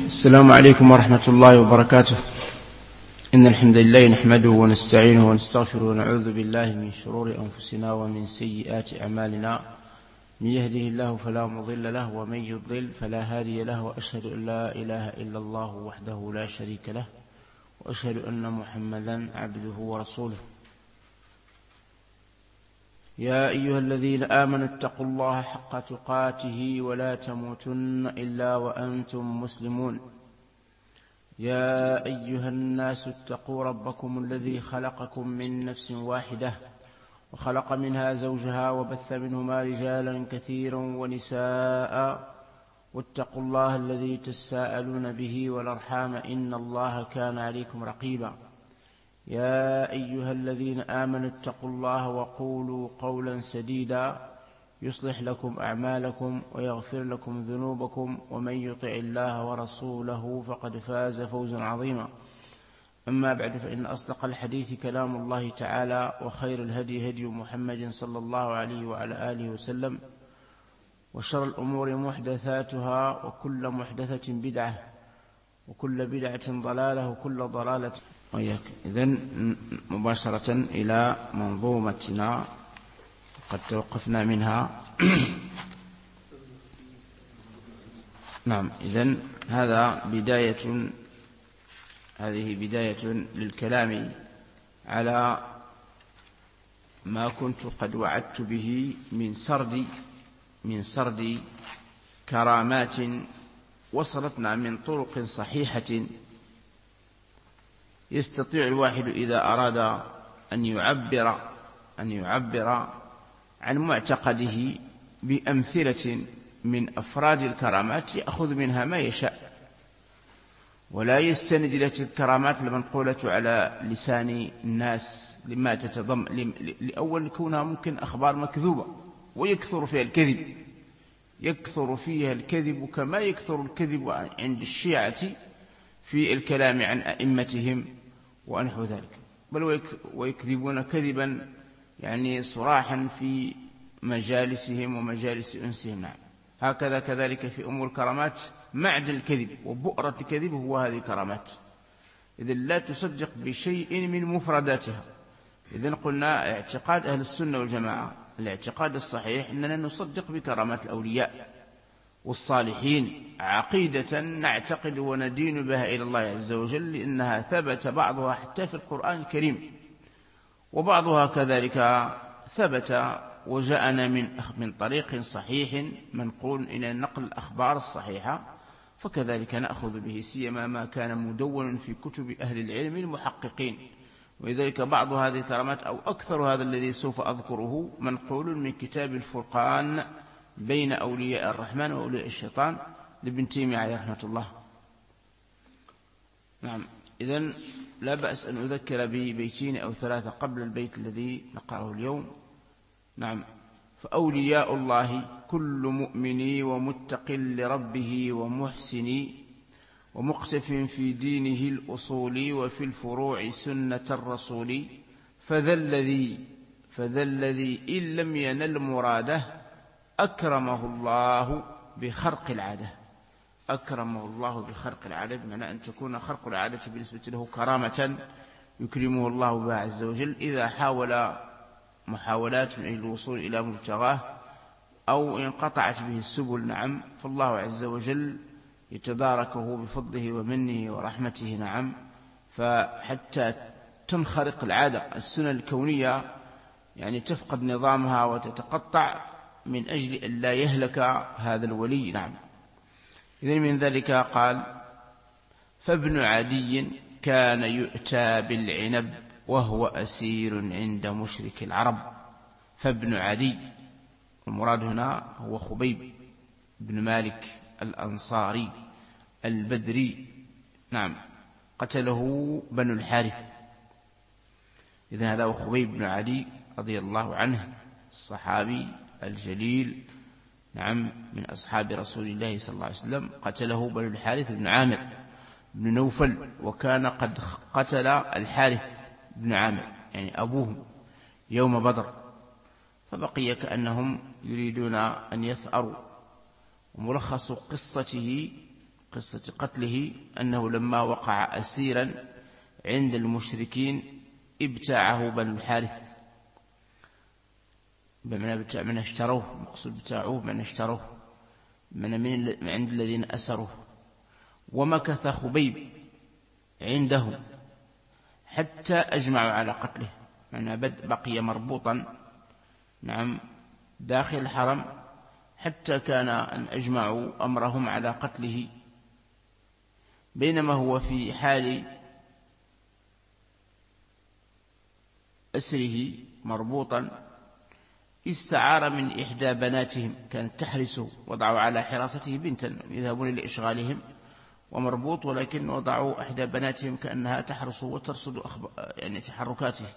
السلام عليكم ورحمة الله وبركاته. إن الحمد لله نحمده ونستعينه ونستغفره ونعوذ بالله من شرور أنفسنا ومن سيئات أعمالنا. من يهده الله فلا مضل له ومن يضلل فلا هادي له، وأشهد أن لا إله إلا الله وحده لا شريك له، وأشهد أن محمدا عبده ورسوله. يا أيها الذين آمنوا اتقوا الله حق تقاته ولا تموتن إلا وأنتم مسلمون. يا أيها الناس اتقوا ربكم الذي خلقكم من نفس واحدة وخلق منها زوجها وبث منهما رجالا كثيرا ونساء، واتقوا الله الذي تساءلون به والأرحام إن الله كان عليكم رقيبا. يا أيها الذين آمنوا اتقوا الله وقولوا قولا سديدا يصلح لكم أعمالكم ويغفر لكم ذنوبكم، ومن يطع الله ورسوله فقد فاز فوزا عظيما. أما بعد، فإن أصدق الحديث كلام الله تعالى، وخير الهدي هدي محمد صلى الله عليه وعلى آله وسلم، وشر الأمور محدثاتها، وكل محدثة بدعة، وكل بدعة ضلالة، وكل ضلالة وإياك. إذن مباشرة إلى منظومتنا قد توقفنا منها. نعم، إذن هذه بداية للكلام على ما كنت قد وعدت به من سرد كرامات وصلتنا من طرق صحيحة يستطيع الواحد إذا أراد أن يعبر عن معتقده بأمثلة من أفراد الكرامات يأخذ منها ما يشاء، ولا يستند إلى تلك الكرامات المنقولة على لسان الناس، لما تتضمن لأول كونها ممكن أخبار مكذوبة، ويكثر فيها الكذب كما يكثر الكذب عند الشيعة في الكلام عن أئمتهم ونحو ذلك، بل ويكذبون كذبا يعني صراحا في مجالسهم ومجالس أنسهم. نعم، هكذا كذلك في أمور الكرامات معدن الكذب وبؤرة الكذب هو هذه الكرامات، إذن لا تصدق بشيء من مفرداتها. إذن قلنا اعتقاد أهل السنة والجماعة، الاعتقاد الصحيح أننا نصدق بكرامات الأولياء والصالحين عقيدة نعتقد وندين بها إلى الله عز وجل، لأنها ثبت بعضها حتى في القرآن الكريم، وبعضها كذلك ثبت وجاءنا من طريق صحيح منقول إلى نقل الأخبار الصحيحة، فكذلك نأخذ به، سيما ما كان مدون في كتب أهل العلم المحققين. ولذلك بعض هذه الكرامات أو أكثر هذا الذي سوف أذكره منقول من كتاب الفرقان بين أولياء الرحمن وأولياء الشيطان لابن تيمية عليه رحمة الله. نعم، إذن لا بأس أن أذكر ببيتين أو ثلاثة قبل البيت الذي نقرأه اليوم. نعم، فأولياء الله كل مؤمن ومتق لربه ومحسن ومقتف في دينه الأصول وفي الفروع سنة الرسول، فذا الذي إن لم ينل مراده أكرمه الله بخرق العادة. أكرمه الله بخرق العادة بمعنى أن تكون خرق العادة بالنسبة له كرامة يكرمه الله بها عز وجل إذا حاول محاولات من أجل الوصول إلى مبتغاه أو انقطعت به السبل. نعم، فالله عز وجل يتداركه بفضله ومنه ورحمته. نعم، فحتى تنخرق العادة، السنة الكونية يعني تفقد نظامها وتتقطع من أجل أن لا يهلك هذا الولي. نعم، إذن من ذلك قال: فابن عدي كان يؤتى بالعنب وهو أسير عند مشرك العرب. فابن عدي، المراد هنا هو خبيب بن مالك الأنصاري البدري. نعم، قتله بنو الحارث. إذن هذا هو خبيب بن عدي رضي الله عنه، الصحابي الجليل. نعم، من أصحاب رسول الله صلى الله عليه وسلم. قتله بنو الحارث بن عامر بن نوفل، وكان قد قتل الحارث بن عامر يعني أبوه يوم بدر، فبقي كأنهم يريدون أن يثأروا. وملخص قصته قصة قتله أنه لما وقع أسيرا عند المشركين ابتاعه بنو الحارث، بمعنى من اشتروه، مقصود بتاعوه من اشتروه من عند الذين أسروه. ومكث خبيب عندهم حتى أجمعوا على قتله، معنى بقي مربوطا نعم داخل الحرم حتى كان أن أجمعوا أمرهم على قتله. بينما هو في حال أسره مربوطا استعار من إحدى بناتهم كانت تحرسه، وضعوا على حراسته بنتا يذهبون لإشغالهم ومربوط، ولكن وضعوا إحدى بناتهم كأنها تحرس وترصد يعني تحركاته.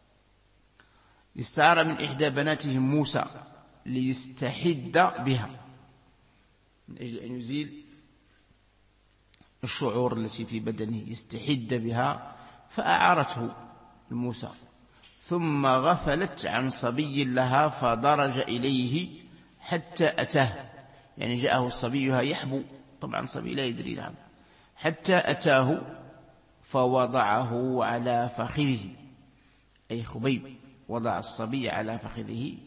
استعار من إحدى بناتهم موسى ليستحد بها من أجل أن يزيل الشعور التي في بدنه، يستحد بها، فأعارته موسى، ثم غفلت عن صبي لها فدرج إليه حتى أتاه، يعني جاءه الصبي يحبو، طبعا صبي لا يدري عنه، حتى أتاه فوضعه على فخذه، أي خبيب وضع الصبي على فخذه،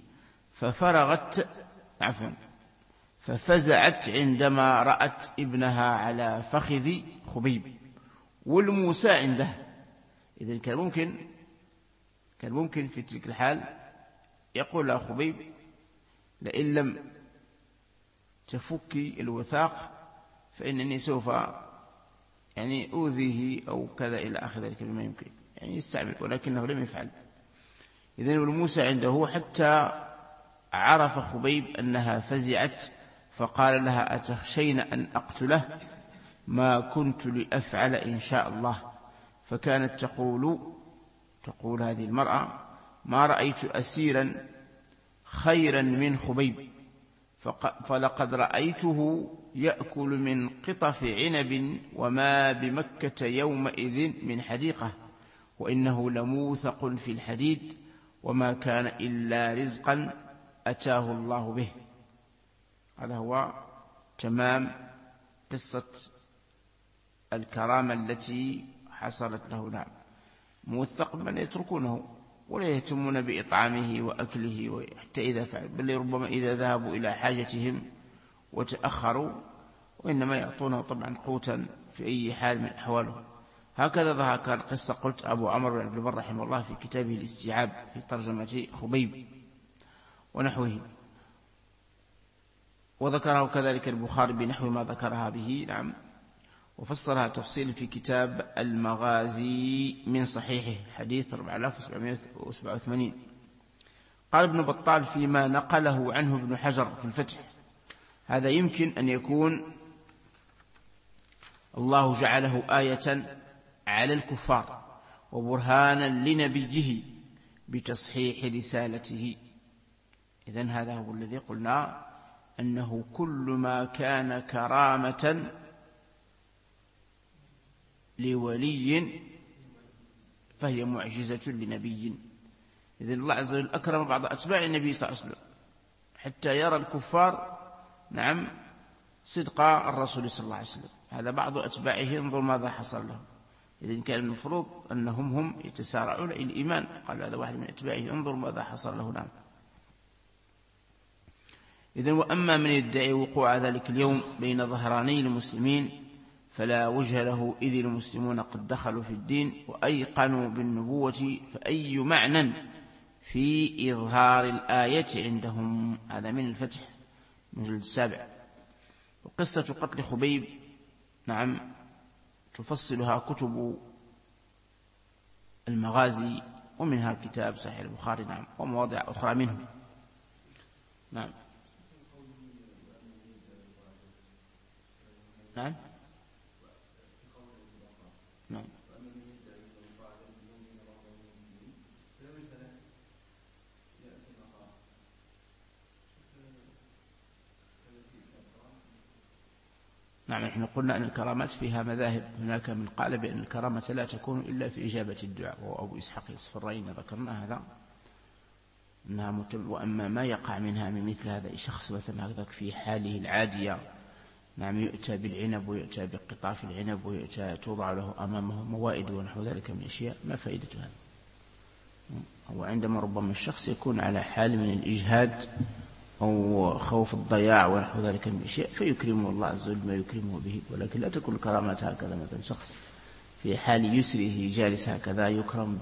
ففزعت عندما رأت ابنها على فخذ خبيب والموسى عنده. إذن كان ممكن في تلك الحال يقول له خبيب لئن لم تفكي الوثاق فإنني سوف يعني أوذيه أو كذا إلى آخر ذلك بما يمكن، يعني يستعمل، ولكنه لم يفعل. إذن والموسى عنده حتى عرف خبيب أنها فزعت، فقال لها أتخشين أن أقتله؟ ما كنت لأفعل إن شاء الله. فكانت تقول هذه المرأة ما رأيت أسيرا خيرا من خبيب، فلقد رأيته يأكل من قطف عنب وما بمكة يومئذ من حديقة، وإنه لموثق في الحديد وما كان إلا رزقا أتاه الله به. هذا هو تمام قصة الكرامة التي حصلت له. نعم، موثق من يتركونه ولا يهتمون بإطعامه وأكله حتى إذا فعل، بل ربما إذا ذهبوا إلى حاجتهم وتأخروا، وإنما يعطونه طبعا قوتا في أي حال من أحواله. هكذا ظهر كان قصة قلت أبو عمرو بن عبد البر رحمه الله في كتابه الاستيعاب في ترجمة خبيب ونحوه، وذكره كذلك البخاري بنحو ما ذكرها به. نعم، وفصلها تفصيل في كتاب المغازي من صحيحه حديث 4787. قال ابن بطال فيما نقله عنه ابن حجر في الفتح: هذا يمكن أن يكون الله جعله آية على الكفار وبرهانا لنبيه بتصحيح رسالته. إذن هذا هو الذي قلنا أنه كل ما كان كرامة لولي فهي معجزة لنبي. إذن الله عز وجل أكرم بعض أتباع النبي صلى الله عليه وسلم حتى يرى الكفار نعم صدق الرسول صلى الله عليه وسلم. هذا بعض أتباعه انظر ماذا حصل لهم. إذن كان المفروض أنهم هم يتسارعون إلى الإيمان. قال هذا واحد من أتباعه انظر ماذا حصل له. نعم. إذن وأما من يدعي وقوع ذلك اليوم بين ظهراني المسلمين فلا وجه له، إذ المسلمون قد دخلوا في الدين وأيقنوا بالنبوة، فأي معنى في إظهار الآية عندهم. هذا من الفتح المجلد 7. وقصة قتل خبيب نعم تفصلها كتب المغازي، ومنها كتاب صحيح البخاري نعم ومواضع أخرى منه. نعم نعم نعم نعم. نحن قلنا أن الكرامات فيها مذاهب. هناك من قال بأن الكرامة لا تكون إلا في إجابة الدعاء، وهو أبو إسحاق الصفرين ذكرنا هذا أنها وأما ما يقع منها من مثل هذا الشخص مثلا هكذا في حاله العادية نعم يؤتى بالعنب ويؤتى بقطاف العنب ويؤتى توضع له أمامه موائد ونحو ذلك من أشياء، ما فائدة هذا؟ وعندما ربما الشخص يكون على حال من الإجهاد أو خوف الضياع ونحو ذلك من أشياء فيكرمه الله عز وجل ما يكرمه به، ولكن لا تكون الكرامات هكذا، مثلا شخص في حال يسره جالس هكذا يكرم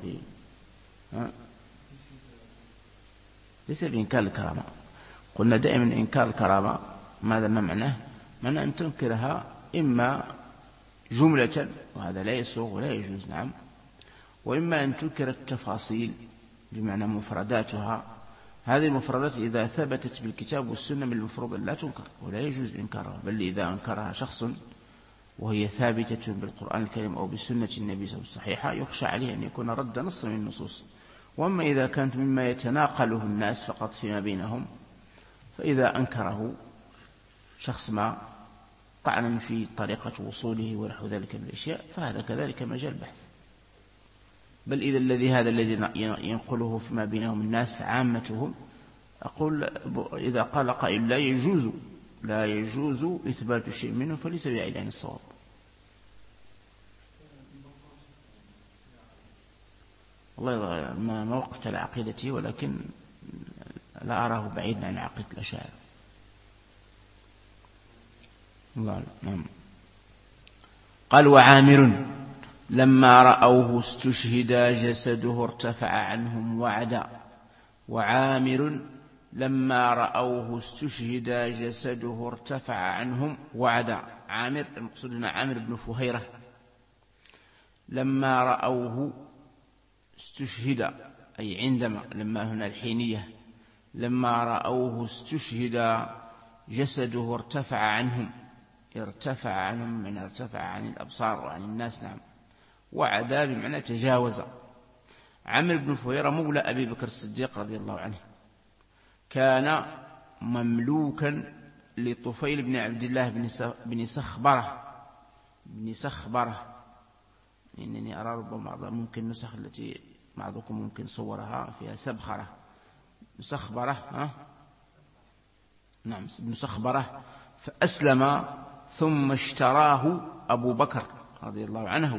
ليس بإنكار الكرامة. قلنا دائما إنكار الكرامة ماذا ما معناه؟ معنى أن تنكرها إما جملة وهذا لا يسوغ ولا يجوز، نعم، وإما أن تنكر التفاصيل بمعنى مفرداتها. هذه المفردات إذا ثبتت بالكتاب والسنة من المفروض لا تنكر ولا يجوز إنكارها، بل إذا أنكرها شخص وهي ثابتة بالقرآن الكريم أو بسنة النبي صلى الله عليه وسلم الصحيحة يخشى عليه أن يكون رد نص من النصوص. وأما إذا كانت مما يتناقله الناس فقط فيما بينهم، فإذا أنكره شخص ما طعنا في طريقة وصوله ونحو ذلك من الأشياء فهذا كذلك مجال بحث. بل إذا هذا الذي ينقله فيما بينهم الناس عامتهم، أقول إذا قال قائل لا يجوز إثبات شيء منه فليس بإعلان الصواب. والله ما وقفت على عقيدتي، ولكن لا أراه بعيدا عن عقيدة الأشاعرة. الله نعم. قال وعامر لما رأوه استشهد جسده ارتفع عنهم وعدا. وعامر لما رأوه استشهد جسده ارتفع عنهم وعدا. عامر المقصود هنا عامر بن فهيرة. لما رأوه استشهد أي عندما، لما هنا الحينية، لما رأوه استشهد جسده ارتفع عنهم من ارتفع عن الأبصار وعن الناس، نعم. وعدا بمعنى تجاوز. عمرو بن فهيرة مولى أبي بكر الصديق رضي الله عنه، كان مملوكا لطفيل بن عبد الله بن سخبرة. إنني أرى ربما ممكن نسخ التي بعضكم ممكن صورها فيها سخبرة نعم بن سخبرة. فأسلم ثم اشتراه أبو بكر رضي الله عنه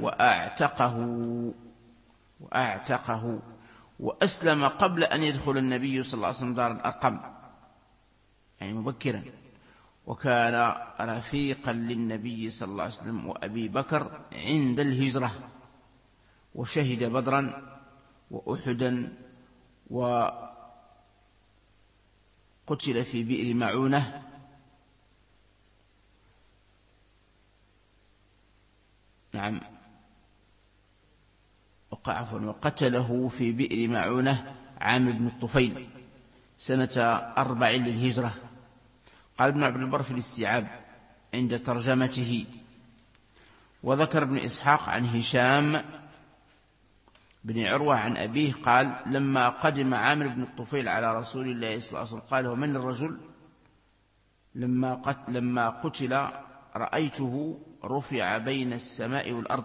وأعتقه وأسلم قبل أن يدخل النبي صلى الله عليه وسلم دار الأرقم، يعني مبكرا، وكان رفيقا للنبي صلى الله عليه وسلم وأبي بكر عند الهجرة، وشهد بدرا وأحدا وقتل في بئر معونة. نعم وقتله في بئر معونة عامر بن الطفيل سنة 4 للهجرة. قال ابن عبد البر في الاستيعاب عند ترجمته. وذكر ابن إسحاق عن هشام بن عروة عن أبيه قال لما قدم عامر بن الطفيل على رسول الله صلى الله عليه وسلم قال ومن الرجل؟ لما قتل رأيته رفع بين السماء والأرض.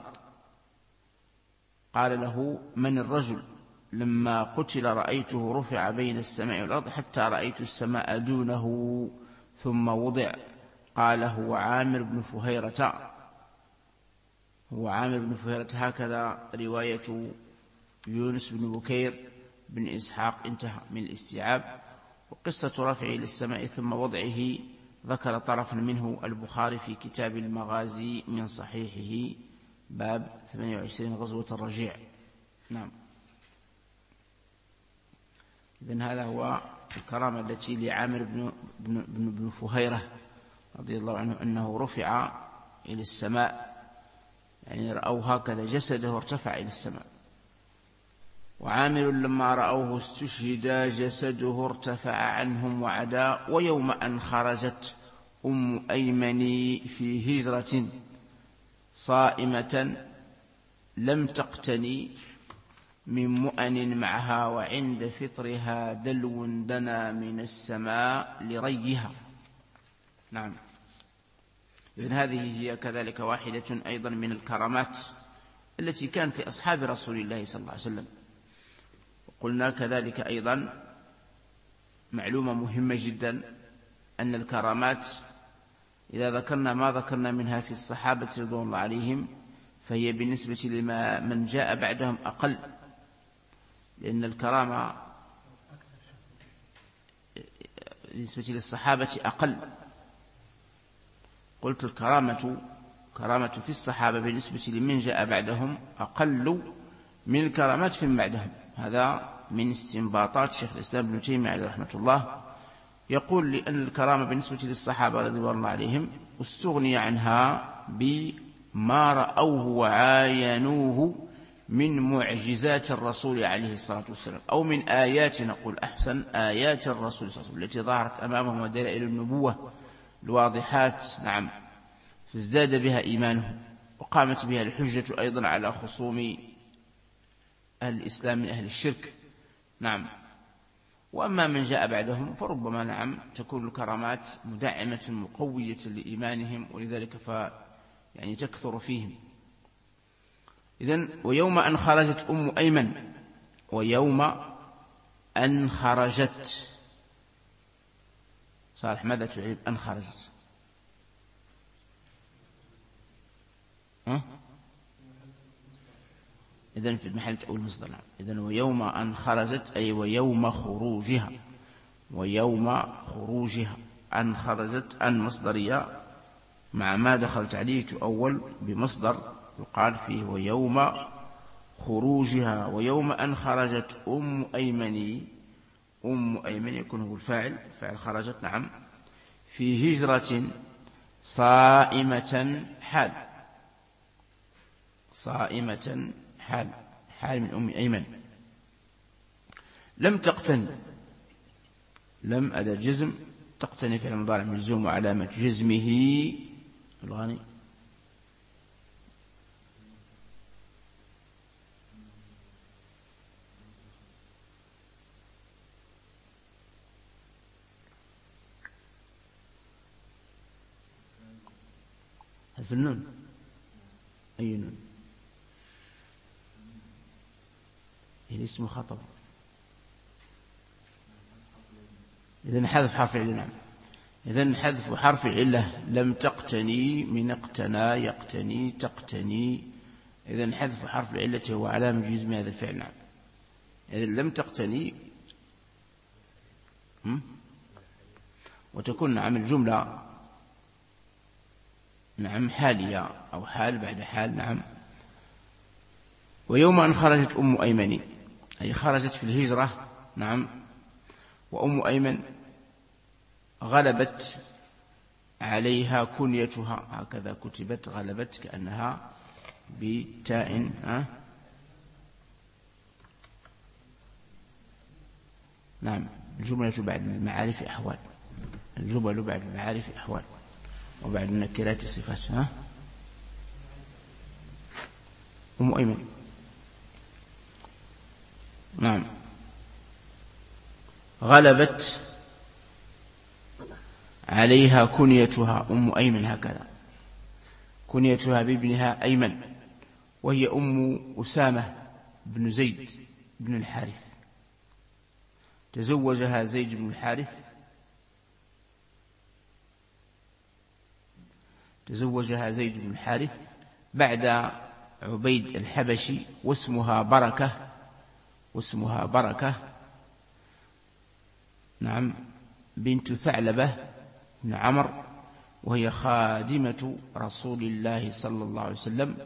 قال له من الرجل؟ لما قتل رأيته رفع بين السماء والأرض حتى رأيت السماء دونه ثم وضع. قال هو عامر بن فهيرة. هكذا رواية يونس بن بكير بن إسحاق انتهى من الاستيعاب. وقصة رفعه للسماء ثم وضعه ذكر طرفا منه البخاري في كتاب المغازي من صحيحه باب 28 غزوة الرجيع. نعم. إذن هذا هو الكرامة التي لعامر بن فهيرة رضي الله عنه أنه رفع إلى السماء، يعني رأوه هكذا جسده ارتفع إلى السماء. وعامر لما رأوه استشهد جسده ارتفع عنهم وعدا. ويوم أن خرجت أم أيمن في هجرة صائمة لم تقتني من مؤن معها وعند فطرها دلو دنا من السماء لريها. نعم. إذن هذه هي كذلك واحدة أيضا من الكرامات التي كانت لأصحاب رسول الله صلى الله عليه وسلم. قلنا كذلك أيضا معلومة مهمة جدا أن الكرامات إذا ذكرنا ما ذكرنا منها في الصحابة رضوان الله عليهم فهي بالنسبة لما من جاء بعدهم أقل، لأن الكرامة بالنسبة للصحابة أقل. قلت كرامة في الصحابة بالنسبة لمن جاء بعدهم أقل من الكرامات في من بعدهم. هذا من استنباطات شيخ الإسلام ابن تيمية عليه رحمة الله. يقول لأن الكرامة بالنسبة للصحابة رضوان الله عليهم استغني عنها بما رأوه وعاينوه من معجزات الرسول عليه الصلاة والسلام، أو من آيات، نقول أحسن، آيات الرسول صلى الله عليه وسلم التي ظهرت أمامهم ودلائل النبوة الواضحات، نعم، فازداد بها إيمانهم وقامت بها الحجة أيضا على خصوم أهل الإسلام من أهل الشرك، نعم. وأما من جاء بعدهم فربما، نعم، تكون الكرامات مدعمة مقوية لإيمانهم، ولذلك يعني تكثر فيهم. إذن ويوم أن خرجت أم أيمن، ويوم أن خرجت، صالح ماذا تعرف أن خرجت؟ إذن في محل تأويل مصدر. إذن ويوم أن خرجت أي ويوم خروجها، ويوم خروجها. أن خرجت أن مصدرية مع ما دخلت عليه تؤول بمصدر يقال فيه ويوم خروجها. ويوم أن خرجت أم أيمن، أم أيمن يكون هو الفاعل خرجت، نعم، في هجرة صائمة حال، صائمة حال من أم أيمن. لم تقتني، لم أداة جزم، تقتني فعل مضارع مجزوم وعلامة جزمه الغاني حذف النون. أي نون؟ اسم خطب. إذن حذف حرف العلة، نعم. إذن حذف حرف العلة. لم تقتني من اقتنى يقتني تقتني. إذن حذف حرف العلة هو علامة جزم هذا الفعل، نعم. إذن لم تقتني وتكون، نعم، الجملة، نعم، حالية أو حال بعد حال، نعم. ويوم أن خرجت أم أيمن أي خرجت في الهجرة، نعم. وأم أيمن غلبت عليها كنيتها، هكذا كتبت، غلبت كأنها بتاء، نعم. الجملة بعد المعارف أحوال، الجمل بعد المعارف أحوال، وبعد النكرات صفات. أم أيمن، نعم، غلبت عليها كنيتها، أم أيمن، هكذا كنيتها بابنها أيمن، وهي أم أسامة بن زيد بن الحارث. تزوجها زيد بن الحارث، تزوجها زيد بن الحارث بعد عبيد الحبشي، واسمها بركة، واسمها بركة، نعم، بنت ثعلبة بن عمرو، وهي خادمة رسول الله صلى الله عليه وسلم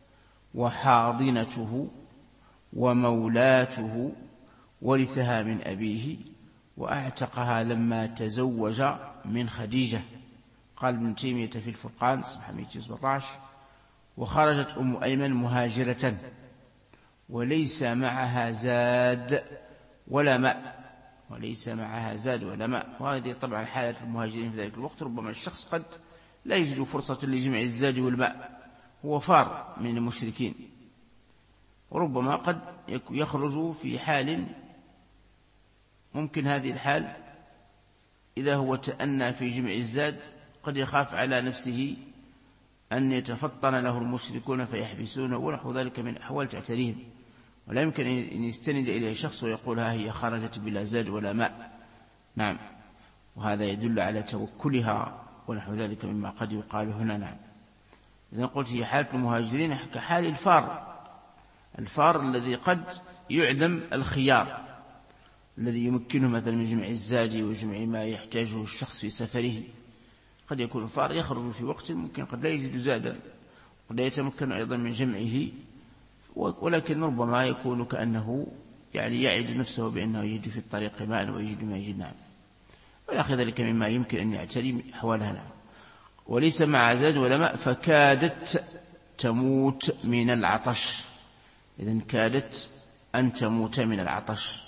وحاضنته ومولاته، ورثها من أبيه وأعتقها لما تزوج من خديجة. قال ابن تيمية في الفرقان صفحة 117: وخرجت أم أيمن مهاجرة وليس معها زاد ولا ماء، وليس معها زاد ولا ماء. وهذه طبعا حالة المهاجرين في ذلك الوقت، ربما الشخص قد لا يجد فرصة لجمع الزاد والماء، هو فار من المشركين، وربما قد يخرج في حال ممكن هذه الحال إذا هو تأنى في جمع الزاد قد يخاف على نفسه أن يتفطن له المشركون فيحبسونه ونحو ذلك من أحوال تعتريهم، ولا يمكن أن يستند إليه شخص ويقول ها هي خرجت بلا زاد ولا ماء، نعم. وهذا يدل على توكلها ونحو ذلك مما قد يقال هنا. نعم. إذا قلت هي حالة المهاجرين كحال الفار الذي قد يعدم الخيار الذي يمكنه مثلا من جمع الزاد وجمع ما يحتاجه الشخص في سفره. قد يكون الفار يخرج في وقت ممكن قد لا يجد زادا، قد لا يتمكن أيضا من جمعه، ولكن ربما يكون كأنه يعني يعد نفسه بأنه يجد في الطريق ماء ويجد ما يجد. نعم. ويأخذ ذلك مما يمكن أن يعتري حولها. نعم. وليس مع زاد ولا ماء فكادت تموت من العطش. إذن كادت أن تموت من العطش.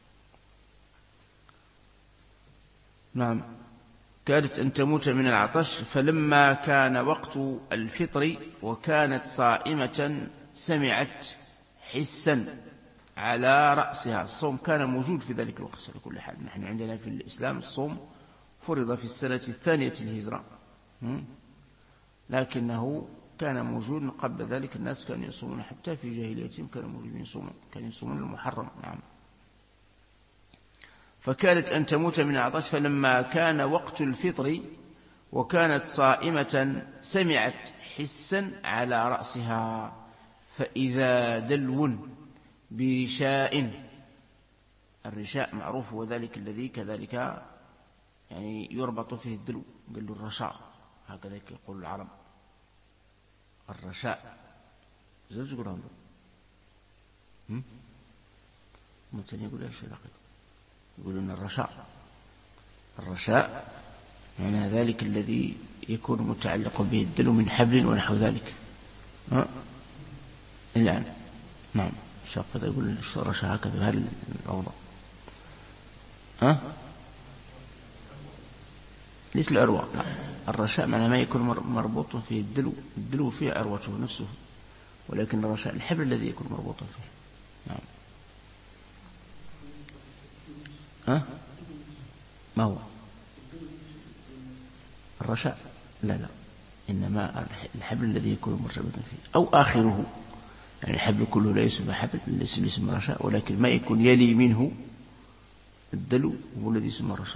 نعم. كادت أن تموت من العطش. فلما كان وقت الفطر وكانت صائمة سمعت حسا على رأسها. الصوم كان موجود في ذلك الوقت على كل حال. نحن عندنا في الإسلام الصوم فرض في السنة 2 الهجرة، لكنه كان موجود قبل ذلك. الناس كانوا يصومون حتى في جاهليتهم كانوا موجودين يصومون، كانوا يصومون المحرم. نعم. فكانت أن تموت من العطش. فلما كان وقت الفطر وكانت صائمة سمعت حسا على رأسها فإذا دلو برشاء. الرشاء معروف وذلك الذي كذلك يعني يربط فيه الدلو، قال له الرشاء، هكذا يقول العرب الرشاء. زوج يقول هم مثلا يقول ايش يقولون الرشاء يعني ذلك الذي يكون متعلق به الدلو من حبل ونحو ذلك. الآن نعم الشاق هذا يقول الرشاء هكذا هل الأوضاع ليس العروة. لا. الرشاء معنى ما يكون مربوط فيه الدلو فيه عروته نفسه، ولكن الرشاء الحبل الذي يكون مربوطا فيه. نعم. ما هو الرشاء؟ لا إنما الحبل الذي يكون مرتبطا فيه أو آخره، يعني الحبل كله لا يسمى حبل، ليس يسمى رشاء، ولكن ما يكون يلي منه الدلو هو الذي يسمى رشاء.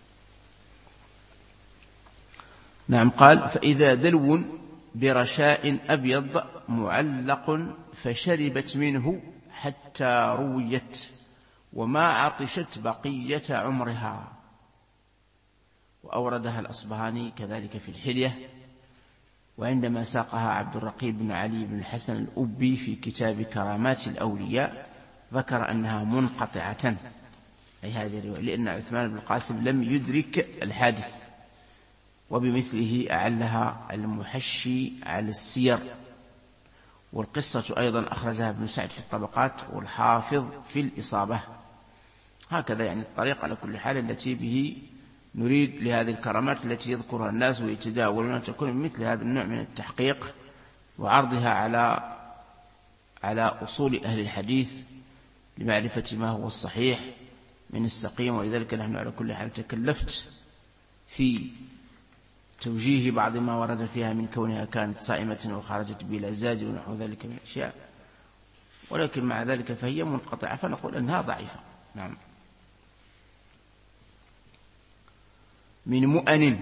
نعم. قال فإذا دلو برشاء أبيض معلق فشربت منه حتى رويت وما عطشت بقية عمرها. وأوردها الأصبهاني كذلك في الحلية. وعندما ساقها عبد الرقيب بن علي بن الحسن الأبي في كتاب كرامات الأولياء ذكر أنها منقطعة، أي هذه الرواية، لأن عثمان بن القاسم لم يدرك الحادث. وبمثله أعلها المحشي على السير. والقصة أيضا أخرجها ابن سعد في الطبقات والحافظ في الإصابة. هكذا يعني الطريقة على كل حال التي به نريد لهذه الكرامات التي يذكرها الناس ويتداولون أن تكون مثل هذا النوع من التحقيق وعرضها على أصول أهل الحديث لمعرفة ما هو الصحيح من السقيم. ولذلك نحن على كل حال تكلفت في توجيه بعض ما ورد فيها من كونها كانت صائمة وخرجت بلا زاد ونحو ذلك من الأشياء، ولكن مع ذلك فهي منقطعة فنقول أنها ضعيفة. نعم. من مؤن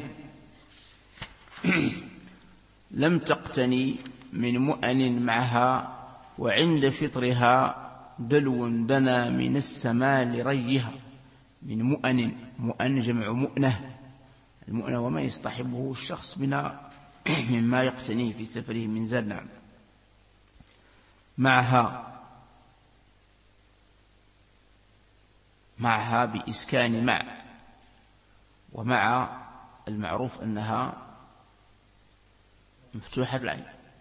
لم تقتني من مؤن معها وعند فطرها دلو دنا من السماء لريها. من مؤن جمع مؤنة. المؤنة وما يصطحبه الشخص مما يقتنيه في سفره من زاد. نعم. معها بإسكان مع، ومع المعروف أنها مفتوحة العين،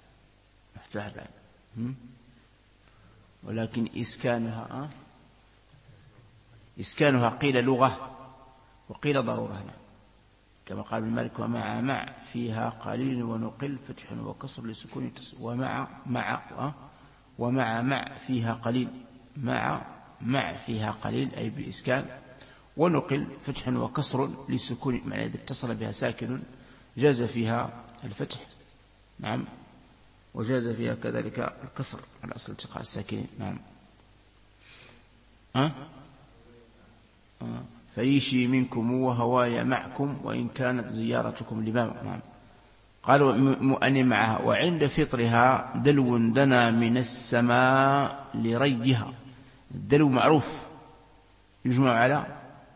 ولكن إسكانها قيل لغة وقيل ضرورة. كما قال ابن مالك ومع فيها قليل ونقل فتح وكسر لسكون ومع فيها قليل. مع فيها قليل أي بإسكان، ونقل فتح وكسر لسكون، معنى إذا اتصل بها ساكن جاز فيها الفتح. نعم. وجاز فيها كذلك الكسر على أصل التقاء الساكنين. نعم. فريشي منكم وهواي معكم وإن كانت زيارتكم لبابا. نعم. قال مؤن معها وعند فطرها دلو دنا من السماء لريها. الدلو معروف يجمع على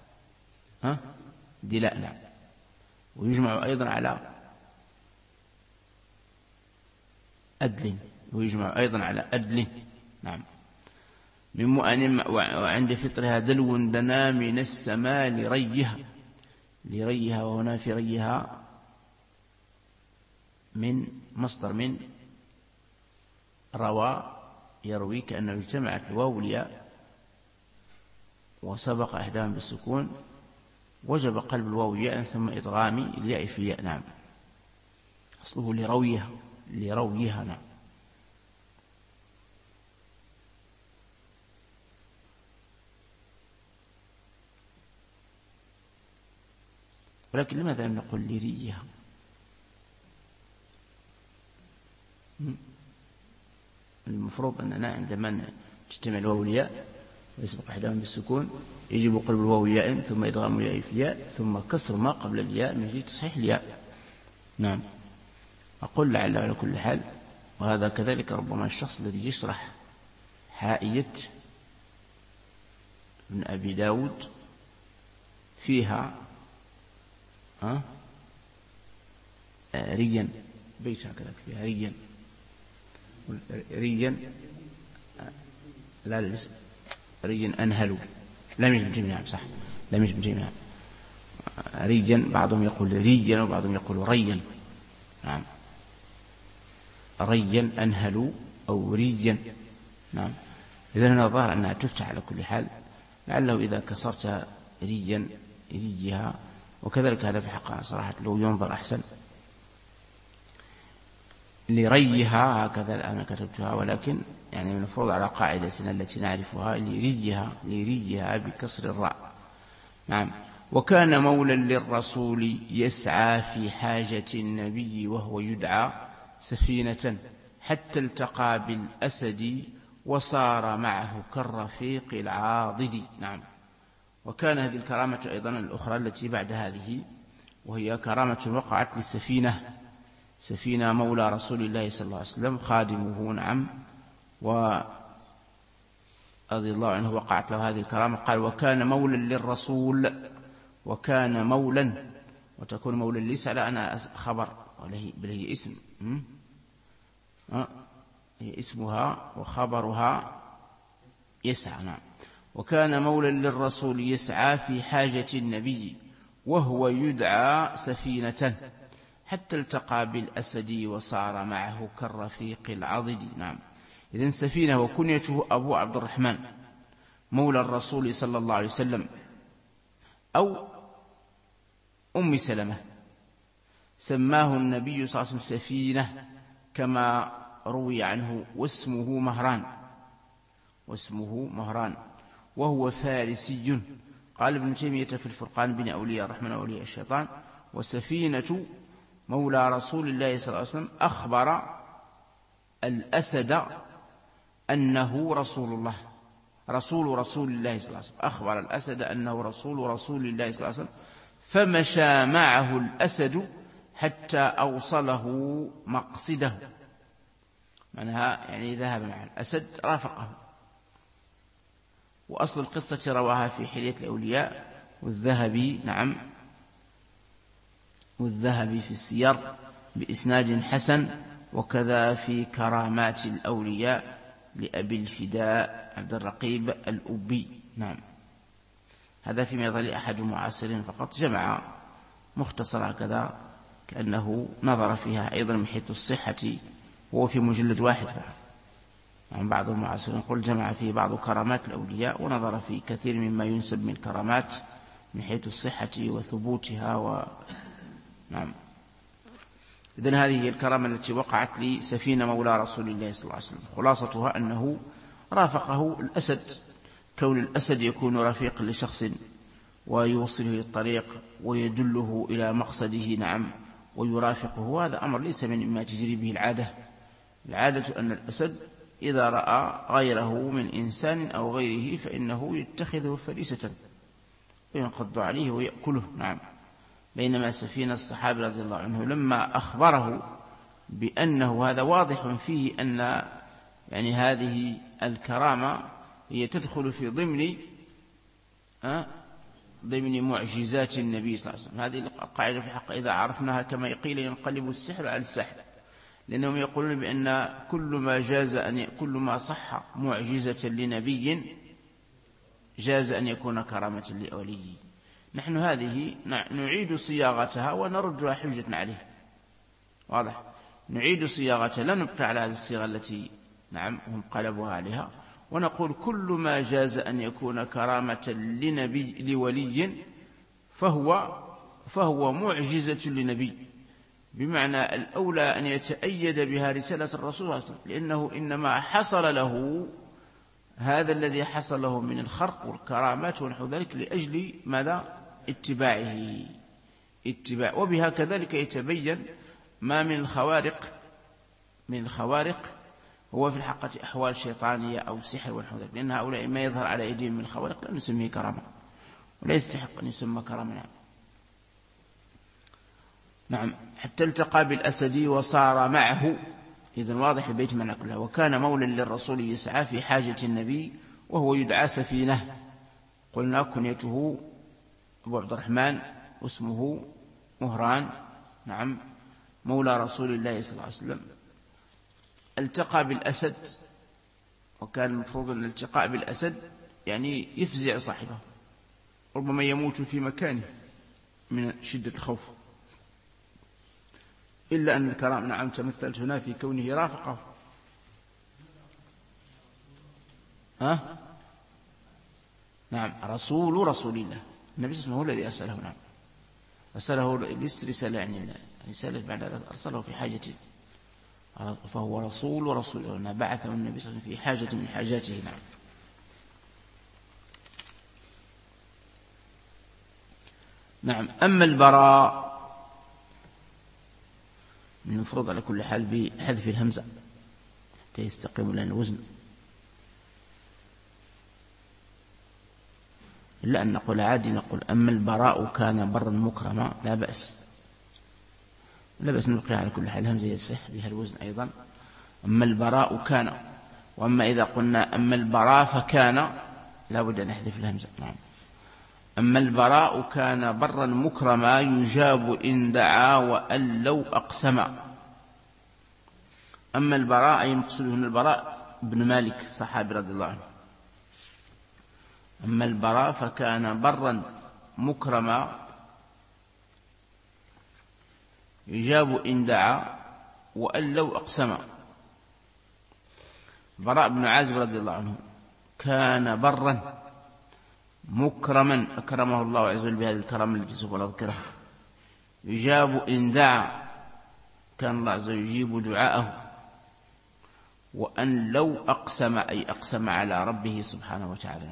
دلاء. نعم. ويجمع أيضا على أدل. ويجمع أيضا على أدل. نعم. من مؤن وعند فطرها دلو دنا من السماء لريها. لريها وهنا في ريها من مصدر من روى يروي كأنه اجتمعت الواو والياء وسبق إحداهما بالسكون وجب قلب الواو ياء ثم إدغام الياء في الياء. نعم. أصله لرويها. لرويها. نعم. ولكن لماذا لم نقل لريها؟ المفروض أننا عندما تجتمع الواو والياء ويسبق إحداهما بالسكون يجب قلب الواو ياء ثم إدغام الياء في الياء ثم كسر ما قبل الياء من أجل تصحيح الياء. نعم. أقول لعل على كل حال. وهذا كذلك ربما الشخص الذي يشرح حائية ابن أبي داود فيها ريا بيت هكذا فيها ريا. ريا لا الاسم ريا أنهلوا لم يجب جميعا. صح لم يجب جميعا. ريا بعضهم يقول ريا وبعضهم يقول ريا. نعم. ريا أنهلوا أو ريا. نعم. إذن هنا ظهر أنها تفتح على كل حال لعله إذا كسرت ريا ريها. وكذلك هذا في حقها صراحة لو ينظر أحسن. لريها هكذا الآن كتبتها ولكن يعني المفروض على قاعدتنا التي نعرفها لريها بكسر الراء. نعم. وكان مولا للرسول يسعى في حاجة النبي وهو يدعى سفينة حتى التقى بالأسد وصار معه كالرفيق العاضد. نعم. وكان هذه الكرامة أيضا الأخرى التي بعد هذه وهي كرامة وقعت للسفينة. سفينة مولى رسول الله صلى الله عليه وسلم خادمه. نعم. ورضي الله عنه وقعت له هذه الكرامة. قال وكان مولا للرسول. وكان مولا وتكون مولا ليس على أنا خبر بل هي اسم. هي اسمها وخبرها يسعى. نعم. وكان مولا للرسول يسعى في حاجة النبي وهو يدعى سفينة حتى التقى بالأسد وصار معه كالرفيق العضد. نعم. إذن سفينة وكنيته أبو عبد الرحمن مولى الرسول صلى الله عليه وسلم أو أم سلمة. سماه النبي صلى الله عليه وسلم سفينة كما روي عنه واسمه مهران وهو فارسي. قال ابن تيمية في الفرقان بين أولياء الرحمن وأولياء الشيطان وسفينة مولى رسول الله صلى الله عليه وسلم أخبر الأسد أنه رسول الله رسول الله صلى الله عليه وسلم. أخبر الأسد أنه رسول الله صلى الله عليه وسلم فمشى معه الأسد حتى أوصله مقصده. معناها يعني ذهب مع الأسد رافقه. وأصل القصة رواها في حلية الأولياء والذهبي. نعم. والذهبي في السير بإسناد حسن وكذا في كرامات الأولياء لأبي الفداء عبد الرقيب الأبي. نعم. هذا فيما يظل أحد المعاصرين فقط جمع مختصر هكذا كأنه نظر فيها أيضا من حيث الصحة وهو في مجلد واحد فقط. عن بعض المعاصرين قل جمع فيه بعض كرامات الأولياء ونظر في كثير مما ينسب من كرامات من حيث الصحة وثبوتها نعم. إذن هذه هي الكرامة التي وقعت لسفينة مولى رسول الله صلى الله عليه وسلم. خلاصتها أنه رافقه الأسد. كون الأسد يكون رفيق لشخص ويوصله الطريق ويدله إلى مقصده. نعم. ويرافقه. هذا أمر ليس من ما تجري به العادة أن الأسد إذا رأى غيره من إنسان أو غيره فإنه يتخذه فريسة وينقض عليه ويأكله. نعم. بينما سفينة الصحابي رضي الله عنه لما أخبره بأنه هذا واضح فيه أن يعني هذه الكرامة هي تدخل في ضمن معجزات النبي صلى الله عليه وسلم. هذه القاعدة في الحق إذا عرفناها كما قيل ينقلب السحر على السحر، لأنهم يقولون بأن كل ما صح معجزة لنبي جاز أن يكون كرامة لأولي. نحن هذه نعيد صياغتها ونردها حجة عليه. واضح؟ نعيد صياغتها، لا نبقى على هذه الصيغة التي هم قلبوها عليها، ونقول كل ما جاز أن يكون كرامة لولي فهو معجزة لنبي، بمعنى الأولى أن يتأيد بها رسالة الرسول صلى الله عليه وسلم، لأنه إنما حصل له هذا الذي حصل له من الخرق والكرامات ونحو ذلك لأجل ماذا؟ اتباعه. وبها كذلك يتبين ما من الخوارق هو في الحقيقة أحوال شيطانية أو سحر ونحو ذلك، لأن هؤلاء ما يظهر على أيديهم من الخوارق لا نسميه كرامة، ولا يستحق أن يسمى كرامة. نعم. حتى التقى بالأسد وصار معه. إذن واضح البيت معنى كلها. وكان مولا للرسول يسعى في حاجة النبي وهو يدعى سفينة. قلنا كنيته أبو عبد الرحمن واسمه مهران. نعم. مولى رسول الله صلى الله عليه وسلم. التقى بالأسد، وكان المفروض أن الالتقاء بالأسد يعني يفزع صاحبه، ربما يموت في مكانه من شدة الخوف، إلا أن الكرام نعم تمثلت هنا في كونه رافقه. نعم. رسول الله، النبي صلى الله عليه وسلم هو الذي أرسله. نعم. أرسله رسالة يعني رسالة بعد أرسله في حاجته، فهو رسول الله، بعثه النبي صلى الله عليه وسلم في حاجة من حاجاته. نعم. نعم. أما البراء من المفروض على كل حال بحذف الهمزة حتى يستقيم لنا الوزن، إلا أن نقول عادي، نقول أما البراء كان برا مكرما، لا بأس نلقي على كل حال الهمزة يصح بها الوزن أيضا. أما البراء كان، وأما إذا قلنا أما البراء فكان لا بد أن نحذف الهمزة. نعم. أما البراء كان برا مكرما يجاب إن دعا وأن لو أقسم. أما البراء أي مقصود هنا البراء بن مالك الصحابي رضي الله عنه. أما البراء فكان برا مكرما يجاب إن دعا وأن لو أقسم. براء بن عازب رضي الله عنه كان برا مكرما أكرمه الله عز وجل بهذه الكرامة التي سوف نذكرها. يجاب إن دعا، كان الله عز وجل يجيب دعاءه. وأن لو أقسم أي أقسم على ربه سبحانه وتعالى.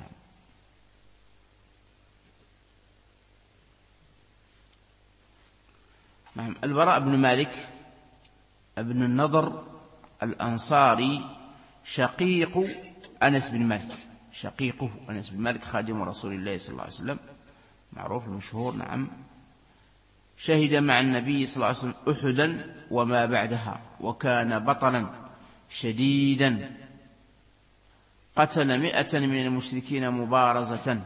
نعم. البراء بن مالك ابن النضر الأنصاري شقيقه أنس بن مالك خادم رسول الله صلى الله عليه وسلم، معروف المشهور. نعم. شهد مع النبي صلى الله عليه وسلم أحدا وما بعدها، وكان بطلا شديدا، قتل 100 من المشركين مبارزة.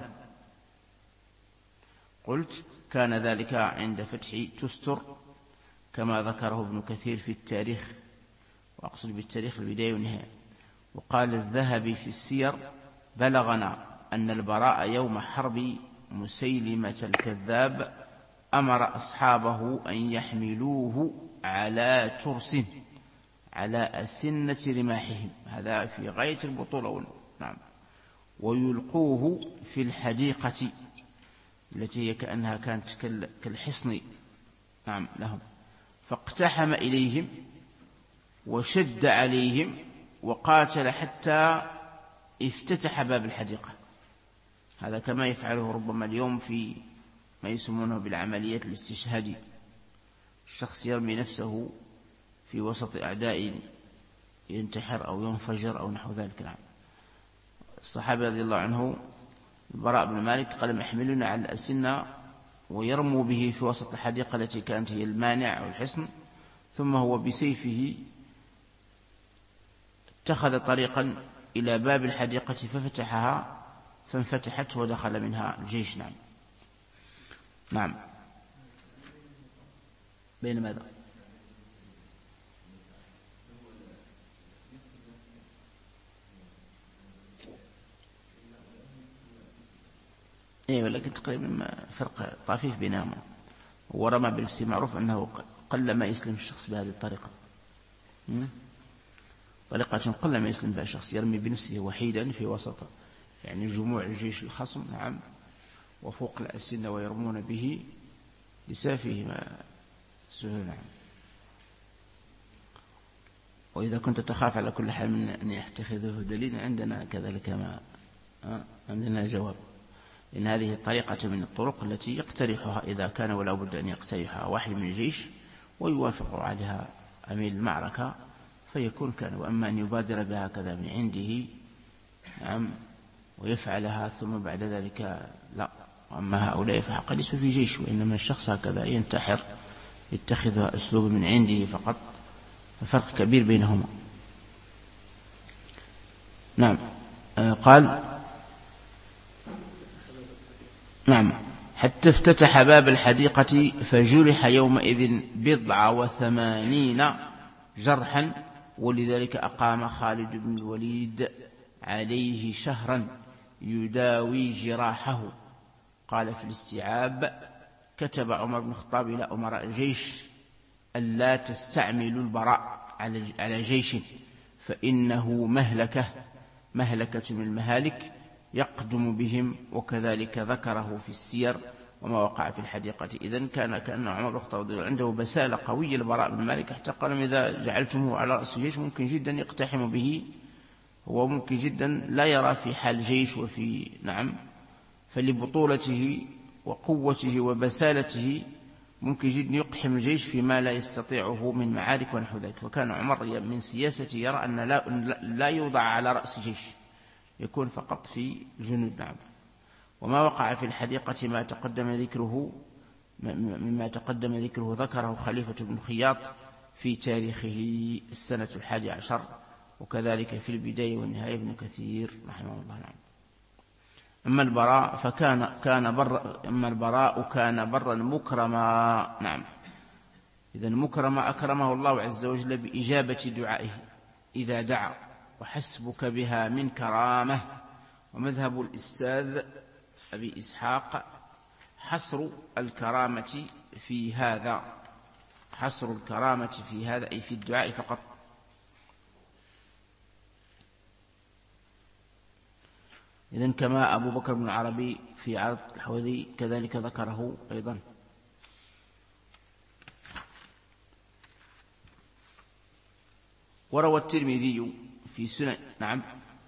قلت كان ذلك عند فتح تستر كما ذكره ابن كثير في التاريخ، وأقصد بالتاريخ البداية والنهاية. وقال الذهبي في السير بلغنا أن البراء يوم حرب مسيلمة الكذاب أمر أصحابه أن يحملوه على ترس على أسنة رماحهم، هذا في غاية البطولة. نعم. ويلقوه في الحديقة التي هي كأنها كانت كالحصن. نعم. لهم. فاقتحم إليهم وشد عليهم وقاتل حتى افتتح باب الحديقة. هذا كما يفعله ربما اليوم في ما يسمونه بالعمليات الاستشهادية، الشخص يرمي نفسه في وسط أعداء ينتحر أو ينفجر أو نحو ذلك. نعم. الصحابي رضي الله عنه البراء بن مالك قال يحملون على الأسنة ويرموا به في وسط الحديقة التي كانت هي المانع أو الحصن، ثم هو بسيفه اتخذ طريقا إلى باب الحديقة ففتحها فانفتحت ودخل منها الجيش. نعم. نعم. بين ماذا؟ ولكن تقريبا فرق طفيف بينهما. ورمى بالنفس معروف أنه قل ما يسلم الشخص بهذه الطريقة، طريقة قل ما يسلم بها الشخص، يرمي بنفسه وحيدا في وسط يعني جموع الجيش الخصم. نعم. وفوق الأسنة ويرمون به لسافه سهل. نعم. وإذا كنت تخاف على كل حال من أن يتخذه دليل، عندنا كذلك ما عندنا جواب، إن هذه الطريقة من الطرق التي يقترحها إذا كان ولا بد أن يقترحها واحد من الجيش ويوافق عليها أمير المعركة فيكون كان. وأما أن يبادر بها كذا من عنده نعم ويفعلها ثم بعد ذلك لا. وأما هؤلاء فحق ليسوا في جيش، وإنما الشخص هكذا ينتحر يتخذ أسلوب من عنده فقط، ففرق كبير بينهما. نعم. قال نعم حتى افتتح باب الحديقة فجرح يومئذ 87 جرحا، ولذلك أقام خالد بن الوليد عليه شهرا يداوي جراحه. قال في الاستيعاب: كتب عمر بن الخطاب إلى أمراء الجيش ألا تستعملوا البراء على جيش فإنه مهلكة من المهالك يقدم بهم. وكذلك ذكره في السير وما وقع في الحديقة. إذن كان عمر بن الخطاب عنده بسالة قوية البراء بن مالك، حتى قال: إذا جعلتموه على رأس الجيش ممكن جدا يقتحم به، هو ممكن جدا لا يرى في حال جيش وفي نعم، فلبطولته وقوته وبسالته ممكن جدا يقحم الجيش فيما لا يستطيعه من معارك ونحو ذلك. وكان عمر من سياسته يرى أن لا يوضع على رأس جيش، يكون فقط في الجنود. نعم. وما وقع في الحديقة مما تقدم ذكره ذكره خليفة بن خياط في تاريخه السنة 11، وكذلك في البداية والنهاية ابن كثير رحمه الله. نعم. أما البراء كان برا مكرما. نعم. إذن مكرما أكرمه الله عز وجل بإجابة دعائه إذا دعا، وحسبك بها من كرامة. ومذهب الأستاذ أبي إسحاق حصر الكرامة في هذا، أي في الدعاء فقط. إذن كما أبو بكر بن العربي في عرض الحوذي كذلك ذكره أيضا. وروى الترمذي في سنن. نعم.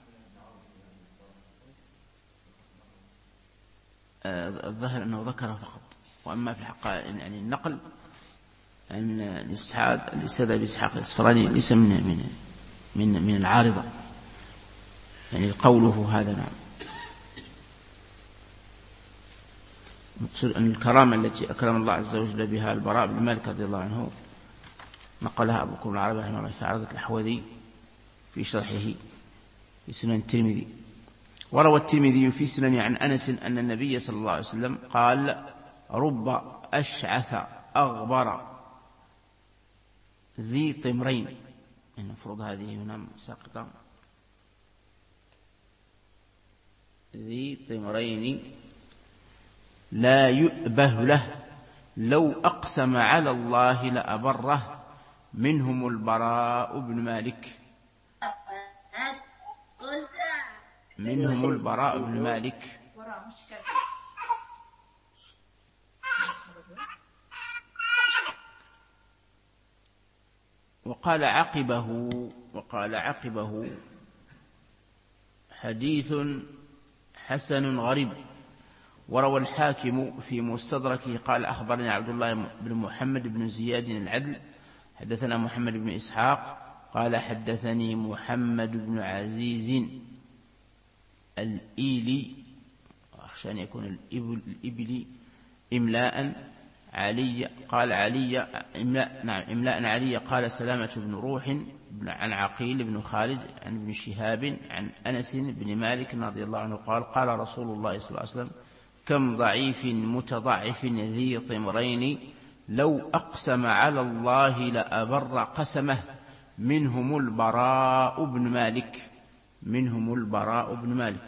الظاهر أنه ذكره فقط. وأما في الحق يعني النقل أن الأستاذ أبي إسحاق الإصفراني ليس من العارضة، يعني قوله هذا. نعم. مقصود أن الكرامة التي أكرم الله عز وجل بها البراء بن مالك رضي الله عنه نقلها أبو بكر العربي رحمه الله في عرض الأحوذي في شرحه في سنن الترمذي. وروى الترمذي في سنن عن أنس أن النبي صلى الله عليه وسلم قال: رب أشعث أغبر ذي طمرين. المفروض هذه هنا ساقطة. ذي طمرين لا يؤبه له لو أقسم على الله لأبره، منهم البراء بن مالك. وقال عقبه حديث حسن غريب. وروى الحاكم في مستدركه قال: أخبرني عبد الله بن محمد بن زياد العدل حدثنا محمد بن إسحاق قال: حدثني محمد بن عزيز الإيلي أخشى أن يكون الإبل إملاء علي. قال علي إملاء علي. قال سلامة بن روح عن عقيل بن خالد عن ابن شهاب عن أنس بن مالك رضي الله عنه قال قال رسول الله صلى الله عليه وسلم كم ضعيف متضعف ذي طمرين لو أقسم على الله لأبر قسمه منهم البراء بن مالك.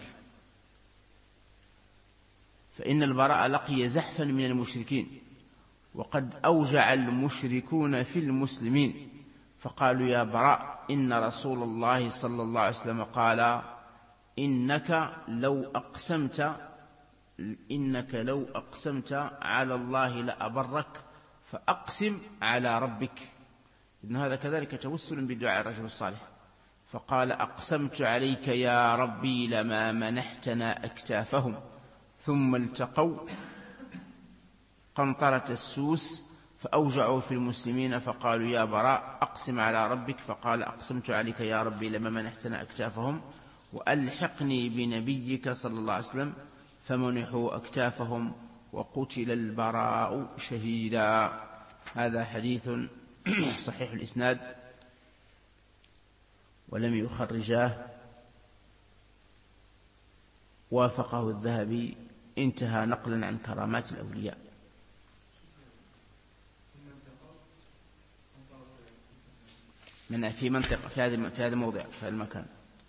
فإن البراء لقي زحفا من المشركين وقد أوجع المشركون في المسلمين فقالوا يا براء إن رسول الله صلى الله عليه وسلم قال إنك لو أقسمت على الله لأبرك فأقسم على ربك. إن هذا كذلك توسل بدعاء الرجل الصالح. فقال أقسمت عليك يا ربي لما منحتنا أكتافهم. ثم التقوا قنطرة السوس فأوجعوا في المسلمين فقالوا يا براء أقسم على ربك. فقال أقسمت عليك يا ربي لما منحتنا أكتافهم وألحقني بنبيك صلى الله عليه وسلم فمنحوا أكتافهم وقتل البراء شهيدا. هذا حديث صحيح الإسناد ولم يخرجاه، وافقه الذهبي. انتهى نقلا عن كرامات الأولياء. من في منطقة في هذا الموضع في هذا المكان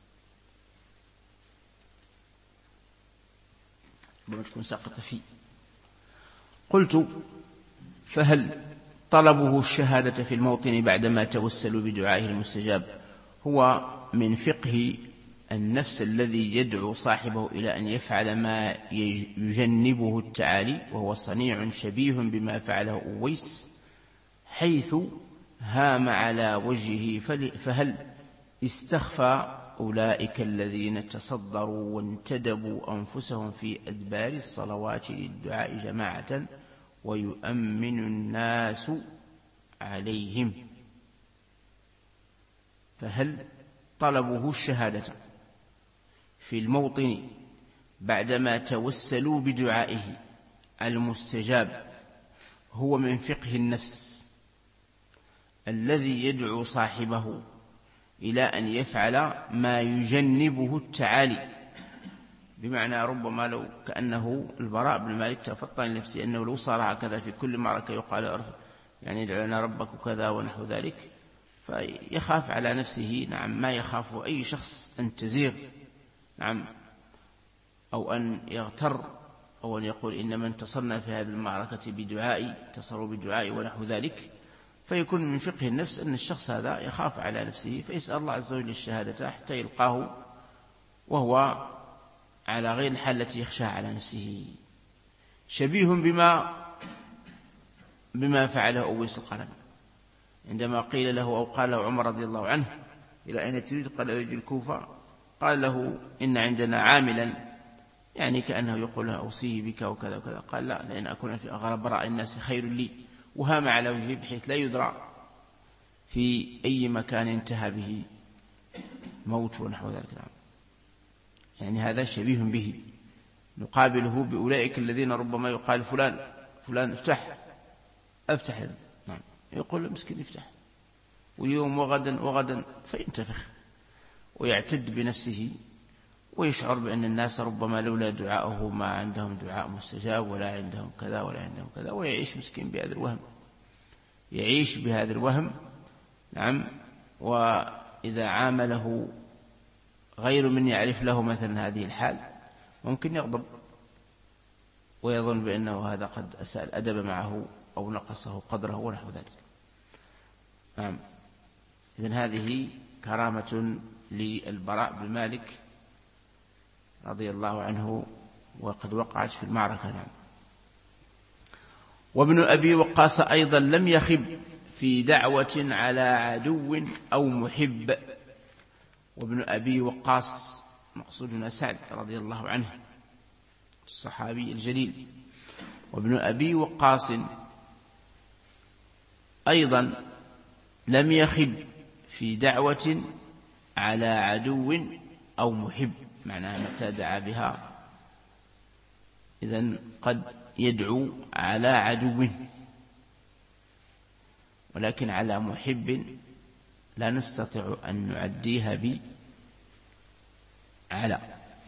ربما تكون ساقطة فيه. قلت فهل طلبه الشهادة في الموطن بعدما توسلوا بدعائه المستجاب هو من فقه النفس الذي يدعو صاحبه إلى أن يفعل ما يجنبه التعالي، وهو صنيع شبيه بما فعله أويس حيث هام على وجهه؟ فهل استخفى أولئك الذين تصدروا وانتدبوا أنفسهم في أدبار الصلوات للدعاء جماعة ويؤمن الناس عليهم؟ فهل طلبه الشهادة في الموطن بعدما توسلوا بدعائه المستجاب هو من فقه النفس الذي يدعو صاحبه إلى أن يفعل ما يجنبه التعالي؟ بمعنى ربما لو كأنه البراء بن مالك تفطن لنفسه أنه لو صار هكذا في كل معركة يقال يعني ادع لنا ربك كذا ونحو ذلك، فيخاف على نفسه ما يخاف أي شخص أن تزيغ أو أن يغتر أو أن يقول إنما انتصرنا في هذه المعركة بدعائي، انتصروا بدعائي ونحو ذلك. فيكون من فقه النفس أن الشخص هذا يخاف على نفسه فيسأل الله عز وجل الشهادة حتى يلقاه وهو على غير الحال التي يخشى على نفسه. شبيه بما فعله أويس القرني عندما قيل له أو قال له عمر رضي الله عنه إلى أين تريد؟ قال أريد الكوفة. قال له إن عندنا عاملا، يعني كأنه يقول له أوصيه بك وكذا وكذا. قال لا، لأن أكون في أغرب الناس خير لي، وهام على وجهه بحيث لا يدرى في أي مكان انتهى به موت ونحو ذلك. يعني هذا شبيه به، نقابله بأولئك الذين ربما يقال فلان افتح لنا، يقول له مسكين افتح، واليوم وغدا فينتفخ ويعتد بنفسه ويشعر بأن الناس ربما لولا دعاءه ما عندهم دعاء مستجاب ولا عندهم كذا ولا عندهم كذا، ويعيش مسكين بهذا الوهم، يعيش بهذا الوهم. وإذا عامله غير من يعرف له مثلا هذه الحال ممكن يغضب ويظن بأنه هذا قد أساء الأدب معه أو نقصه قدره ونحو ذلك. إذن هذه كرامة للبراء بن مالك رضي الله عنه وقد وقعت في المعركة. وابن أبي وقاص أيضا لم يخب في دعوة على عدو أو محب. وابن أبي وقاص مقصودنا سعد رضي الله عنه الصحابي الجليل. وابن أبي وقاص أيضا لم يخب في دعوة على عدو أو محب، معناها متى دعا بها إذن قد يدعو على عدو، ولكن على محب لا نستطيع أن نعديها على.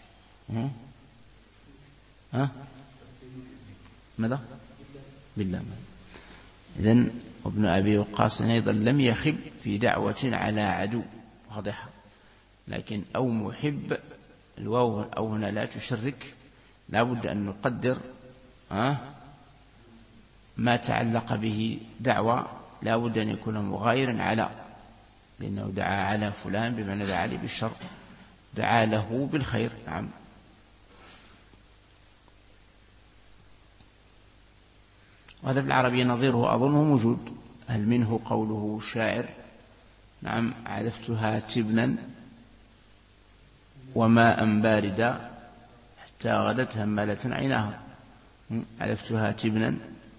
ماذا؟ بالله. إذن ابن أبي وقاص أيضا لم يخب في دعوة على عدو واضحة، لكن أو محب الواو أو هنا لا تشرك، لا بد أن نقدر ما تعلق به دعوة، لا بد أن يكون مغايرا على، لأنه دعا على فلان بمعنى دعا لي بالشر، دعا له بالخير. نعم. وهذا في العربية نظيره أظنه موجود. هل منه قوله شاعر نعم عرفتها تبنا وماء باردا حتى غدت همالة عيناها. عرفتها تبنا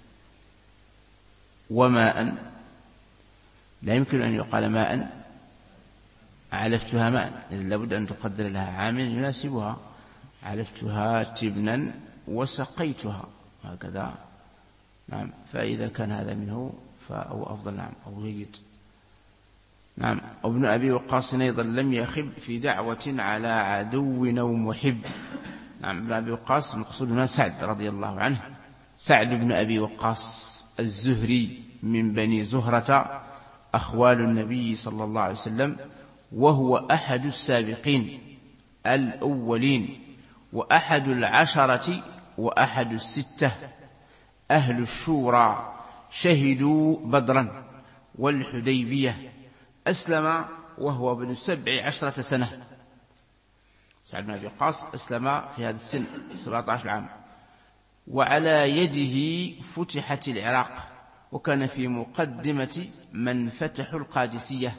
وماء، لا يمكن أن يقال ماء، عرفتها ماء، لابد أن تقدر لها عامل يناسبها. عرفتها تبنا وسقيتها، هكذا. نعم. فإذا كان هذا منه فهو أفضل. نعم، أو جيد. نعم. ابن أبي وقاص أيضا لم يخب في دعوة على عدو أو محب. نعم. ابن أبي وقاص مقصود هنا سعد رضي الله عنه، سعد بن أبي وقاص الزهري من بني زهرة أخوال النبي صلى الله عليه وسلم، وهو أحد السابقين الأولين، وأحد العشرة، وأحد الستة أهل الشورى، شهدوا بدرا والحديبية. أسلم وهو ابن 17 سنة. سعد بن أبي وقاص أسلم في هذا السن 17 عام، وعلى يده فتحت العراق، وكان في مقدمة من فتحوا القادسية،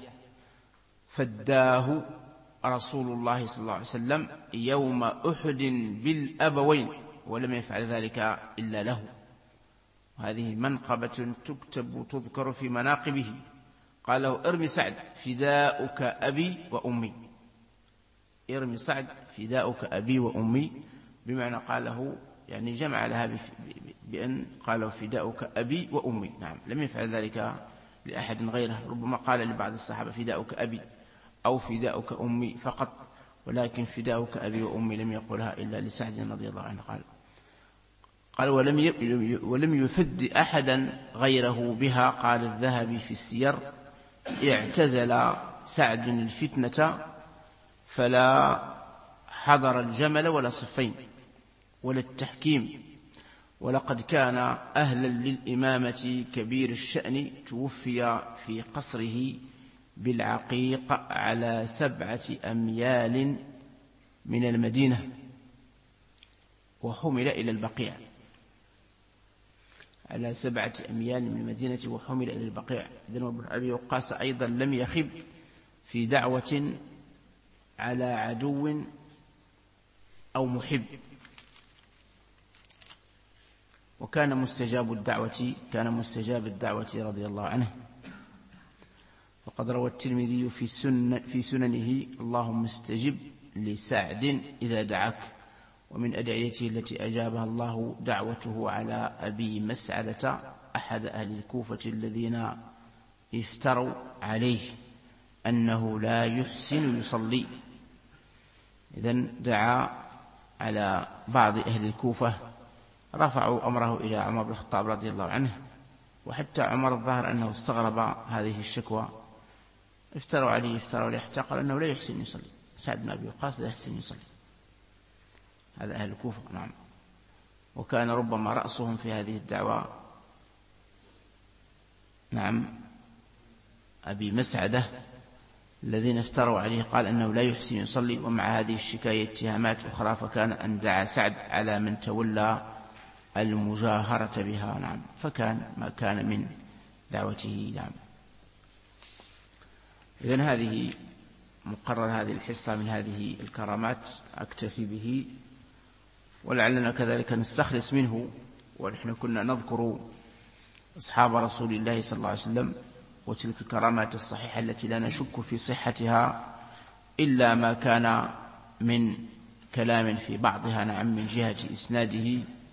فداه رسول الله صلى الله عليه وسلم يوم أحد بالأبوين، ولم يفعل ذلك إلا له. هذه منقبة تكتب تذكر في مناقبه. قال له ارمي سعد فداؤك أبي وأمي. ارمي سعد فداؤك أبي وأمي، بمعنى قاله يعني جمع لها بأن قاله فداؤك أبي وأمي. نعم. لم يفعل ذلك لأحد غيره، ربما قال لبعض الصحابة فداؤك أبي أو فداؤك أمي فقط، ولكن فداؤك أبي وأمي لم يقولها إلا لسعد رضي الله عنه. قال ولم يفد أحدا غيره بها. قال الذهبي في السير اعتزل سعد الفتنة فلا حضر الجمل ولا صفين ولا التحكيم، ولقد كان أهلا للإمامة كبير الشأن، توفي في قصره بالعقيق على 7 أميال من المدينة، وحمل إلى البقيع. على 7 أميال من المدينة وحمل إلى البقيع. إذن ابن أبي وقاص أيضا لم يخب في دعوة على عدو أو محب، وكان مستجاب الدعوة رضي الله عنه. فقد روى الترمذي في سننه اللهم استجب لسعد إذا دعاك. ومن أدعيته التي أجابها الله دعوته على أبي مسعدة أحد أهل الكوفة الذين افتروا عليه أنه لا يحسن يصلي. إذن دعا على بعض أهل الكوفة، رفعوا أمره إلى عمر بن الخطاب رضي الله عنه، وحتى عمر الظاهر أنه استغرب هذه الشكوى. افتروا عليه حتى قال أنه لا يحسن يصلي. سعد بن أبي وقاص لا يحسن يصلي. هذا أهل الكوفة. نعم. وكان ربما رأسهم في هذه الدعوة نعم أبي مسعدة الذين افتروا عليه، قال أنه لا يحسن يصلي. ومع هذه الشكاية اتهامات أخرى، فكان أن دعا سعد على من تولى المجاهرة بها. نعم. فكان ما كان من دعوته. نعم. إذن هذه مقرر هذه الحصة من هذه الكرامات، أكتفي به، ولعلنا كذلك نستخلص منه. ونحن كنا نذكر أصحاب رسول الله صلى الله عليه وسلم وتلك الكرامات الصحيحة التي لا نشك في صحتها إلا ما كان من كلام في بعضها نعم من جهة إسناده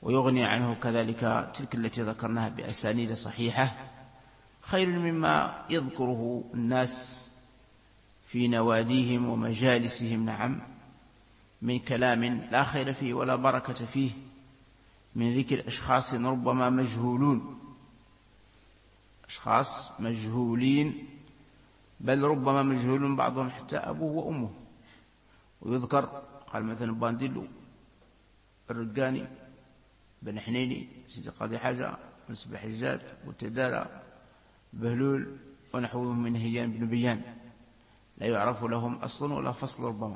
ويغني عنه كذلك تلك التي ذكرناها بأسانيد صحيحة، خير مما يذكره الناس في نواديهم ومجالسهم، نعم، من كلام لا خير فيه ولا بركة فيه، من ذكر أشخاص ربما مجهولون، أشخاص مجهولين، بل ربما مجهول بعضهم حتى أبوه وأمه. ويذكر قال مثلا بانديلو، الرقاني، بن حنيني، سيدي قاضي حاجة، منسب حجاج، وتدارى، بهلول، ونحوهم من هيان بن بيان، لا يعرف لهم أصل ولا فصل ربما،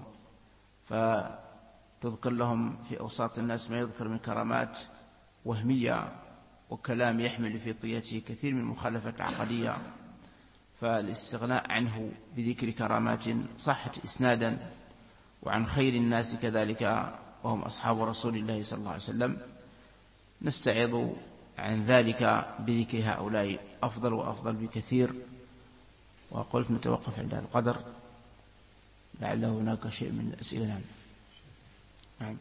فتذكر لهم في أوساط الناس ما يذكر من كرامات وهمية وكلام يحمل في طياته كثير من المخالفات العقدية، فالاستغناء عنه بذكر كرامات صحت إسنادا وعن خير الناس كذلك وهم أصحاب رسول الله صلى الله عليه وسلم، نستعيض عن ذلك بذكر هؤلاء أفضل وأفضل بكثير. وقلت نتوقف عند هذا القدر، لعل هناك شيء من الأسئلة. نعم.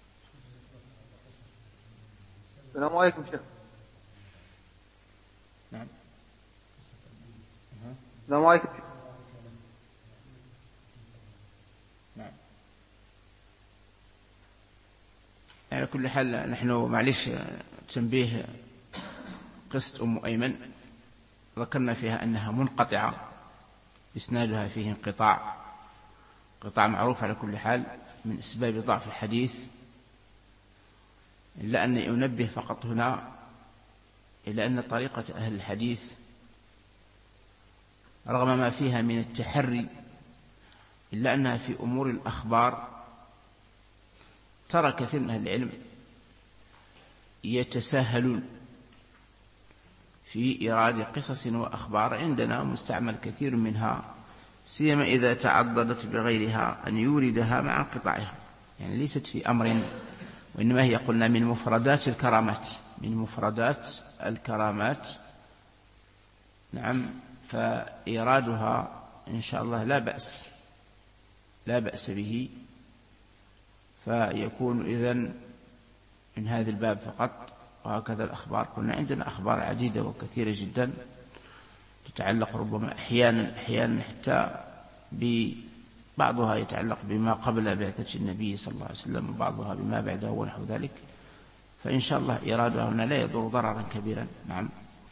السلام عليكم شيخ. نعم. السلام عليكم. نعم. على كل حال نحن معلش تنبيه، قصة أم أيمن ذكرنا فيها أنها منقطعة، إسنادها فيه انقطاع، قطاع معروف على كل حال من أسباب ضعف الحديث، إلا أن أنبه فقط هنا إلى أن طريقة أهل الحديث رغم ما فيها من التحري، إلا أنها في أمور الأخبار ترى كثير من أهل العلم يتساهلون في إيراد قصص وأخبار عندنا مستعمل كثير منها، سيما إذا تعضدت بغيرها أن يوردها مع انقطاعها، يعني ليست في أمر، وإنما هي قلنا من مفردات الكرامات، من مفردات الكرامات. نعم. فإيرادها إن شاء الله لا بأس به، فيكون إذن من هذا الباب فقط. وهكذا الأخبار، كنا عندنا أخبار عديدة وكثيرة جدا تتعلق ربما أحيانا حتى بعضها يتعلق بما قبل بعثة النبي صلى الله عليه وسلم، وبعضها بما بعده ونحو ذلك، فإن شاء الله إرادها هنا لا يضر ضررا كبيرا. نعم.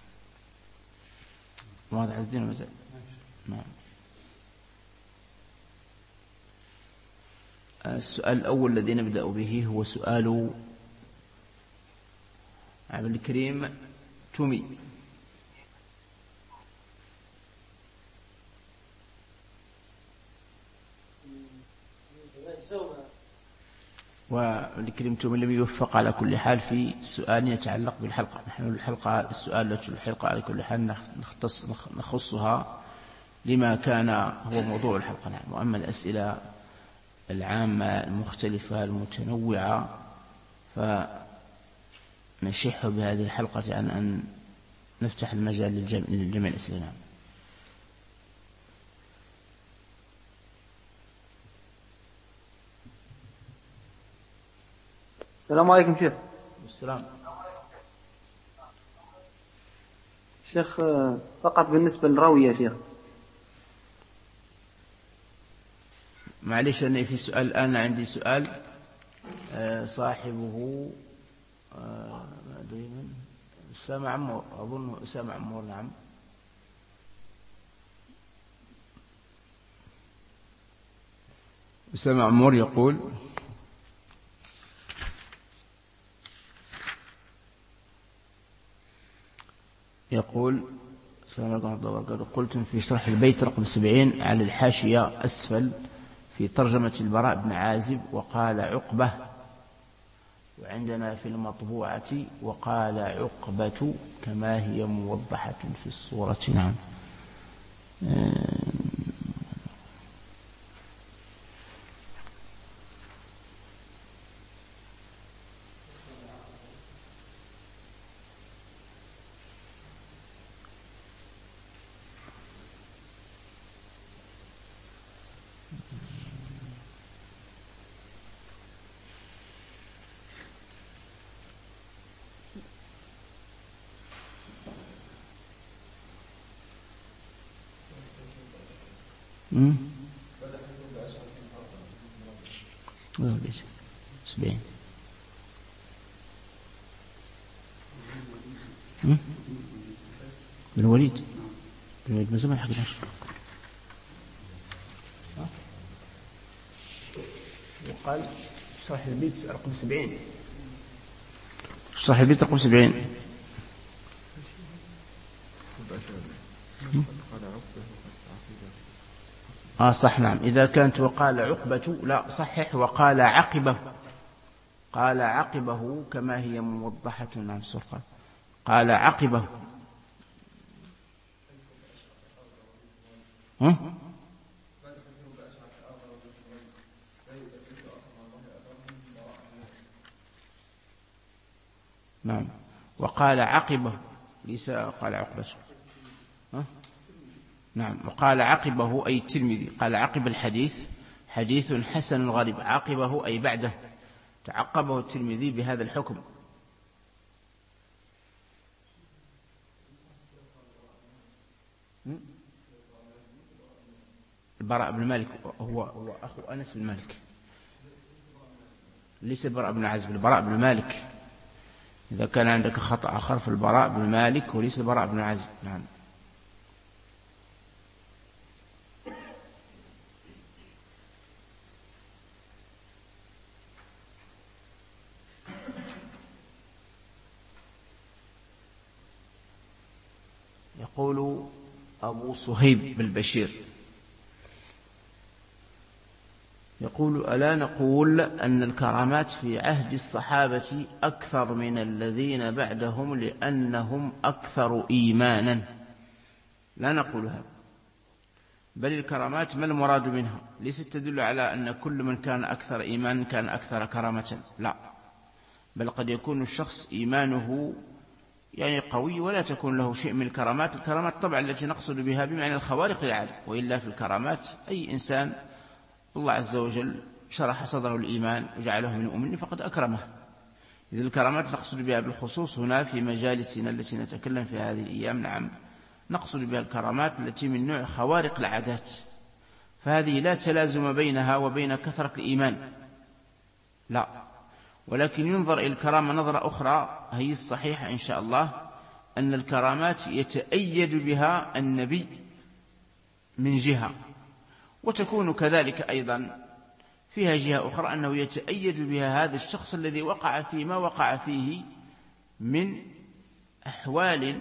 واضح الدين ومزال. نعم. السؤال الأول الذي نبدأ به هو سؤال عبد الكريم تومي. والكريم تومي لم يوفق على كل حال في السؤال يتعلق بالحلقة. نحن السؤال الحلقة على كل حال نخصها لما كان هو موضوع الحلقة. نعم. وأما الأسئلة العامة المختلفة المتنوعة فنشح بهذه الحلقة عن أن نفتح المجال للجميع الأسئلة. نعم. السلام عليكم شيخ. السلام. شيخ فقط بالنسبة للراوي يا شيخ. معليش أنا في سؤال الآن، عندي سؤال صاحبه دائما أسامة عمور، أظن أسامة عمور. نعم. أسامة عمور يقول: السلام عليكم ورحمة الله وبركاته. قلتم في شرح البيت رقم 70 على الحاشية أسفل في ترجمة البراء بن عازب وقال عقبة، وعندنا في المطبوعة وقال عقبة كما هي موضحة في الصورة. نعم. 70. بن الوليد من زمان حقناش. وقال شرح البيت رقم 70. شرح البيت رقم 70. صح نعم. إذا كانت وقال عقبة لا صحح وقال عقبه. قال عقبه كما هي موضحة نعم سرقا. قال عقبه. نعم. وقال عقبه ليس قال عقبة. نعم. وقال عقبه أي الترمذي قال عقب الحديث حديث حسن غريب. عقبه أي بعده. تعقبه الترمذي بهذا الحكم. البراء بن مالك هو أخو أنس بن مالك. ليس البراء بن عازب البراء بن مالك. إذا كان عندك خطأ آخر في البراء بن مالك وليس البراء بن عازب. نعم. يقول أبو صهيب بالبشير يقول ألا نقول أن الكرامات في عهد الصحابة أكثر من الذين بعدهم لأنهم أكثر إيمانا. لا نقول هذا، بل الكرامات ما المراد منها ليست تدل على أن كل من كان أكثر إيمانا كان أكثر كرامة، لا، بل قد يكون الشخص إيمانه يعني قوي ولا تكون له شيء من الكرامات. الكرامات طبعا التي نقصد بها بمعنى الخوارق العادة، وإلا في الكرامات أي إنسان الله عز وجل شرح صدره الإيمان وجعله من المؤمنين فقد أكرمه. إذا الكرامات نقصد بها بالخصوص هنا في مجالسنا التي نتكلم في هذه الأيام، نعم، نقصد بها الكرامات التي من نوع خوارق العادات، فهذه لا تلازم بينها وبين كثرة الإيمان، لا، ولكن ينظر إلى الكرامة نظرة أخرى هي الصحيحة إن شاء الله، أن الكرامات يتأيد بها النبي من جهة، وتكون كذلك أيضا فيها جهة أخرى أنه يتأيد بها هذا الشخص الذي وقع فيما وقع فيه من أحوال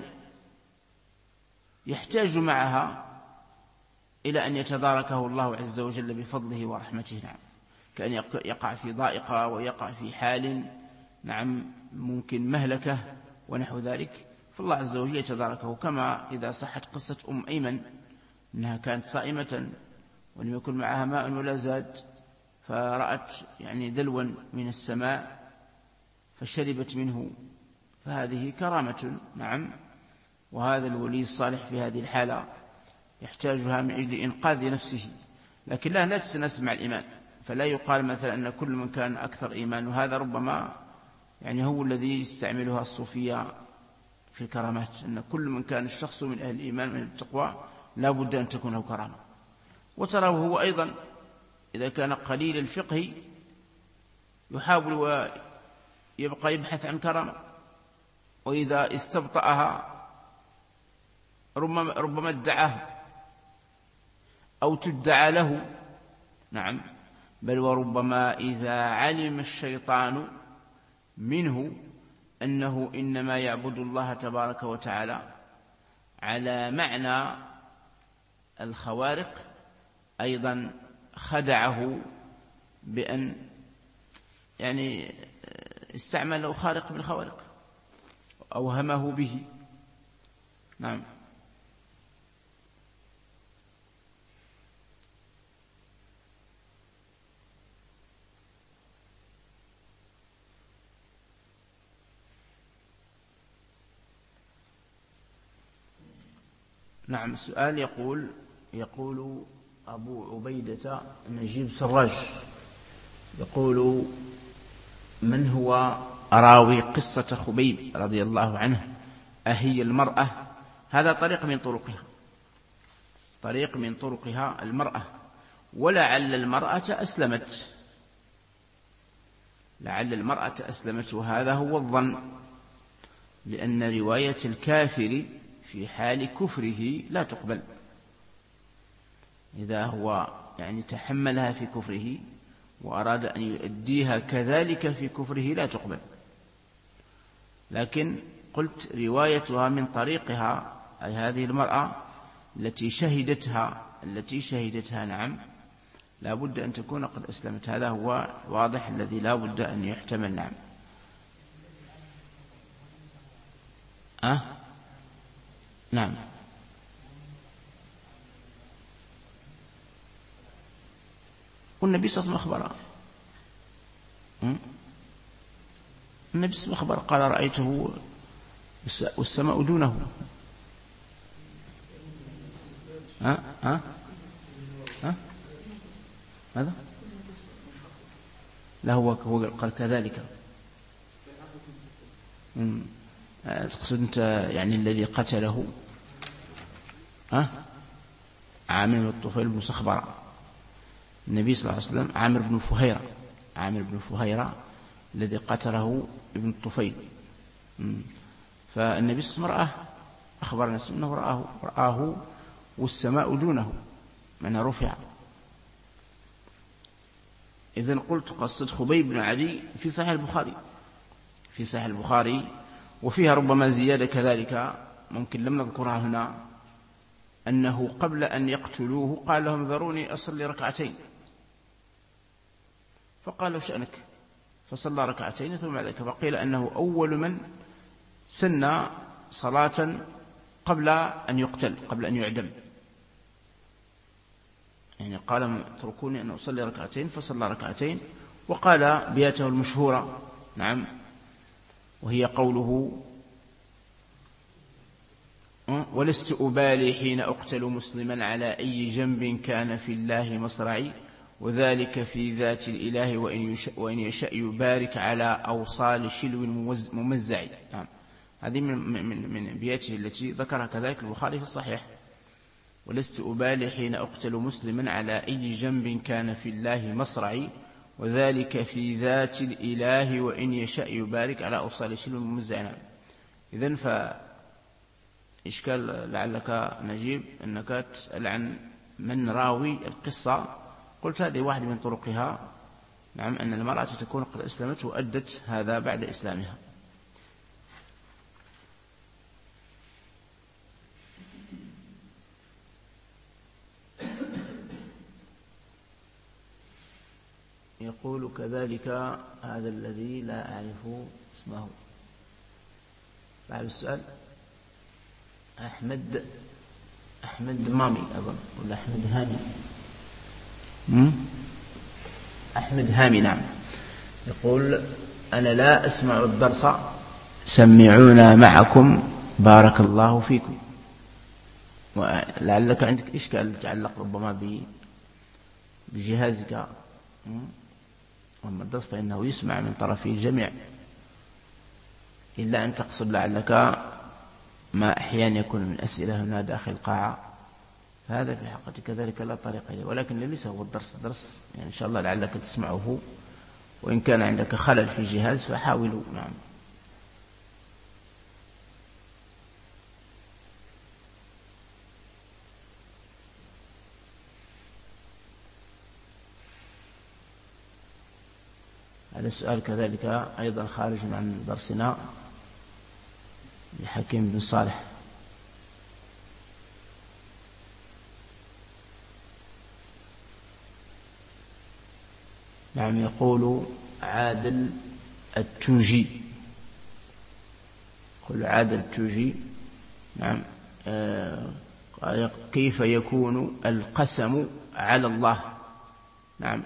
يحتاج معها إلى أن يتداركه الله عز وجل بفضله ورحمته، نعم، كأن يقع في ضائقة ويقع في حال نعم ممكن مهلكة ونحو ذلك، فالله عز وجل يتداركه. كما إذا صحت قصة أيمن أنها كانت صائمة ولم يكن معها ماء ولا زاد، فرأت يعني دلوا من السماء فشربت منه، فهذه كرامة، نعم، وهذا الولي الصالح في هذه الحالة يحتاجها من أجل إنقاذ نفسه، لكن لا تتناسب مع الإيمان، فلا يقال مثلا أن كل من كان أكثر إيمان، وهذا ربما يعني هو الذي يستعملها الصوفية في الكرامات، أن كل من كان الشخص من أهل الإيمان من التقوى لا بد أن تكون له كرامة. وتراه هو أيضا إذا كان قليل الفقه يحاول ويبقى يبحث عن كرامة، وإذا استبطأها ربما ادعاها أو تدعى له، نعم، بل وربما إذا علم الشيطان منه أنه إنما يعبد الله تبارك وتعالى على معنى الخوارق أيضا خدعه بأن يعني استعمل خارق بالخوارق أوهمه به، نعم. نعم. السؤال يقول أبو عبيدة نجيب سراج يقول: من هو راوي قصة خبيب رضي الله عنه؟ أهي المرأة؟ هذا طريق من طرقها، طريق من طرقها المرأة، ولعل المرأة أسلمت، لعل المرأة أسلمت، وهذا هو الظن، لأن رواية الكافر في حال كفره لا تقبل، إذا هو يعني تحملها في كفره وأراد أن يؤديها كذلك في كفره لا تقبل. لكن قلت روايتها من طريقها، أي هذه المرأة التي شهدتها نعم، لا بد أن تكون قد أسلمت، هذا هو واضح الذي لا بد أن يحتمل. نعم. نعم. والنبي صلى الله عليه وسلم أخبر، النبي صلى الله عليه وسلم أخبر قال رأيته والسماء دونه. هذا لا هو قال كذلك. تقصد أنت يعني الذي قتله عامر بن الطفيل بن صخبرة، النبي صلى الله عليه وسلم عامر بن فهيرة الذي قتله ابن الطفيل، فالنبي صلى الله عليه وسلم أخبر نفسه أنه رآه والسماء دونه، معنى رفع. إذن قلت قصة خبيب بن عدي في صحيح البخاري، وفيها ربما زيادة كذلك ممكن لم نذكرها هنا، أنه قبل أن يقتلوه قال لهم ذروني أصلي ركعتين، فقالوا شأنك، فصلى ركعتين ثم بعد ذلك، فقيل أنه أول من سن صلاة قبل أن يقتل، قبل أن يعدم، يعني قال اتركوني أن أصلي ركعتين، فصلى ركعتين، وقال بياته المشهورة نعم، وهي قوله ولست أبالي حين أقتل مسلما على أي جنب كان في الله مصرعي، وذلك في ذات الإله وإن يشاء يبارك على أوصال شلو ممزع. نعم. هذه من بياته التي ذكرها كذلك البخاري في الصحيح، ولست أبالي حين أقتل مسلما على أي جنب كان في الله مصرعي، وذلك في ذات الإله وإن يشاء يبارك على أوصال شلو ممزع. إذن فإشكال لعلك نجيب أنك تسأل عن من راوي القصة، قلت هذه واحدة من طرقها نعم، أن المرأة تكون قد أسلمت وأدت هذا بعد إسلامها. يقول كذلك هذا الذي لا أعرف اسمه بعد السؤال، أحمد مامي أظن، ولا أحمد هامي، أحمد هامي نعم، يقول أنا لا أسمع الدرس، سمعونا معكم بارك الله فيكم. ولعلك عندك إشكال يتعلق ربما بجهازك، أما الدرس فإنه يسمع من طرف الجميع، إلا أن تقصد لعلك ما أحيانا يكون من أسئلة هنا داخل القاعة، فهذا في الحقيقة كذلك لا طريق إليه، ولكن ليس هو الدرس يعني إن شاء الله لعلك تسمعه، وإن كان عندك خلل في جهاز فحاولوا. نعم. هذا السؤال كذلك أيضا خارج عن درسنا لحكيم بن صالح. نعم. يقول عادل التوجي، نعم، كيف يكون القسم على الله؟ نعم،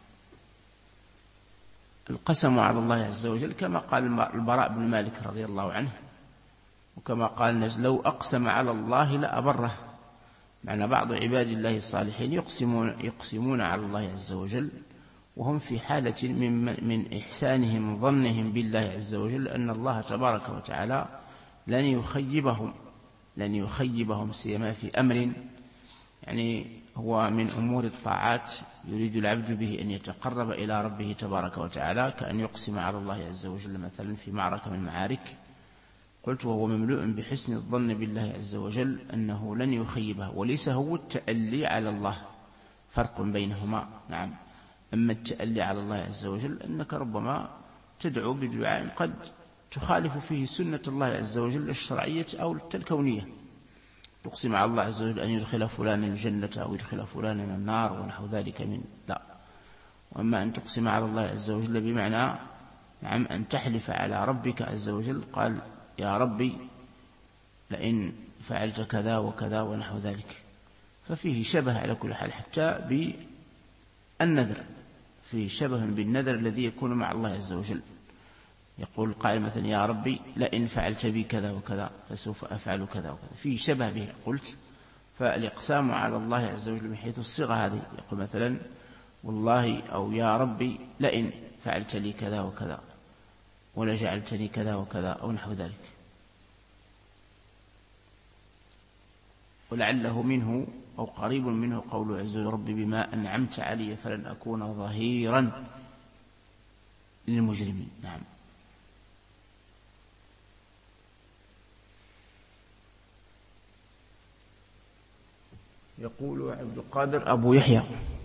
القسم على الله عز وجل كما قال البراء بن مالك رضي الله عنه، وكما قال الناس لو أقسم على الله لأبره، معنى بعض عباد الله الصالحين يقسمون على الله عز وجل وهم في حالة من إحسانهم ظنهم بالله عز وجل أن الله تبارك وتعالى لن يخيبهم سيما في أمر يعني هو من أمور الطاعات يريد العبد به أن يتقرب إلى ربه تبارك وتعالى، كأن يقسم على الله عز وجل مثلا في معركة من المعارك. قلت وهو مملوء بحسن الظن بالله عز وجل أنه لن يخيبه، وليس هو التألي على الله، فرق بينهما. نعم، أما التألي على الله عز وجل أنك ربما تدعو بدعاء قد تخالف فيه سنة الله عز وجل الشرعية أو الكونية، تقسم على الله عز وجل أن يدخل فلانا الجنة أو يدخل فلانا النار ونحو ذلك من لا. وأما أن تقسم على الله عز وجل بمعنى نعم أن تحلف على ربك عز وجل، قال يا ربي لئن فعلت كذا وكذا ونحو ذلك، ففيه شبه على كل حال، حتى بالنذر فيه شبه بالنذر الذي يكون مع الله عز وجل. يقول قائل مثلا يا ربي لئن فعلت بي كذا وكذا فسوف أفعل كذا وكذا، فيه شبه به. قلت فالإقسام على الله عز وجل من حيث الصيغة هذه، يقول مثلا والله أو يا ربي لئن فعلت لي كذا وكذا ولا جعلتني كذا وكذا أو نحو ذلك. ولعله منه أو قريب منه قول عز وجل ربي بما أنعمت علي فلن أكون ظهيرا للمجرمين. نعم. يقول عبد القادر أبو يحيى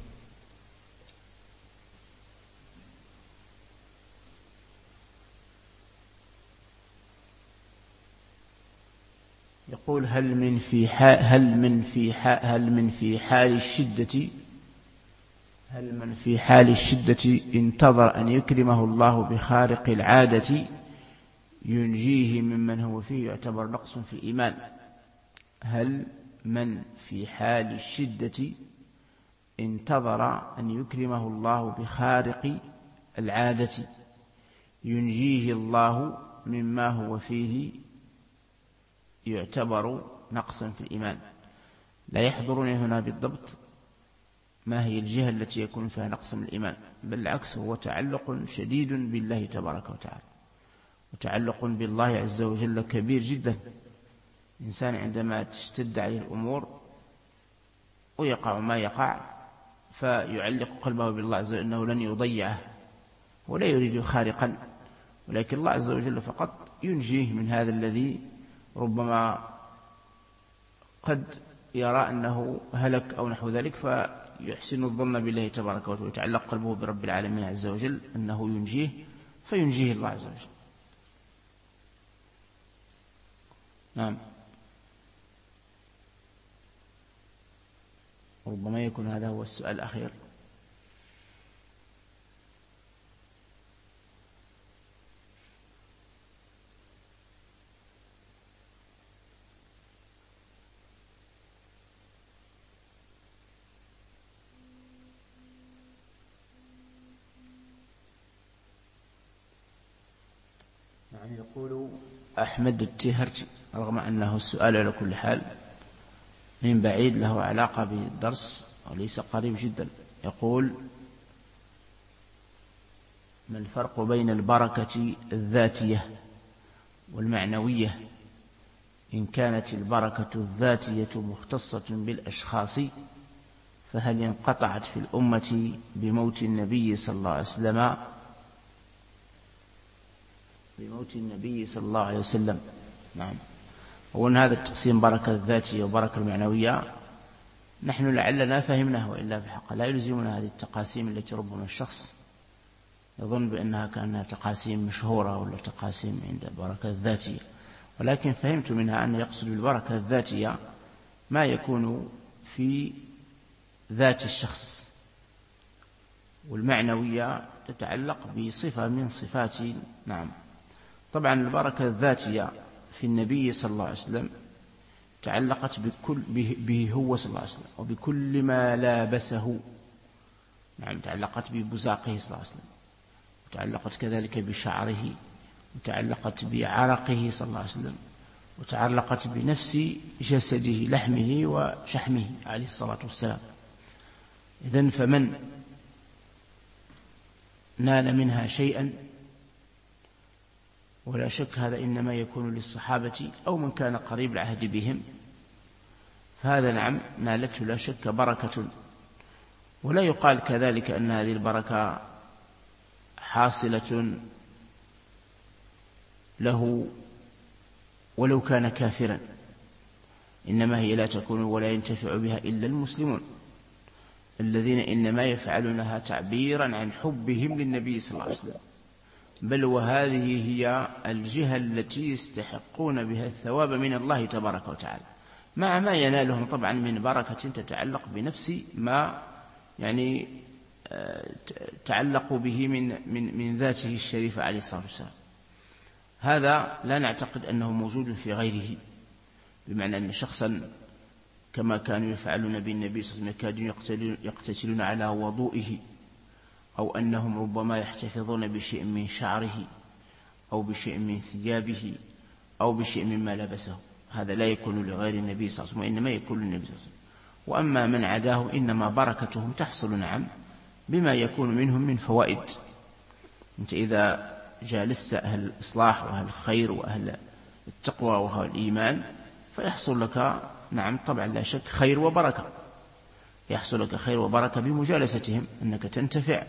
يقول هل من في حال الشدة انتظر أن يكرمه الله بخارق العادة ينجيه ممن هو فيه يعتبر نقص في الإيمان؟ هل من في حال الشدة انتظر أن يكرمه الله بخارق العادة ينجيه الله مما هو فيه يعتبر نقصا في الإيمان؟ لا يحضرني هنا بالضبط ما هي الجهة التي يكون فيها نقص من الإيمان، بل العكس، هو تعلق شديد بالله تبارك وتعالى، وتعلق بالله عز وجل كبير جدا. الإنسان عندما تشتد عليه الأمور ويقع ما يقع فيعلق قلبه بالله عز وجل أنه لن يضيعه ولا يريد خارقا، ولكن الله عز وجل فقط ينجيه من هذا الذي ربما قد يرى أنه هلك أو نحو ذلك، فيحسن الظن بالله تبارك وتعالى ويتعلق قلبه برب العالمين عز وجل أنه ينجيه، فينجيه الله عز وجل. نعم. ربما يكون هذا هو السؤال الأخير. نعم. يقول أحمد التهرتي رغم أنه السؤال على كل حال من بعيد له علاقة بالدرس وليس قريب جدا، يقول ما الفرق بين البركة الذاتية والمعنوية؟ إن كانت البركة الذاتية مختصة بالأشخاص فهل انقطعت في الأمة بموت النبي صلى الله عليه وسلم؟ نعم. وأن هذا التقسيم بركة الذاتية وبركة المعنوية نحن لعلنا فهمناه، وإلا في الحق لا يلزمنا هذه التقاسيم التي ربما الشخص يظن بأنها كأنها تقاسيم مشهورة ولا تقاسيم عند البركة الذاتية، ولكن فهمت منها أن يقصد بالبركة الذاتية ما يكون في ذات الشخص، والمعنوية تتعلق بصفة من صفات. نعم. طبعا البركة الذاتية في النبي صلى الله عليه وسلم تعلقت به هو صلى الله عليه وسلم وبكل ما لابسه. نعم. تعلقت ببزاقه صلى الله عليه وسلم، وتعلقت كذلك بشعره، وتعلقت بعرقه صلى الله عليه وسلم، وتعلقت بنفس جسده لحمه وشحمه عليه الصلاة والسلام. إذن فمن نال منها شيئا ولا شك هذا إنما يكون للصحابة أو من كان قريب العهد بهم، فهذا نعم نالته لا شك بركة. ولا يقال كذلك أن هذه البركة حاصلة له ولو كان كافرا، إنما هي لا تكون ولا ينتفع بها إلا المسلمون الذين إنما يفعلونها تعبيرا عن حبهم للنبي صلى الله عليه وسلم، بل وهذه هي الجهة التي يستحقون بها الثواب من الله تبارك وتعالى، مع ما ينالهم طبعا من بركة تتعلق بنفس ما يعني تعلقوا به من ذاته الشريفة عليه الصلاة والسلام. هذا لا نعتقد أنه موجود في غيره، بمعنى أن شخصا كما كانوا يفعلون بالنبي صلى الله عليه وسلم كانوا يقتتلون على وضوئه، أو أنهم ربما يحتفظون بشيء من شعره أو بشيء من ثيابه أو بشيء مما لبسه، هذا لا يكون لغير النبي صلى الله عليه وسلم وإنما يكون للنبي صلى الله عليه وسلم. وأما من عداه إنما بركتهم تحصل نعم بما يكون منهم من فوائد. أنت إذا جالست أهل الإصلاح وأهل الخير وأهل التقوى وأهل الإيمان فيحصل لك نعم طبعا لا شك خير وبركة، يحصل لك خير وبركة بمجالستهم، أنك تنتفع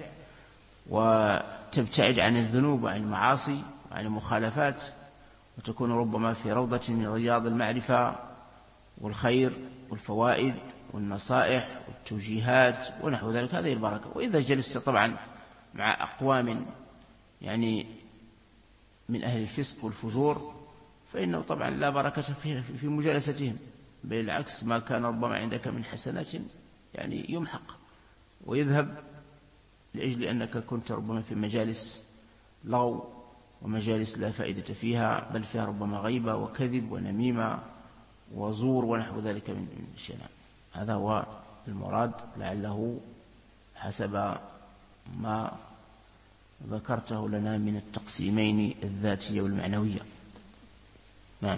وتبتعد عن الذنوب وعن المعاصي وعن المخالفات، وتكون ربما في روضة من رياض المعرفة والخير والفوائد والنصائح والتوجيهات ونحو ذلك، هذه البركة. وإذا جلست طبعا مع أقوام يعني من أهل الفسق والفجور فإنه طبعا لا بركة في مجالستهم، بالعكس ما كان ربما عندك من حسنات يعني يمحق ويذهب لأجل أنك كنت ربما في مجالس لغو ومجالس لا فائدة فيها، بل فيها ربما غيبة وكذب ونميمة وزور ونحو ذلك من الشيء. هذا هو المراد لعله حسب ما ذكرته لنا من التقسيمين الذاتية والمعنوية. نعم.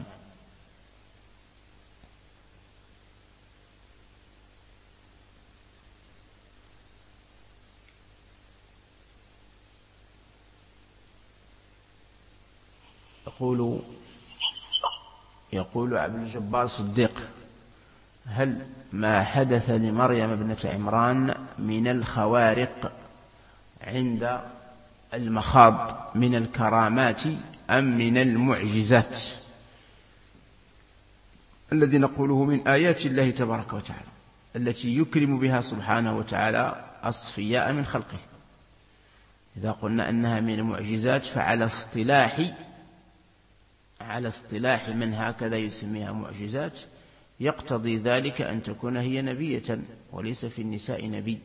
يقول عبد الجبار الصديق: هل ما حدث لمريم ابنة عمران من الخوارق عند المخاض من الكرامات أم من المعجزات الذي نقوله من آيات الله تبارك وتعالى التي يكرم بها سبحانه وتعالى أصفياء من خلقه؟ إذا قلنا أنها من المعجزات فعلى اصطلاح من هكذا يسميها معجزات يقتضي ذلك أن تكون هي نبية، وليس في النساء نبي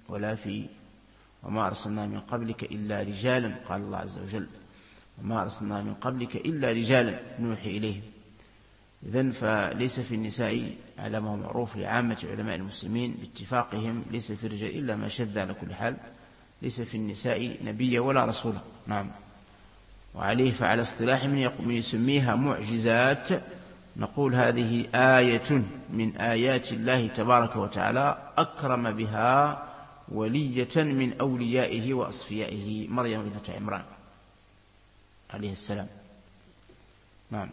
وما أرسلنا من قبلك إلا رجالا، قال الله عز وجل: وما أرسلنا من قبلك إلا رجالا نوحي إليهم. إذن فليس في النساء على ما هو معروف لعامة علماء المسلمين باتفاقهم، ليس في الرجال إلا ما شذ على كل حال، ليس في النساء نبي ولا رسول. نعم. وعليه فعلى اصطلاح من يسميها معجزات نقول هذه آية من آيات الله تبارك وتعالى أكرم بها ولية من أوليائه وأصفيائه مريم ابنة عمران عليه السلام. نعم.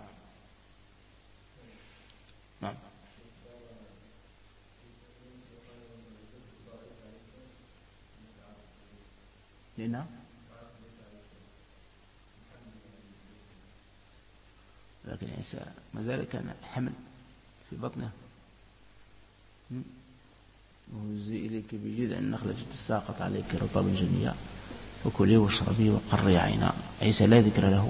نعم. لأنها لكن عيسى ما زال كان حمل في بطنه. وهزي إليك بجذع النخلة تساقط عليك رطبا جنيا وكلي واشربي وقري عينا. عيسى لا ذكر له.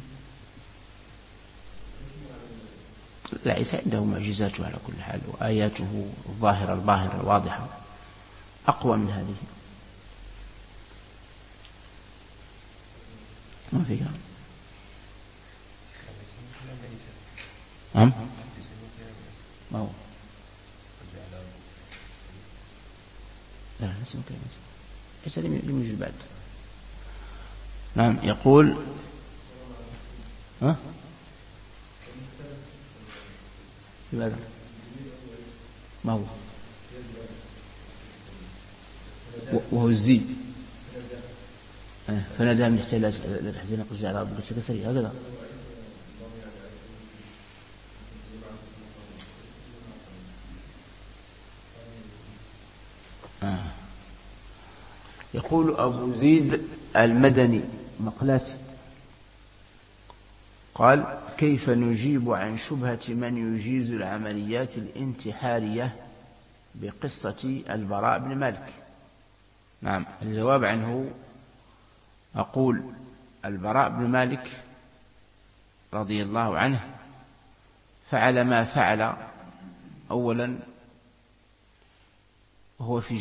لا، عيسى عنده معجزاته على كل حال، وآياته الظاهرة الباهرة الواضحة أقوى من هذه. ما في كلام. نعم. ما هو لا اسمه كلام عيسى لم يوجد بعد. نعم. يقول لماذا؟ ما هو وهو الزي فنادى من احتاج الحزين قل على ربك كسري هكذا. يقول أبو زيد المدني مقلاتي قال: كيف نجيب عن شبهة من يجيز العمليات الانتحارية بقصة البراء بن مالك؟ نعم، الجواب عنه أقول: البراء بن مالك رضي الله عنه فعل ما فعل أولا هو في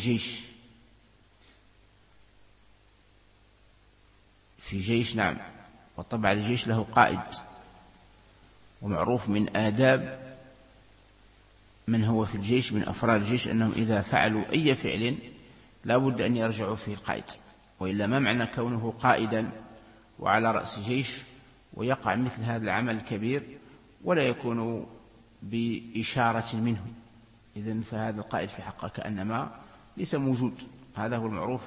جيش، نعم، وطبعا الجيش له قائد، ومعروف من آداب من هو في الجيش من أفراد الجيش أنهم إذا فعلوا أي فعل لا بد أن يرجعوا فيه القائد، وإلا ما معنى كونه قائدا وعلى رأس جيش ويقع مثل هذا العمل الكبير ولا يكون بإشارة منه؟ إذن فهذا القائد في حقه كأنما ليس موجود. هذا هو المعروف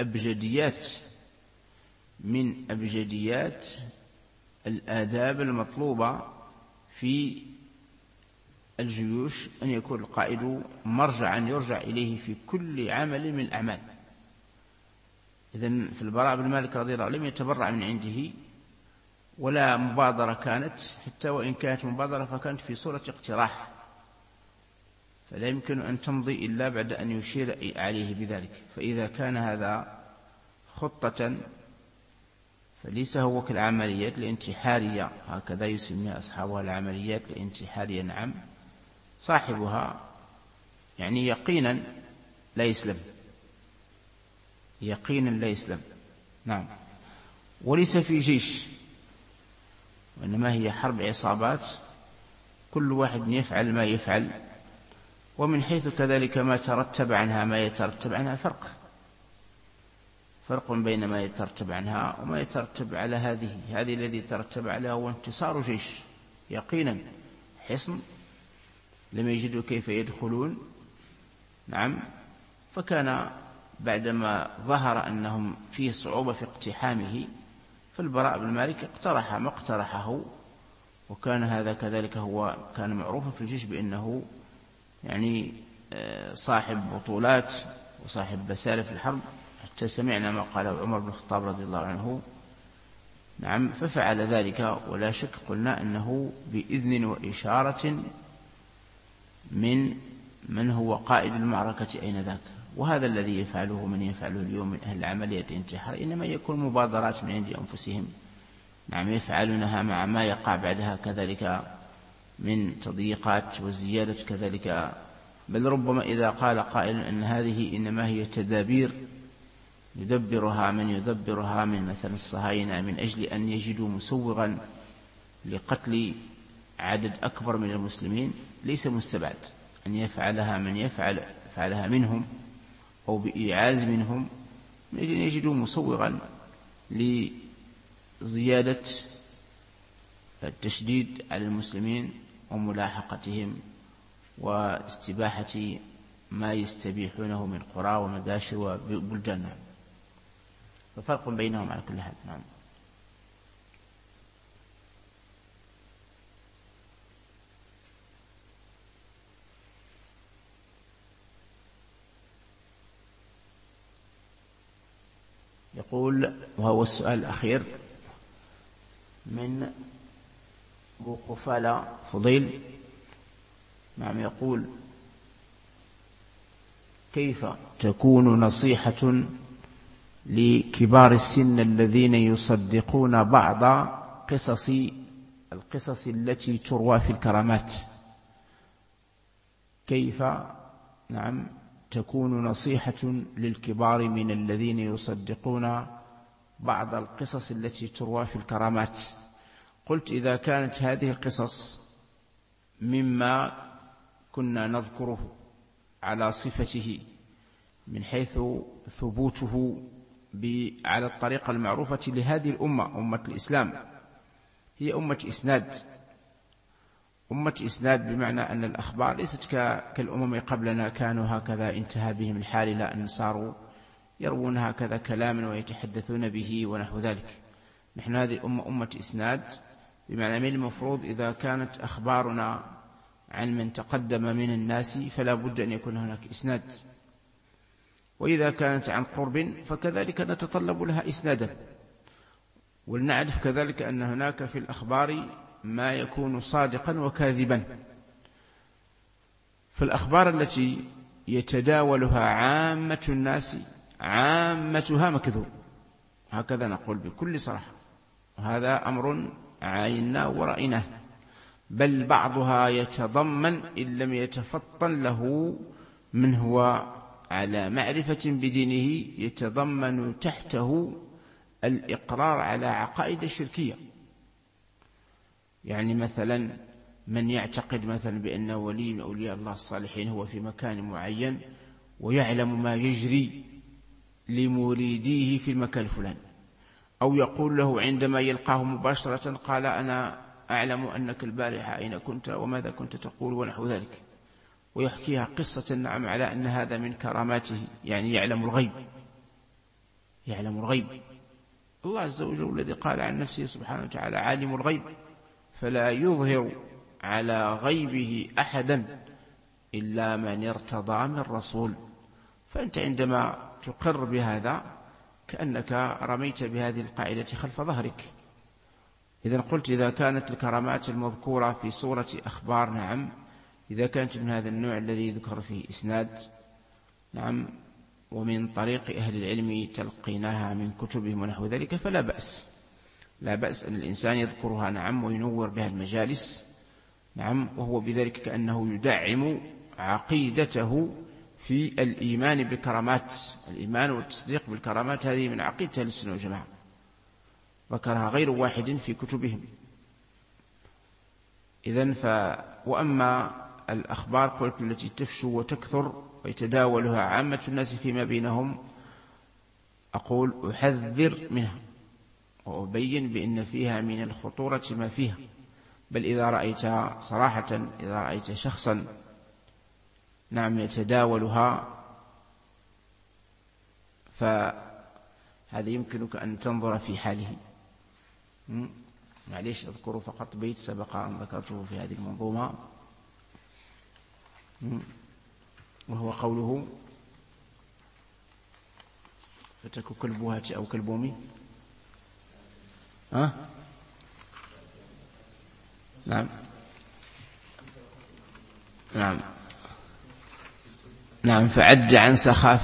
من أبجديات الآداب المطلوبة في الجيوش، أن يكون القائد مرجعا يرجع إليه في كل عمل من الأعمال. إذن في البراء بن مالك رضي الله عنه لم يتبرع من عنده ولا مبادرة كانت، حتى وإن كانت مبادرة فكانت في صورة اقتراح، فلا يمكن أن تمضي إلا بعد أن يشير عليه بذلك. فإذا كان هذا خطة فليس هو كالعمليات الانتحارية، هكذا يسمي أصحابها العمليات الانتحارية. نعم، صاحبها يعني يقينا لا يسلم، نعم، وليس في جيش، وإنما هي حرب عصابات، كل واحد يفعل ما يفعل، ومن حيث كذلك ما ترتب عنها ما يترتب عنها فرق بين ما يترتب عنها وما يترتب على هذه الذي يترتب عليها هو انتصار جيش يقينا، حصن لم يجدوا كيف يدخلون، نعم، فكان بعدما ظهر أنهم فيه صعوبة في اقتحامه فالبراء بن مالك اقترح ما اقترحه، وكان هذا كذلك هو كان معروفا في الجيش بأنه يعني صاحب بطولات وصاحب بسالة في الحرب، حتى سمعنا ما قاله عمر بن الخطاب رضي الله عنه، نعم، ففعل ذلك، ولا شك قلنا أنه بإذن وإشارة من هو قائد المعركة أين ذاك. وهذا الذي يفعله من يفعله اليوم من أهل العملية الانتحار إنما يكون مبادرات من عند أنفسهم، نعم، يفعلونها مع ما يقع بعدها كذلك من تضييقات وزيادة كذلك، بل ربما إذا قال قائل أن هذه إنما هي تدابير يدبرها من مثل الصهاينة من أجل أن يجدوا مسوغا لقتل عدد أكبر من المسلمين، ليس مستبعد أن يفعلها من يفعلها منهم أو بإيعاز منهم من أجل أن يجدوا مسوغا لزيادة التشديد على المسلمين وملاحقتهم واستباحة ما يستبيحونه من قرى ومداشر وبلدان، ففرق بينهم على كل حال. نعم. يقول، وهو السؤال الأخير من أبو قفالة فضيل، نعم، يقول: كيف تكون نصيحة لكبار السن الذين يصدقون بعض القصص التي تروى في الكرامات؟ كيف، نعم، تكون نصيحة للكبار من الذين يصدقون بعض القصص التي تروى في الكرامات؟ قلت: إذا كانت هذه القصص مما كنا نذكره على صفته من حيث ثبوته على الطريقة المعروفة لهذه الأمة، أمة الإسلام، هي أمة إسناد، بمعنى أن الأخبار ليست كالأمم قبلنا كانوا هكذا انتهى بهم الحال إلى أن صاروا يروون هكذا كلاما ويتحدثون به ونحو ذلك. نحن هذه الأمة أمة إسناد، بمعنى من المفروض إذا كانت أخبارنا عن من تقدم من الناس فلا بد أن يكون هناك إسناد، وإذا كانت عن قرب فكذلك نتطلب لها إسنادا. ولنعرف كذلك أن هناك في الأخبار ما يكون صادقا وكاذبا. فالأخبار التي يتداولها عامة الناس عامتها مكذوب، هكذا نقول بكل صراحة، وهذا أمر عاينا ورأيناه. بل بعضها يتضمن إن لم يتفطن له من هو على معرفة بدينه يتضمن تحته الإقرار على عقائد الشركية. يعني مثلا من يعتقد مثلا بأن ولي من أولياء الله الصالحين هو في مكان معين ويعلم ما يجري لمريديه في المكان الفلاني، أو يقول له عندما يلقاه مباشرة قال أنا أعلم أنك البارحة أين كنت وماذا كنت تقول ونحو ذلك، ويحكيها قصة نعم على أن هذا من كراماته، يعني يعلم الغيب. يعلم الغيب. الله عز وجل الذي قال عن نفسه سبحانه وتعالى عالم الغيب فلا يظهر على غيبه أحدا إلا من ارتضى من رسول. فأنت عندما تقر بهذا كأنك رميت بهذه القاعدة خلف ظهرك. إذا قلت إذا كانت الكرامات المذكورة في سورة أخبار نعم، إذا كانت من هذا النوع الذي يذكر فيه إسناد نعم ومن طريق أهل العلم تلقيناها من كتبهم ونحو ذلك فلا بأس. لا بأس أن الإنسان يذكرها نعم وينور بها المجالس نعم، وهو بذلك كأنه يدعم عقيدته في الإيمان بالكرامات. الإيمان والتصديق بالكرامات هذه من عقيدة أهل السنة والجماعة، ذكرها غير واحد في كتبهم. إذن وأما الأخبار قلت التي تفشو وتكثر ويتداولها عامة الناس فيما بينهم أقول أحذر منها وأبين بأن فيها من الخطورة ما فيها. بل إذا رأيت صراحة إذا رأيت شخصا نعم يتداولها فهذا يمكنك أن تنظر في حاله. معليش أذكر فقط بيت سبق أن ذكرته في هذه المنظومة، وهو قوله فتك كلبها أو كلبومي نعم نعم نعم فعد عن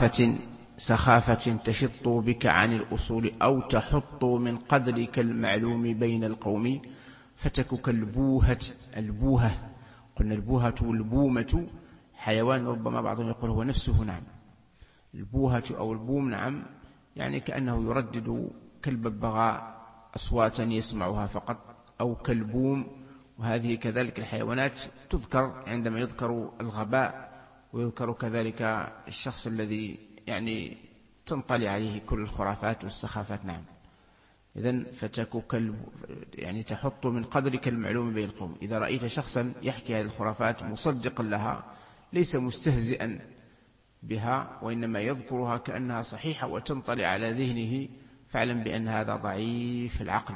سخافة تشط بك عن الأصول أو تحط من قدرك المعلوم بين القوم فتك كالبوهة. البوهة قلنا البوهة والبومة حيوان ربما بعضهم يقول هو نفسه نعم. البوهة أو البوم نعم يعني كأنه يردد كالببغاء أصواتا يسمعها فقط، أو كالبوم. وهذه كذلك الحيوانات تذكر عندما يذكر الغباء ويذكر كذلك الشخص الذي يعني تنطلي عليه كل الخرافات والسخافات نعم. إذن فتك يعني تحط من قدرك المعلوم بين القوم. إذا رأيت شخصا يحكي هذه الخرافات مصدقا لها ليس مستهزئا بها وإنما يذكرها كأنها صحيحة وتنطلي على ذهنه فاعلم بأن هذا ضعيف العقل،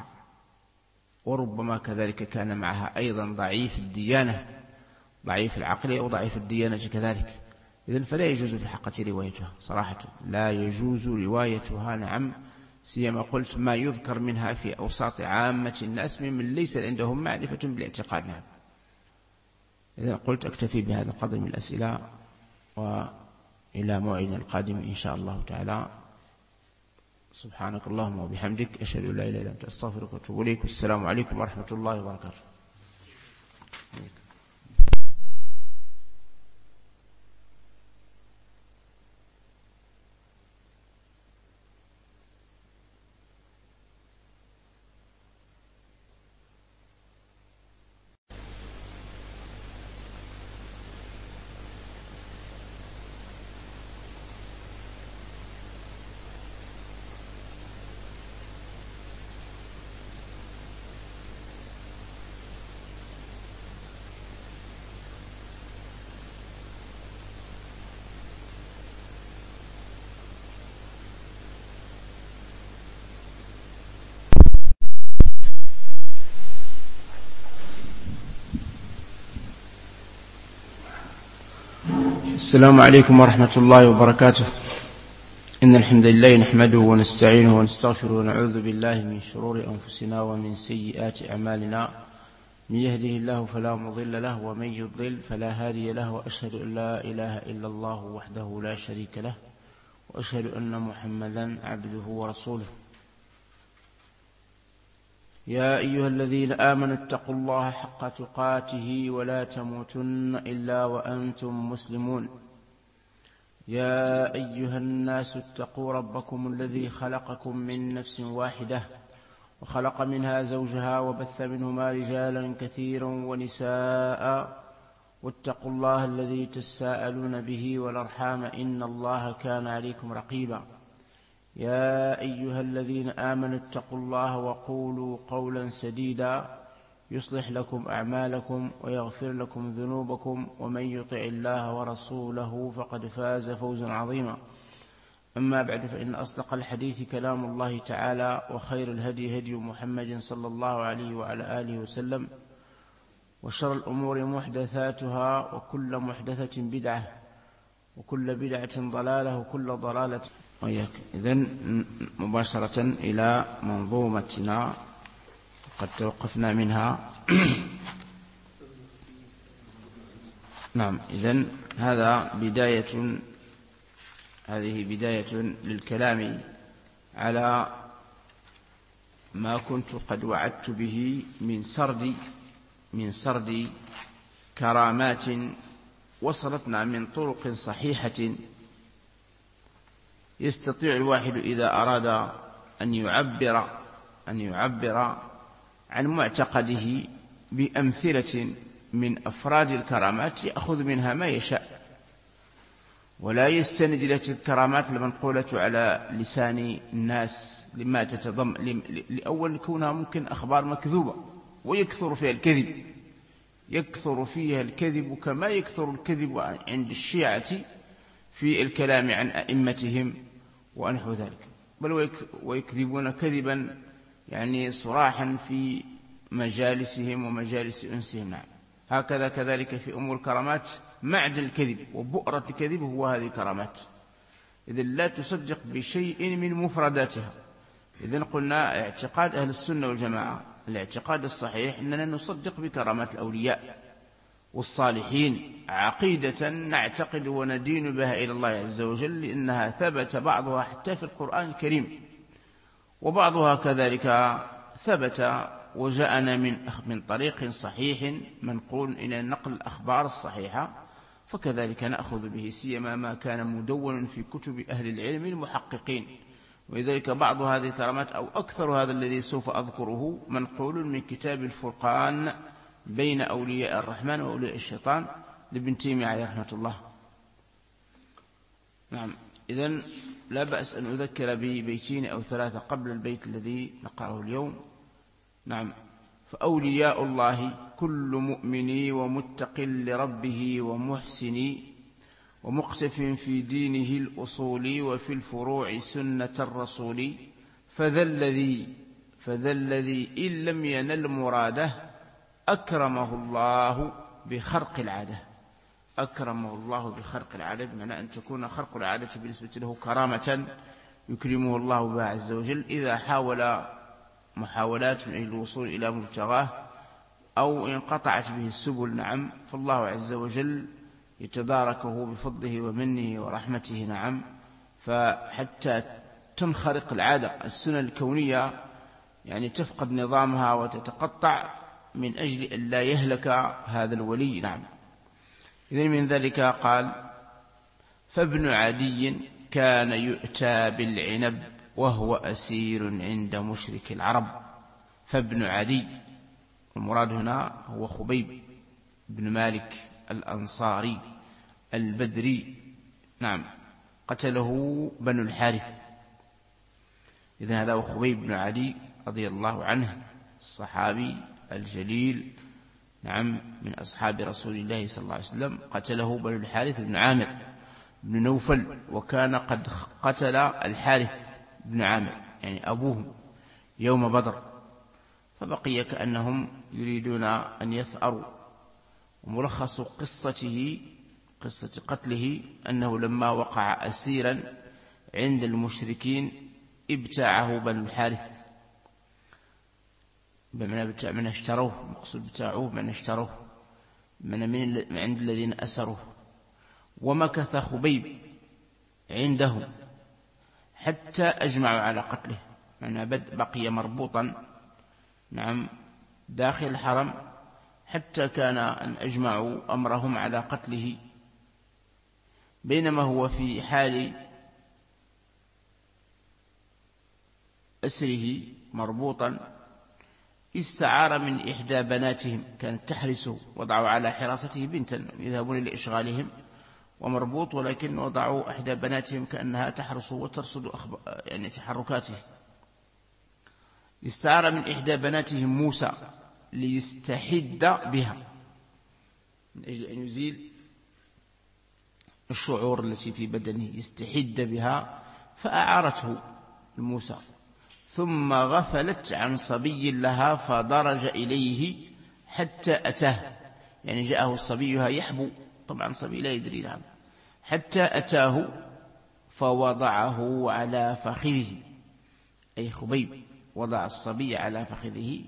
وربما كذلك كان معها أيضا ضعيف الديانة، ضعيف العقل أو ضعيف الديانة كذلك. إذن فلا يجوز في الحقيقة روايتها صراحة، لا يجوز روايتها نعم، سيما قلت ما يذكر منها في أوساط عامة الناس ممن ليس عندهم معرفة بالاعتقاد نعم. إذن قلت أكتفي بهذا القدر من الأسئلة، وإلى موعدنا القادم إن شاء الله تعالى. سبحانك اللهم وبحمدك أشهد أن لا إله إلا أنت أستغفرك وأتوب إليك، والسلام عليكم ورحمة الله وبركاته. السلام عليكم ورحمة الله وبركاته. إن الحمد لله نحمده ونستعينه ونستغفره ونعوذ بالله من شرور أنفسنا ومن سيئات أعمالنا. من يهده الله فلا مضل له ومن يضلل فلا هادي له، وأشهد أن لا إله إلا الله وحده لا شريك له، وأشهد أن محمدا عبده ورسوله. يا أيها الذين آمنوا اتقوا الله حق تقاته ولا تموتن إلا وأنتم مسلمون. يا أيها الناس اتقوا ربكم الذي خلقكم من نفس واحدة وخلق منها زوجها وبث منهما رجالا كثيرا ونساء، واتقوا الله الذي تساءلون به والأرحام إن الله كان عليكم رقيبا. يا أيها الذين آمنوا اتقوا الله وقولوا قولا سديدا يصلح لكم أعمالكم ويغفر لكم ذنوبكم، ومن يطع الله ورسوله فقد فاز فوزا عظيما. أما بعد، فإن أصدق الحديث كلام الله تعالى، وخير الهدي هدي محمد صلى الله عليه وعلى آله وسلم، وشر الأمور محدثاتها، وكل محدثة بدعة، وكل بدعة ضلالة، وكل ضلالة وإياك. إذن مباشرة إلى منظومتنا قد توقفنا منها. نعم، إذن هذه بداية للكلام على ما كنت قد وعدت به من سرد كرامات وصلتنا من طرق صحيحة يستطيع الواحد إذا أراد أن يعبر عن معتقده بأمثلة من أفراد الكرامات يأخذ منها ما يشاء، ولا يستند إلى تلك الكرامات المنقولة على لسان الناس لما تتضمن، لأول كونها ممكن أخبار مكذوبة ويكثر فيها الكذب كما يكثر الكذب عند الشيعة في الكلام عن أئمتهم ونحو ذلك، بل ويكذبون كذبا يعني صراحا في مجالسهم ومجالس أنسهم. نعم، هكذا كذلك في أمور الكرامات معدن الكذب وبؤرة الكذب هو هذه الكرامات، إذن لا تصدق بشيء من مفرداتها. إذن قلنا اعتقاد أهل السنة والجماعة، الاعتقاد الصحيح أننا نصدق بكرامات الأولياء والصالحين عقيدة نعتقد وندين بها إلى الله عز وجل، لأنها ثبت بعضها حتى في القرآن الكريم، وبعضها كذلك ثبت وجاءنا من طريق صحيح منقول إلى نقل الأخبار الصحيحة، فكذلك نأخذ به، سيما ما كان مدون في كتب أهل العلم المحققين. ولذلك بعض هذه الكرامات أو أكثر هذا الذي سوف أذكره منقول من كتاب الفرقان بين أولياء الرحمن وأولياء الشيطان لابن تيمية عليه رحمة الله. نعم، إذن لا بأس أن أذكر ببيتين أو ثلاثة قبل البيت الذي نقرأه اليوم. نعم، فأولياء الله كل مؤمن ومتق لربه ومحسن ومقتف في دينه الأصول وفي الفروع سنة الرسول، فذا الذي إن لم ينل مراده أكرمه الله بخرق العادة. أكرمه الله بخرق العادة بمعنى أن تكون خرق العادة بالنسبة له كرامة يكرمه الله بها عز وجل إذا حاول محاولات من أجل الوصول إلى مبتغاه أو انقطعت به السبل. نعم، فالله عز وجل يتداركه بفضله ومنه ورحمته. نعم، فحتى تنخرق العادة السنة الكونية يعني تفقد نظامها وتتقطع من أجل أن لا يهلك هذا الولي. نعم، إذن من ذلك قال: فابن عدي كان يؤتى بالعنب وهو أسير عند مشرك العرب. فابن عدي المراد هنا هو خبيب بن مالك الأنصاري البدري. نعم، قتله بنو الحارث. إذن هذا هو خبيب بن عدي رضي الله عنه، الصحابي الجليل. نعم، من أصحاب رسول الله صلى الله عليه وسلم. قتله بنو الحارث بن عامر بن نوفل، وكان قد قتل الحارث بن عامر يعني أبوه يوم بدر، فبقي كأنهم يريدون أن يثأروا. وملخص قصة قتله أنه لما وقع أسيرا عند المشركين ابتاعه بنو الحارث، بمعنى من اشتروه، المقصود بتاعوه من اشتروه من عند الذين أسروه. ومكث خبيب عندهم حتى أجمعوا على قتله، معنى بقي مربوطا نعم داخل الحرم حتى كان أن أجمعوا أمرهم على قتله. بينما هو في حال أسره مربوطا استعار من إحدى بناتهم كانت تحرسه، وضعوا على حراسته بنتا يذهبون لإشغالهم ومربوط، ولكن وضعوا إحدى بناتهم كأنها تحرسه وترصد يعني تحركاته. استعار من إحدى بناتهم موسى ليستحد بها من أجل أن يزيل الشعور التي في بدنه، يستحد بها، فأعارته موسى، ثم غفلت عن صبي لها فدرج إليه حتى أتاه، يعني جاءه صبيها يحبو، طبعا صبي لا يدري نعم، حتى أتاه فوضعه على فخذه، أي خبيب وضع الصبي على فخذه،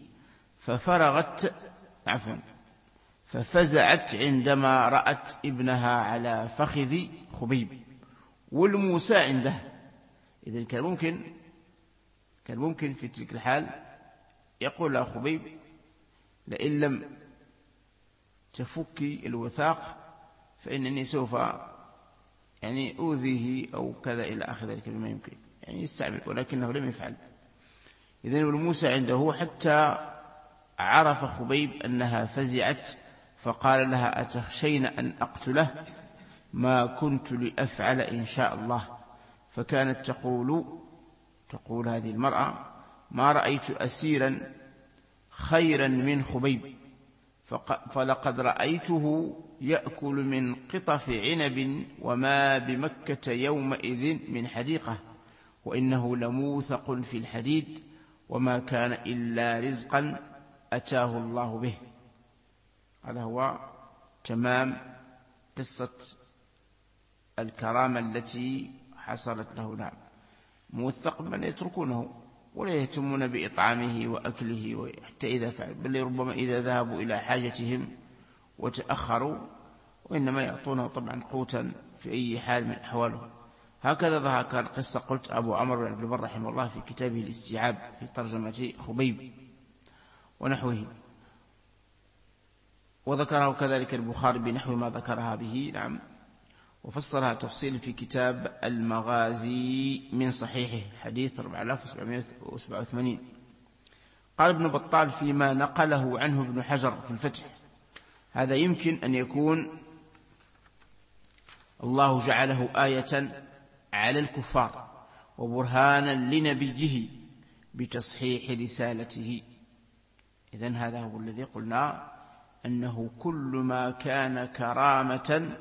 ففزعت عندما رأت ابنها على فخذ خبيب والموسى عنده. إذن كان ممكن في تلك الحال يقول له خبيب لئن لم تفكي الوثاق فإنني سوف يعني أوذيه أو كذا إلى آخر ذلك بما يمكن، يعني يستعمل، ولكنه لم يفعل. إذن الموسى عنده حتى عرف خبيب أنها فزعت، فقال لها أتخشين أن أقتله؟ ما كنت لأفعل إن شاء الله. فكانت تقول هذه المرأة ما رأيت أسيرا خيرا من خبيب، فلقد رأيته يأكل من قطف عنب وما بمكة يومئذ من حديقة، وإنه لموثق في الحديد، وما كان إلا رزقا أتاه الله به. هذا هو تمام قصة الكرامة التي حصلت له. نعم، موثق من يتركونه ولا يهتمون بإطعامه وأكله حتى إذا فعل، بل ربما إذا ذهبوا إلى حاجتهم وتأخروا، وإنما يعطونه طبعا قوتا في أي حال من أحواله. هكذا ظهر كان قصة قلت أبو عمرو بن عبد البر رحمه الله في كتابه الاستيعاب في ترجمة خبيب ونحوه، وذكره كذلك البخاري بنحو ما ذكرها به. نعم، وفصلها تفصيل في كتاب المغازي من صحيحه حديث 4787. قال ابن بطال فيما نقله عنه ابن حجر في الفتح: هذا يمكن أن يكون الله جعله آية على الكفار وبرهانا لنبيه بتصحيح رسالته. إذن هذا هو الذي قلنا أنه كل ما كان كرامة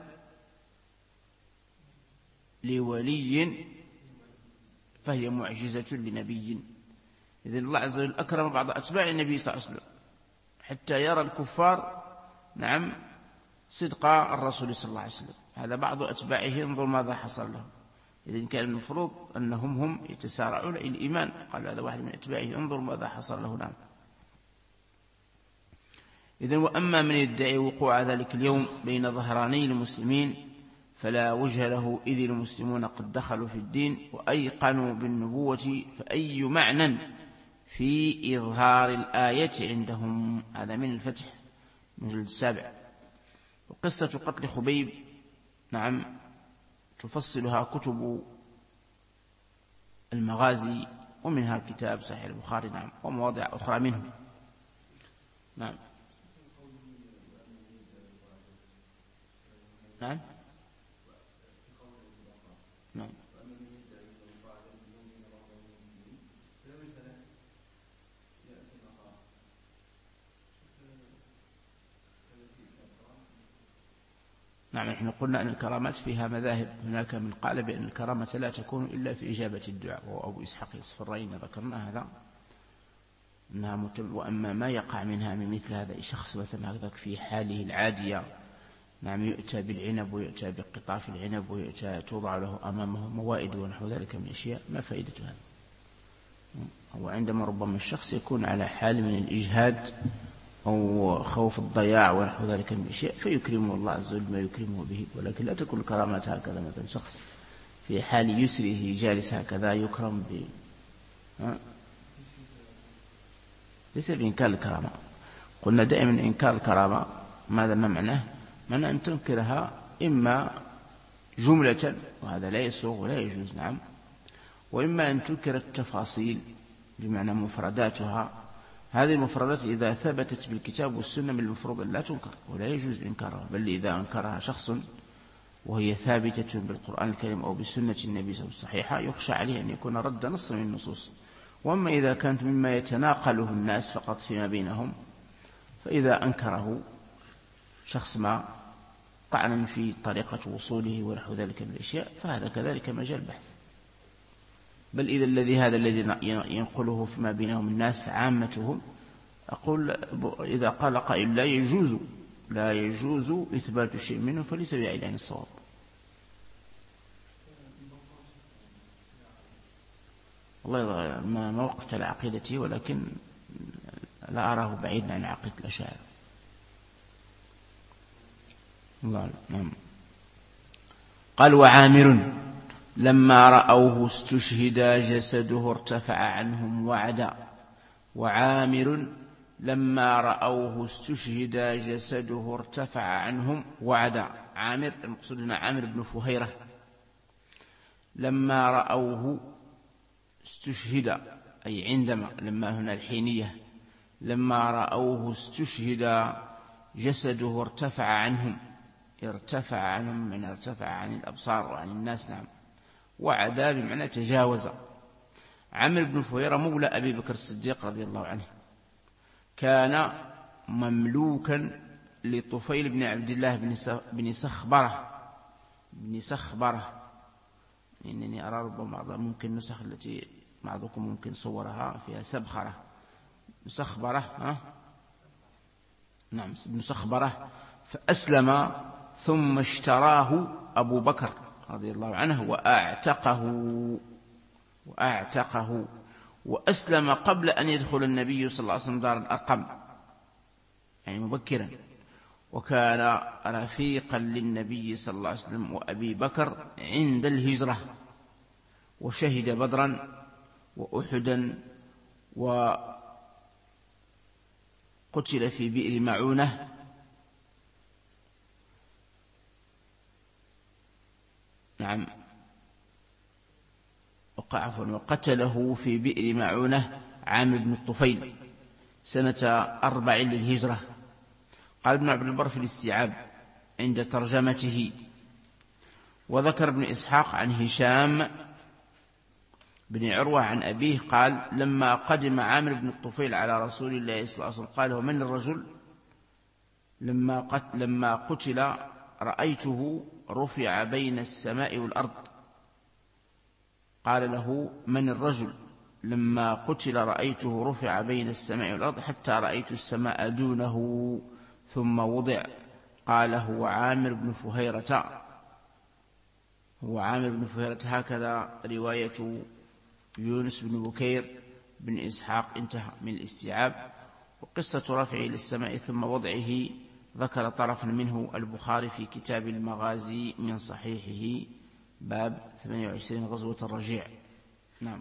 لولي فهي معجزة لنبي. إذن الله عز وجل أكرم بعض أتباع النبي صلى الله عليه وسلم حتى يرى الكفار نعم صدق الرسول صلى الله عليه وسلم. هذا بعض أتباعه انظر ماذا حصل لهم. إذن كان المفروض أنهم هم يتسارعون إلى الإيمان. قال هذا واحد من أتباعه انظر ماذا حصل له. نعم. إذن وأما من يدعي وقوع ذلك اليوم بين ظهراني المسلمين فلا وجه له، إذ المسلمون قد دخلوا في الدين وأيقنوا بالنبوة، فأي معنى في إظهار الآية عندهم؟ هذا من الفتح المجلد 7. وقصة قتل خبيب نعم تفصلها كتب المغازي، ومنها كتاب صحيح البخاري نعم ومواضع أخرى منه. نعم نعم نعم نعم. نحن قلنا أن الكرامات فيها مذاهب. هناك من قال بأن الكرامة لا تكون إلا في إجابة الدعاء، وهو أبو إسحاق الصفرين ذكرنا هذا أنها وأما ما يقع منها من مثل هذا الشخص مثلا هكذا في حاله العادية نعم، يؤتى بالعنب ويؤتى بقطاف العنب ويؤتى توضع له أمامه موائد ونحو ذلك من أشياء، ما فائدة هذا؟ وعندما ربما الشخص يكون على حال من الإجهاد أو خوف الضياع ونحو ذلك من أشياء فيكرمه الله عز وجل ما يكرمه به، ولكن لا تكون الكرامات هكذا. مثلا شخص في حال يسره جالس هكذا يكرم ليس بإنكار الكرامة. قلنا دائما إنكار الكرامة ماذا ما معناه؟ معنى أن تنكرها إما جملة وهذا لا يسوغ ولا يجوز، نعم، وإما أن تنكر التفاصيل بمعنى مفرداتها. هذه المفردات إذا ثبتت بالكتاب والسنة من المفروض أن لا تنكر ولا يجوز إنكارها، بل إذا أنكرها شخص وهي ثابتة بالقرآن الكريم أو بسنة النبي صلى الله عليه وسلم الصحيحة يخشى عليه أن يكون رد نص من النصوص. وأما إذا كانت مما يتناقله الناس فقط فيما بينهم، فإذا أنكره شخص ما طعنا في طريقة وصوله ونحو ذلك من الأشياء فهذا كذلك مجال بحث. بل إذا هذا الذي ينقله فيما بينهم الناس عامتهم، أقول إذا قال قائل لا يجوز إثبات شيء منه فليس بعيد عن الصواب. والله ما وقفت على عقيدتي، ولكن لا أراه بعيدا عن عقيدة الأشاعرة. الله نعم. قال وعامر لما رأوه استشهد جسده ارتفع عنهم وعدا. وعامر لما رأوه استشهد جسده ارتفع عنهم وعدا. عامر المقصود هنا عامر بن فهيرة. لما رأوه استشهد أي عندما، لما هنا الحينية، لما رأوه استشهد جسده ارتفع عنهم من ارتفع عن الأبصار وعن الناس، نعم. وعدا بمعنى تجاوز. عمرو بن فهيرة مولى أبي بكر الصديق رضي الله عنه، كان مملوكا لطفيل بن عبد الله بن سخبرة. إنني أرى ربما ممكن النسخ التي بعضكم ممكن صورها فيها سخبرة نعم بن سخبرة. فأسلم ثم اشتراه أبو بكر رضي الله عنه وأعتقه وأسلم قبل أن يدخل النبي صلى الله عليه وسلم دار الأرقم، يعني مبكرا، وكان رفيقا للنبي صلى الله عليه وسلم وأبي بكر عند الهجرة، وشهد بدرا وأحدا، وقتل في بئر معونة. نعم، وقتله في بئر معونة عامر بن الطفيل سنة 4 للهجرة. قال ابن عبد البر في الاستيعاب عند ترجمته. وذكر ابن إسحاق عن هشام بن عروة عن أبيه قال لما قدم عامر بن الطفيل على رسول الله صلى الله عليه وسلم قال ومن الرجل؟ لما قتل رأيته رفع بين السماء والأرض. قال له من الرجل؟ لما قتل رأيته رفع بين السماء والأرض حتى رأيت السماء دونه ثم وضع. قال هو عامر بن فهيرة. هكذا رواية يونس بن بكير بن إسحاق انتهى من الاستيعاب. وقصة رفعه للسماء ثم وضعه ذكر طرفا منه البخاري في كتاب المغازي من صحيحه باب 28 غزوة الرجيع. نعم.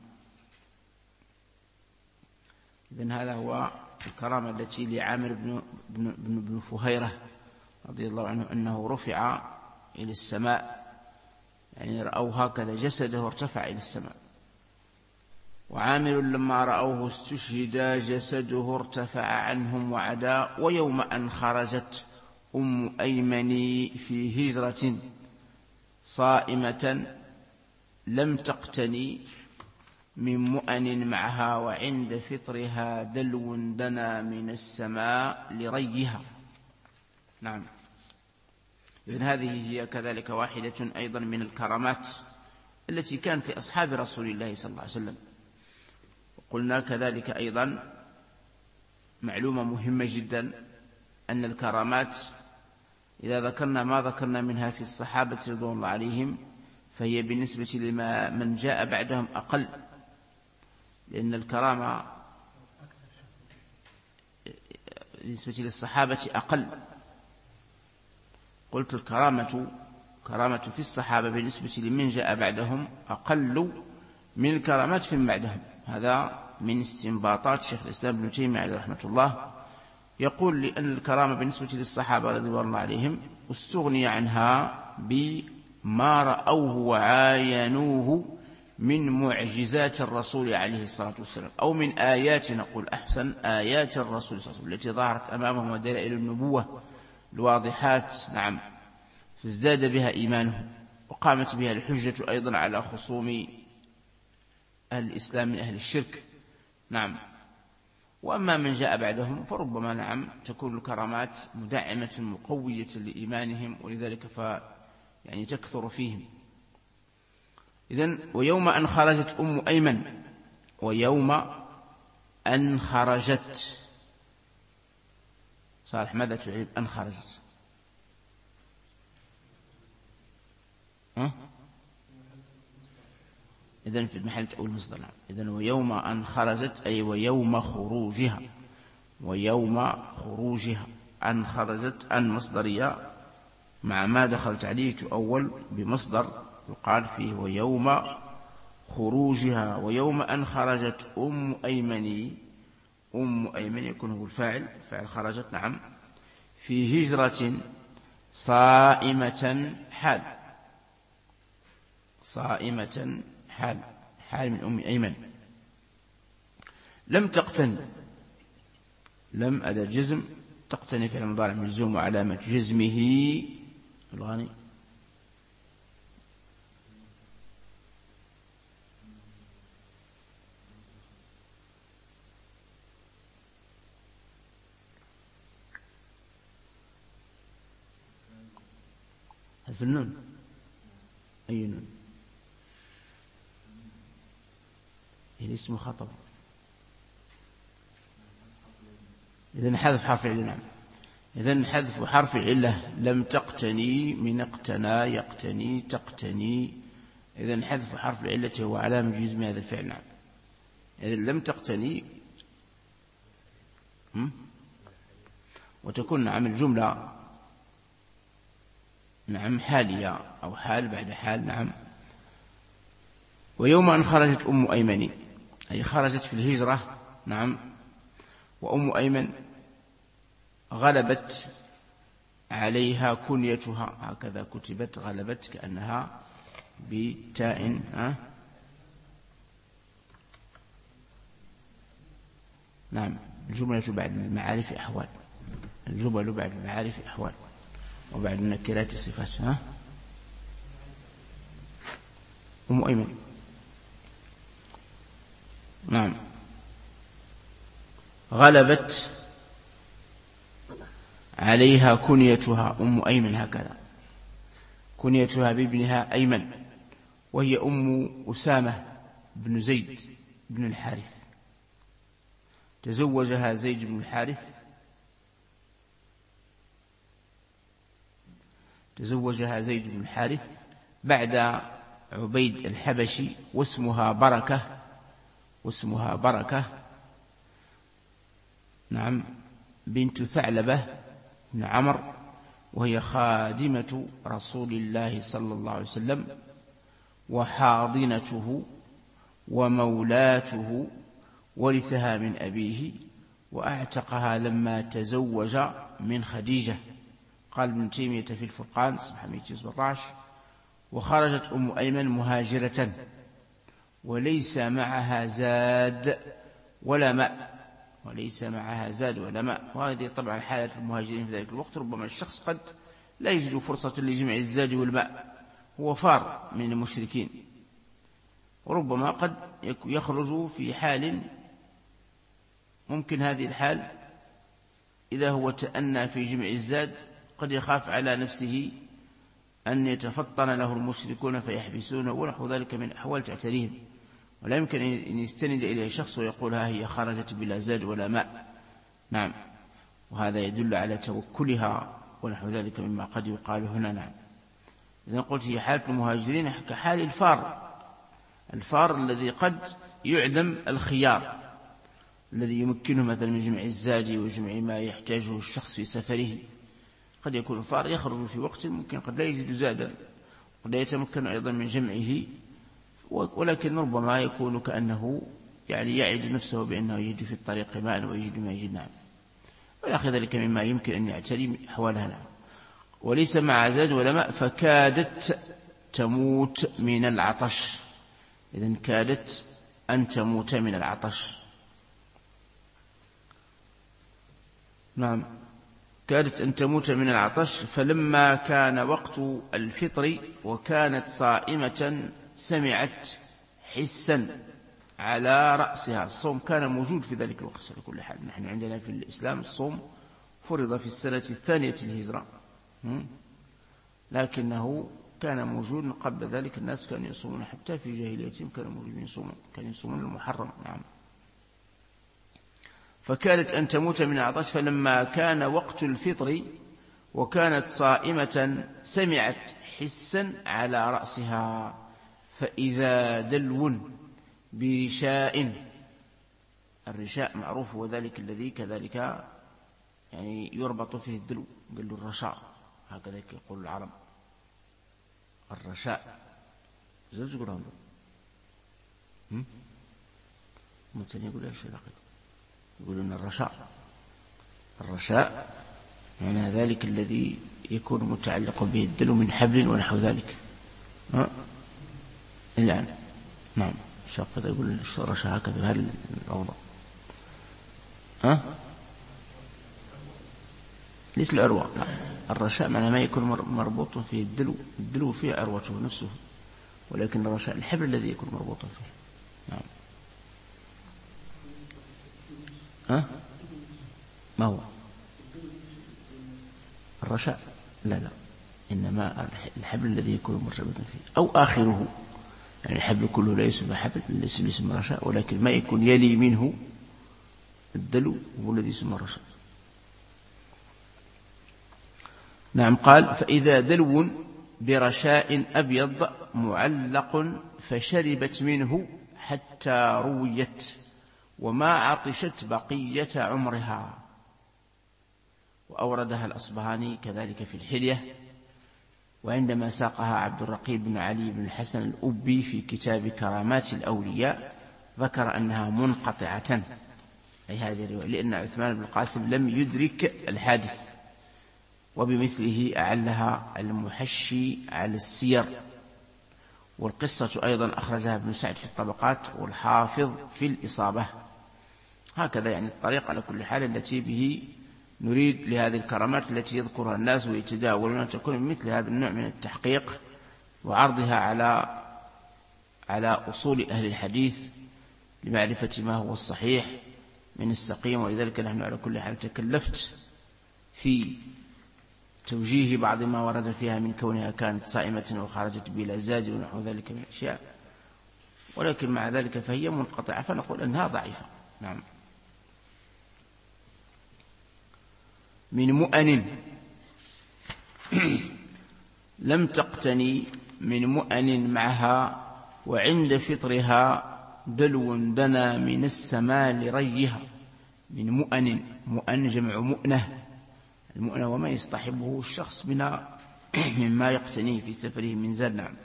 إذن هذا هو الكرامة التي لعامر بن فهيرة رضي الله عنه أنه رفع إلى السماء، يعني رأوه هكذا جسده ارتفع إلى السماء. وعامر لما رأوه استشهد جسده ارتفع عنهم وعدا. ويوم أن خرجت أم أيمن في هجرة صائمة لم تقتني من مؤن معها وعند فطرها دلو دنا من السماء لريها. نعم. إذن هذه هي كذلك واحدة أيضا من الكرامات التي كانت لأصحاب رسول الله صلى الله عليه وسلم. قلنا كذلك أيضا معلومة مهمة جدا أن الكرامات إذا ذكرنا ما ذكرنا منها في الصحابة رضوان الله عليهم فهي بالنسبة لما من جاء بعدهم أقل، لأن الكرامة بالنسبة للصحابة أقل. قلت كرامة في الصحابة بالنسبة لمن جاء بعدهم أقل من الكرامات في من بعدهم. هذا من استنباطات شيخ الإسلام ابن تيمية عليه رحمة الله. يقول لأن الكرامة بالنسبة للصحابة رضوان الله عليهم استغني عنها بما رأوه وعاينوه من معجزات الرسول عليه الصلاة والسلام، أو من آيات، نقول أحسن، آيات الرسول صلى الله عليه وسلم التي ظهرت أمامهم ودلائل النبوة الواضحات. نعم، فازداد بها إيمانه وقامت بها الحجة أيضا على خصوم أهل الإسلام من أهل الشرك. نعم. وأما من جاء بعدهم فربما نعم تكون الكرامات مدعمة مقوية لإيمانهم، ولذلك يعني تكثر فيهم. إذن ويوم أن خرجت أم أيمن، ويوم أن خرجت، صالح ماذا تعرف أن خرجت؟ إذن في المحل تقول مصدر. إذن ويوم أن خرجت أي ويوم خروجها، ويوم خروجها. أن خرجت أن مصدرية مع ما دخلت عليه تؤول بمصدر يقال فيه ويوم خروجها. ويوم أن خرجت أم أيمن، أم أيمن يكون هو الفاعل خرجت. نعم. في هجرة صائمة حال، صائمة حال من أم أيمن. لم تقتني، لم أداة جزم، تقتني فعل مضارع مجزوم وعلامة جزمه الغاني حذف النون. أي نون؟ اسم خطب. إذن حذف حرف العلة. نعم. إذن حذف حرف العلة. لم تقتني من اقتنى يقتني تقتني. إذن حذف حرف العلة هو علامة جزم هذا الفعل. نعم. إذن لم تقتني وتكون نعم الجملة نعم حالية أو حال بعد حال. نعم. ويوم أن خرجت أم أيمن أي خرجت في الهجرة. نعم. وأم أيمن غلبت عليها كنيتها، هكذا كتبت غلبت كأنها بتاء. نعم. الجملة بعد المعارف أحوال، الجمل بعد المعارف أحوال، وبعد النكرات صفات. أم أيمن. نعم. غلبت عليها كنيتها أم أيمن، هكذا كنيتها بابنها أيمن، وهي أم أسامة بن زيد بن الحارث. تزوجها زيد بن الحارث، تزوجها زيد بن الحارث بعد عبيد الحبشي، واسمها بركة، واسمها بركة. نعم. بنت ثعلبة بن عمرو، وهي خادمة رسول الله صلى الله عليه وسلم وحاضنته ومولاته، ورثها من أبيه وأعتقها لما تزوج من خديجة. قال ابن تيمية في الفرقان صفحة 117: وخرجت أم أيمن مهاجرة وليس معها زاد ولا ماء، وليس معها زاد ولا ماء. وهذه طبعا حالة المهاجرين في ذلك الوقت، ربما الشخص قد لا يجد فرصة لجمع الزاد والماء، هو فار من المشركين، وربما قد يخرج في حال ممكن هذه الحال إذا هو تأنى في جمع الزاد قد يخاف على نفسه أن يتفطن له المشركون فيحبسونه ونحو ذلك من أحوال تعتريهم، ولا يمكن أن يستند إليه شخص ويقول ها هي خرجت بلا زاد ولا ماء. نعم. وهذا يدل على توكلها ونحو ذلك مما قد يقال هنا. نعم. إذا قلت هي حالة المهاجرين كحال الفار الذي قد يعدم الخيار الذي يمكنه مثلا من جمع الزاد وجمع ما يحتاجه الشخص في سفره. قد يكون الفار يخرج في وقت ممكن قد لا يجد زادا، قد لا يتمكن أيضا من جمعه، ولكن ربما يكون كأنه يعني يعد نفسه بأنه يجد في الطريق ماء ويجد ما يجد. نعم. ويأخذ ذلك مما يمكن أن يعتري حوالها. نعم. وليس مع زاد ولا ماء فكادت تموت من العطش. إذن كادت أن تموت من العطش. نعم. كادت أن تموت من العطش. فلما كان وقت الفطر وكانت صائمة سمعت حسا على رأسها. الصوم كان موجود في ذلك الوقت على كل حال. نحن عندنا في الإسلام الصوم فرض في السنة 2 الهجرة، لكنه كان موجود قبل ذلك. الناس كانوا يصومون حتى في جاهليتهم كانوا موجودين يصومون، كانوا يصومون المحرم. نعم. فكانت أن تموت من العطش. فلما كان وقت الفطر وكانت صائمة سمعت حسا على رأسها فإذا دلو برشاء. الرشاء معروف وذلك الذي كذلك يعني يربط فيه الدلو، قال له الرشاء، هكذا يقول العرب الرشاء. زوج يقول عنده مثلا يقول ايش رقيق، يقول ان الرشاء يعني ذلك الذي يكون متعلق به الدلو من حبل ونحو ذلك. الآن نعم الشاق هذا يقول الرشاء هكذا هل الأوضاع ليس العروة. لا. الرشاء معنى ما يكون مربوط فيه الدلو فيه عروته نفسه، ولكن الرشاء الحبل الذي يكون مربوطا فيه. نعم. ما هو الرشاء؟ لا إنما الحبل الذي يكون مرتبطا فيه أو آخره، يعني الحبل كله لا يسمى حبل، يسمى رشاء، ولكن ما يكون يلي منه الدلو هو الذي يسمى رشاء. نعم. قال فإذا دلو برشاء أبيض معلق فشربت منه حتى رويت وما عطشت بقية عمرها. وأوردها الأصبهاني كذلك في الحلية. وعندما ساقها عبد الرقيب بن علي بن الحسن الأبي في كتاب كرامات الأولياء ذكر أنها منقطعة، أي هذه الرواية، لأن عثمان بن القاسم لم يدرك الحادث. وبمثله أعلها المحشي على السير. والقصة أيضا أخرجها ابن سعد في الطبقات والحافظ في الإصابة. هكذا يعني الطريقة على كل حال التي به نريد لهذه الكرامات التي يذكرها الناس ويتداولون أن تكون مثل هذا النوع من التحقيق وعرضها على أصول أهل الحديث لمعرفة ما هو الصحيح من السقيم. ولذلك نحن على كل حال تكلفت في توجيه بعض ما ورد فيها من كونها كانت صائمة وخرجت بلا زاد ونحو ذلك من الأشياء، ولكن مع ذلك فهي منقطعة فنقول أنها ضعيفة. نعم. من مؤن لم تقتني من مؤن معها وعند فطرها دلو دنا من السماء لريها. من مؤن جمع مؤنة. المؤنة وما يصطحبه الشخص مما يقتنيه في سفره من زاد. نعم.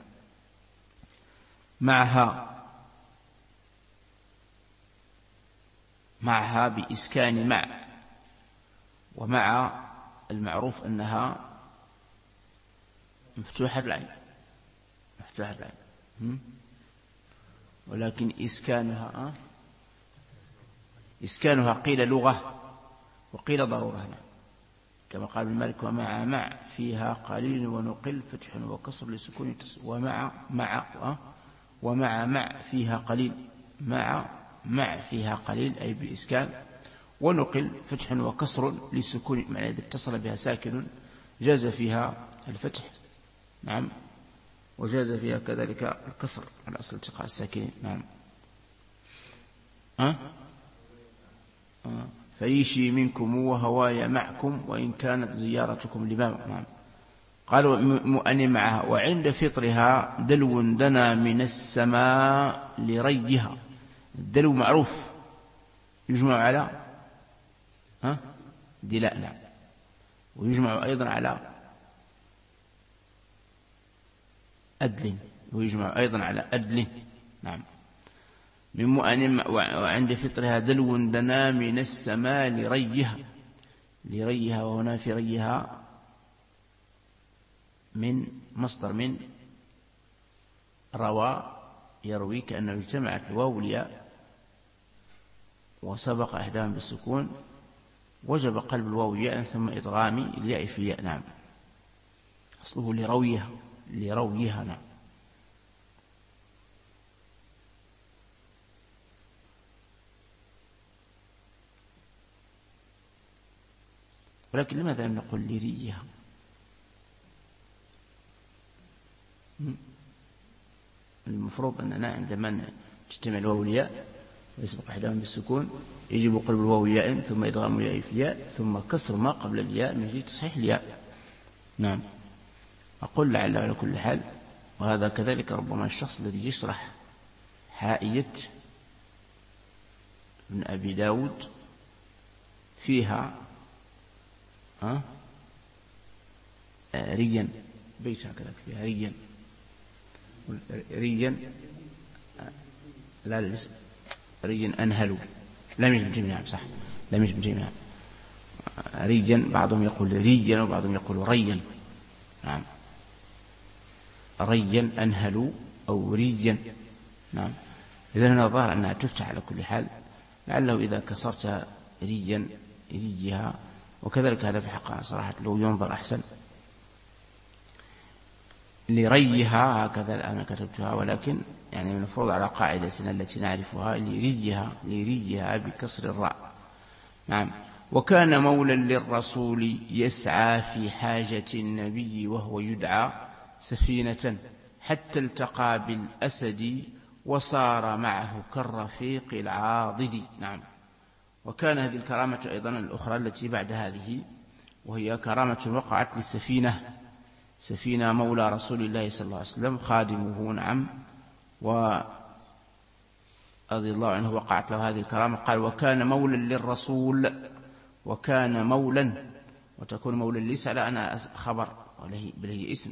معها بإسكان مع، ومع المعروف أنها مفتوحة العين، ولكن إسكانها قيل لغة وقيل ضرورة. كما قال ابن مالك ومع فيها قليل ونقل فتح وكسر لسكون ومع فيها قليل. مع فيها قليل أي بإسكان، ونقل فتح وكسر للسكون، معنى إذا اتصل بها ساكن جاز فيها الفتح. نعم. وجاز فيها كذلك الكسر على أصل التقاء الساكنين. نعم. فريشي منكم وهواي معكم وإن كانت زيارتكم لبابا. نعم. قال مؤني معها وعند فطرها دلو دنا من السماء لريها. الدلو معروف يجمع على دلاء، نعم، ويجمع أيضا على أدل، ويجمع أيضا على أدل. نعم. من مؤن وعند فطرها دلو دنا من السماء لريها. لريها وهنا في ريها من مصدر من روى يروي، كأنه اجتمعت الواو والياء وسبق إحداهما بالسكون، وجب قلب الواو ياء ثم إدغام الياء في الياء. نعم. أصله لرويها، لرويها. نعم. ولكن لماذا لم نقل لريها؟ المفروض أننا عندما تجتمع الواو والياء ويسبق إحداهما بالسكون يجب قلب الواو ياء ثم إدغام الياء في الياء ثم كسر ما قبل الياء من أجل تصحيح الياء. نعم. أقول لعل على كل حال، وهذا كذلك ربما الشخص الذي يشرح حائية ابن أبي داود فيها ريا، بيت هكذا فيها ريا، ريا لا الاسم ريا أنهلوا، لم يجب جميعا، صح، لم يجب جميعا. ريا بعضهم يقول ريا وبعضهم يقول ريا. نعم. ريا أنهلوا أو ريا. نعم. إذن هنا ظهر أنها تفتح على كل حال، لعله إذا كسرت ريا ريها، وكذلك هذا في حقها صراحة لو ينظر أحسن. لريها هكذا الآن كتبتها، ولكن يعني المفروض على قاعدتنا التي نعرفها لريها، لريها بكسر الراء. نعم. وكان مولا للرسول يسعى في حاجة النبي وهو يدعى سفينة حتى التقى بالأسد وصار معه كالرفيق العاضد. نعم. وكان هذه الكرامة أيضا الأخرى التي بعد هذه، وهي كرامة وقعت للسفينة، سفينة مولى رسول الله صلى الله عليه وسلم خادمه. نعم. ورضي الله عنه وقعت له هذه الكرامة. قال وكان مولا للرسول، وكان مولا، وتكون مولا ليس على أنا خبر، بل هي اسم،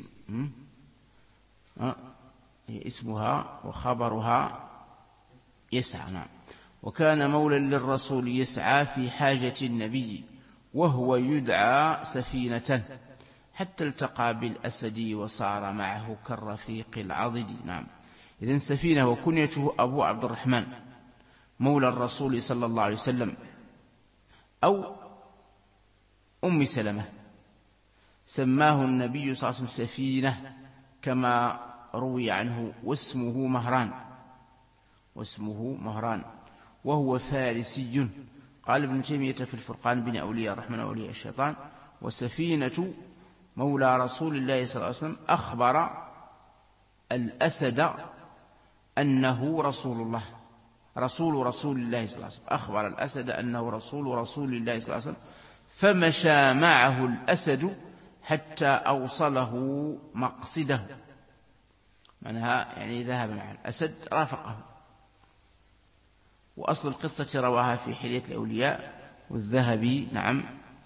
هي اسمها وخبرها يسعى. نعم. وكان مولا للرسول يسعى في حاجة النبي وهو يدعى سفينة حتى التقى بالأسد وصار معه كالرفيق العضد. نعم. إذن سفينة وكنيته أبو عبد الرحمن مولى الرسول صلى الله عليه وسلم أو أم سلمة، سماه النبي صلى الله عليه وسلم سفينة كما روي عنه، واسمه مهران، واسمه مهران، وهو فارسي. قال ابن تيمية في الفرقان بين أولياء الرحمن وأولياء الشيطان: وسفينة مولى رسول الله صلى الله عليه وسلم أخبر الأسد أنه رسول الله، رسول الله صلى الله عليه وسلم، أخبر الأسد أنه رسول الله صلى الله عليه وسلم، فمشى معه الأسد حتى أوصله مقصده. معناها يعني ذهب مع الأسد رافقه. وأصل القصة رواها في حلية الأولياء والذهبي. نعم.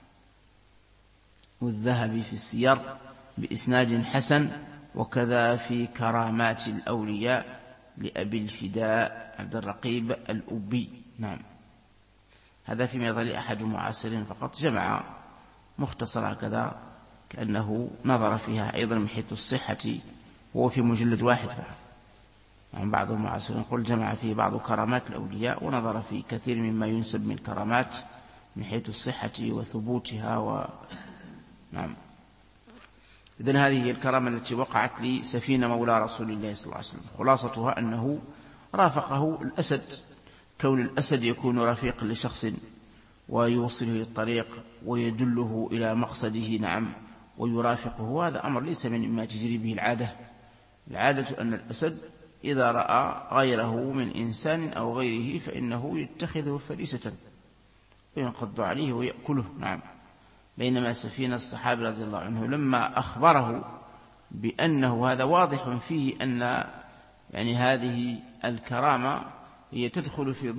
والذهبي في السير بإسناد حسن، وكذا في كرامات الأولياء لأبي الفداء عبد الرقيب الأبي. نعم. هذا فيما يظل أحد المعاصرين فقط، جمع مختصر هكذا كأنه نظر فيها أيضا من حيث الصحة، وهو في مجلد واحد فقط. عن بعض المعاصرين يقول جمع فيه بعض كرامات الأولياء ونظر في كثير مما ينسب من كرامات من حيث الصحة وثبوتها نعم. إذن هذه هي الكرامة التي وقعت لسفينة مولى رسول الله صلى الله عليه وسلم. خلاصتها أنه رافقه الأسد. كون الأسد يكون رفيق لشخص ويوصله الطريق ويدله إلى مقصده، نعم، ويرافقه، هذا أمر ليس من ما تجري به العادة. العادة أن الأسد إذا رأى غيره من إنسان أو غيره فإنه يتخذه فريسة وينقض عليه ويأكله. نعم. بينما سفينة الصحابي رضي الله عنه لما أخبره بأنه هذا واضح فيه أن يعني هذه الكرامة هي تدخل في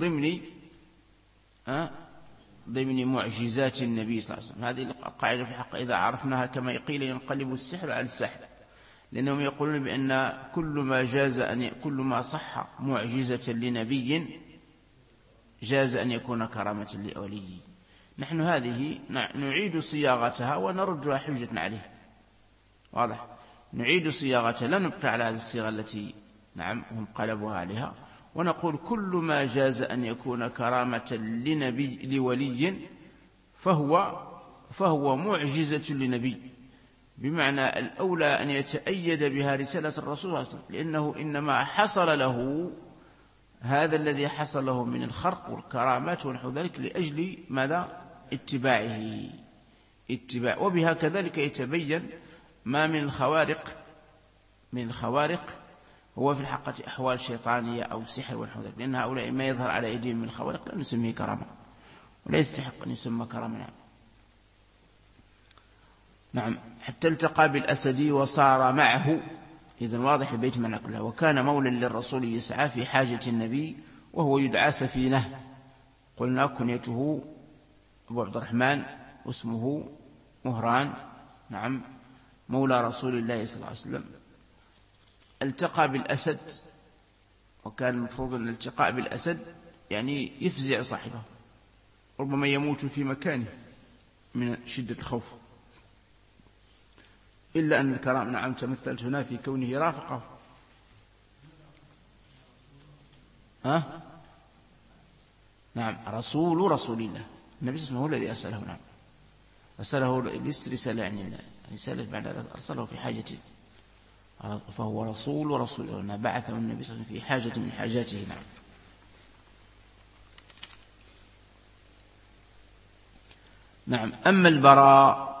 ضمن معجزات النبي صلى الله عليه وسلم. هذه القاعدة في الحق إذا عرفناها كما قيل ينقلب السحر على الساحر، لأنهم يقولون بأن كل ما صح معجزة لنبي جاز أن يكون كرامة لأولي. نحن هذه نعيد صياغتها ونردها حجة عليه. واضح؟ نعيد صياغتها، لا نبقى على هذه الصيغة التي هم قلبوها عليها، ونقول كل ما جاز أن يكون كرامة لولي فهو معجزة لنبي، بمعنى الأولى أن يتأيد بها رسالة الرسول أصلا، لأنه إنما حصل له هذا الذي حصل له من الخرق والكرامات ونحو ذلك لأجل ماذا؟ اتباعه. وبها كذلك يتبين ما من الخوارق هو في الحقيقة أحوال شيطانية أو سحر ونحو ذلك، لأن هؤلاء ما يظهر على أيديهم من الخوارق لا نسميه كرامة، ولا يستحق أن يسمى كرامة. نعم. حتى التقى بالأسد وصار معه. إذن واضح البيت معنى كلها. وكان مولا للرسول يسعى في حاجة النبي وهو يدعى سفينة. قلنا كنيته أبو عبد الرحمن واسمه مهران. نعم. مولى رسول الله صلى الله عليه وسلم. التقى بالأسد، وكان المفروض أن الالتقاء بالأسد يعني يفزع صاحبه، ربما يموت في مكانه من شدة الخوف، إلا أن الكرام تمثلت هنا في كونه رافقه. نعم. رسول الله النبي صلى الله عليه وسلم هو الذي أرسله. نعم. أرسله رسالة، يعني رسالة بعد أرسله في حاجته، فهو رسول الله، بعثه النبي صلى الله عليه وسلم في حاجة من حاجاته. نعم. نعم. أما البراء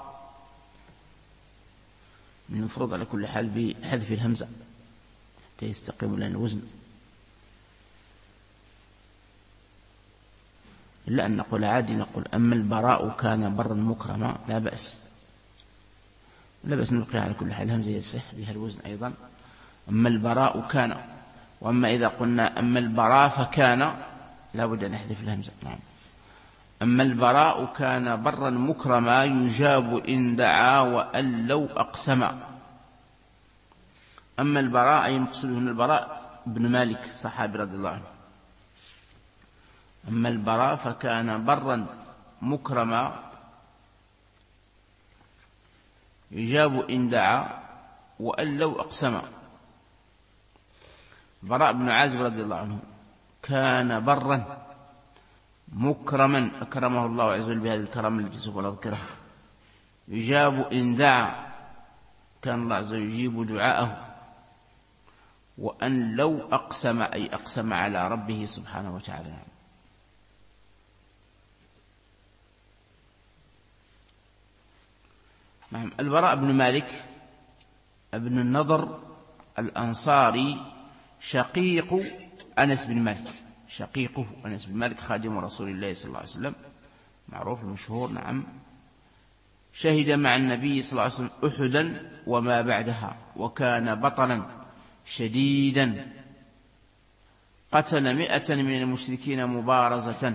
من المفروض على كل حال بحذف الهمزة حتى يستقيم لنا الوزن، إلا أن نقول عادي، نقول أما البراء كان برا مكرما، لا بأس نلقي على كل حال الهمزة يصح بها الوزن أيضا. أما البراء كان، وأما إذا قلنا أما البراء فكان لا بد أن نحذف الهمزة. نعم. أما البراء كان برا مكرما يجاب إن دعا وأن لو أقسم. أما البراء أي مقصود هنا البراء بن مالك الصحابي رضي الله عنه. أما البراء فكان برا مكرما يجاب إن دعا وأن لو أقسم. براء بن عازب رضي الله عنه كان برا مكرما أكرمه الله عز وجل بهذه الكرامة التي سوف نذكرها. يجاب إن دعا، كان الله عز وجل يجيب دعاءه. وأن لو أقسم أي أقسم على ربه سبحانه وتعالى. نعم. البراء بن مالك ابن النضر الأنصاري شقيقه أنس بن مالك خادم رسول الله صلى الله عليه وسلم، معروف المشهور. نعم. شهد مع النبي صلى الله عليه وسلم أحدا وما بعدها، وكان بطلا شديدا، قتل 100 من المشركين مبارزة.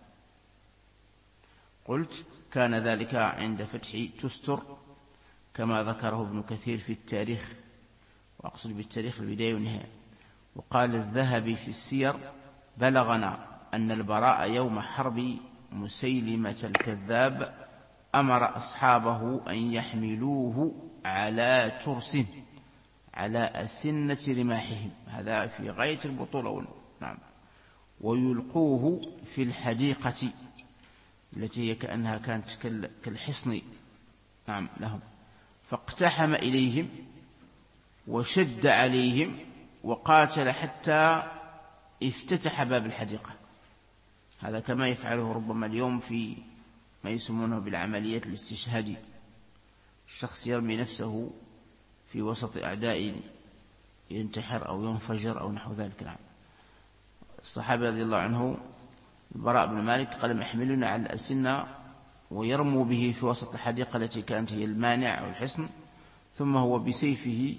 قلت كان ذلك عند فتح تستر كما ذكره ابن كثير في التاريخ، وأقصد بالتاريخ البداية والنهاية. وقال الذهبي في السير بلغنا أن البراء يوم حرب مسيلمة الكذاب أمر أصحابه أن يحملوه على ترس على أسنة رماحهم، هذا في غاية البطولة. نعم. ويلقوه في الحديقة التي هي كأنها كانت كالحصن. نعم. لهم. فاقتحم إليهم وشد عليهم وقاتل حتى افتتح باب الحديقة. هذا كما يفعله ربما اليوم في ما يسمونه بالعمليات الاستشهادية، الشخص يرمي نفسه في وسط أعداء ينتحر أو ينفجر أو نحو ذلك. نعم. الصحابي رضي الله عنه البراء بن مالك قال يحملون على الأسنة ويرموا به في وسط الحديقة التي كانت هي المانع أو الحصن، ثم هو بسيفه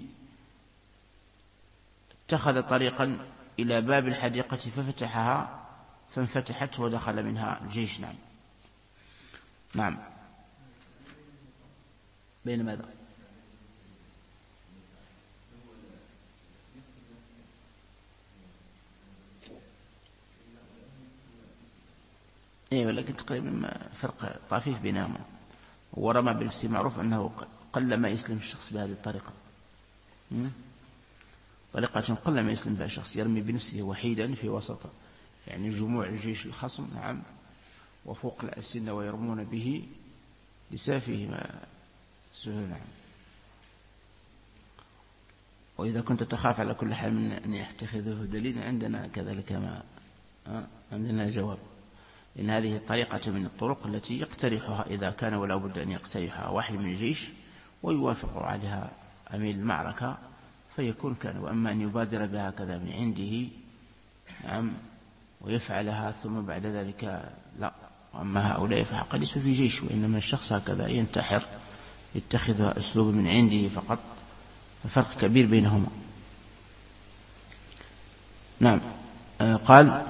اتخذ طريقا إلى باب الحديقة ففتحها فانفتحت ودخل منها الجيش. نعم. نعم. بين ماذا؟ ولكن تقريبا فرق طفيف بينهما. ورمى بالنفس معروف أنه قل ما يسلم الشخص بهذه الطريقة، طريقة قل ما يسلم بها الشخص، يرمي بنفسه وحيدا في وسط يعني جموع الجيش الخصم. نعم. وفوق الأسنة ويرمون به لسافهم سهل. نعم. وإذا كنت تخاف على كل حال من أن يتخذه دليل، عندنا كذلك ما عندنا جواب، إن هذه طريقة من الطرق التي يقترحها إذا كان ولا بد أن يقترحها واحد من الجيش ويوافق عليها أمير المعركة فيكون كان. وأما أن يبادر بها كذا من عنده نعم ويفعلها ثم بعد ذلك لا. وأما هؤلاء فحق ليسوا في جيش، وإنما الشخص هكذا ينتحر يتخذها أسلوب من عنده فقط، ففرق كبير بينهما. نعم. قال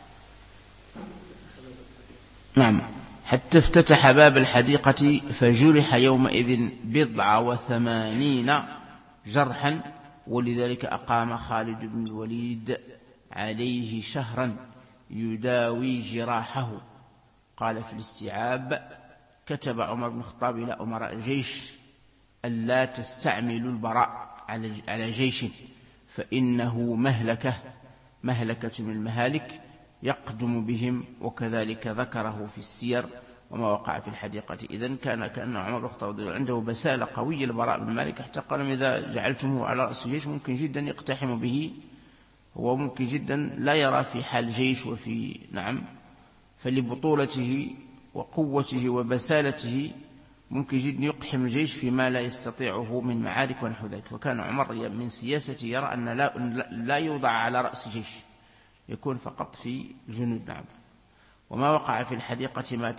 نعم حتى افتتح باب الحديقة فجرح يومئذ 87 جرحا، ولذلك أقام خالد بن الوليد عليه شهرا يداوي جراحه. قال في الاستيعاب: كتب عمر بن الخطاب إلى أمراء الجيش ألا تستعملوا البراء على جيش فإنه مهلكة من المهالك يقدم بهم. وكذلك ذكره في السير وما وقع في الحديقة. إذن كان عمر بن الخطاب عنده بسالة قوية البراء بن مالك، حتى قال: إذا جعلتموه على رأس الجيش ممكن جدا يقتحم به، هو ممكن جدا لا يرى في حال جيش وفي نعم، فلبطولته وقوته وبسالته ممكن جدا يقحم الجيش فيما لا يستطيعه من معارك ونحو ذلك. وكان عمر من سياسته يرى أن لا يوضع على رأس جيش، يكون فقط في جنود. نعم. وما وقع في الحديقة مما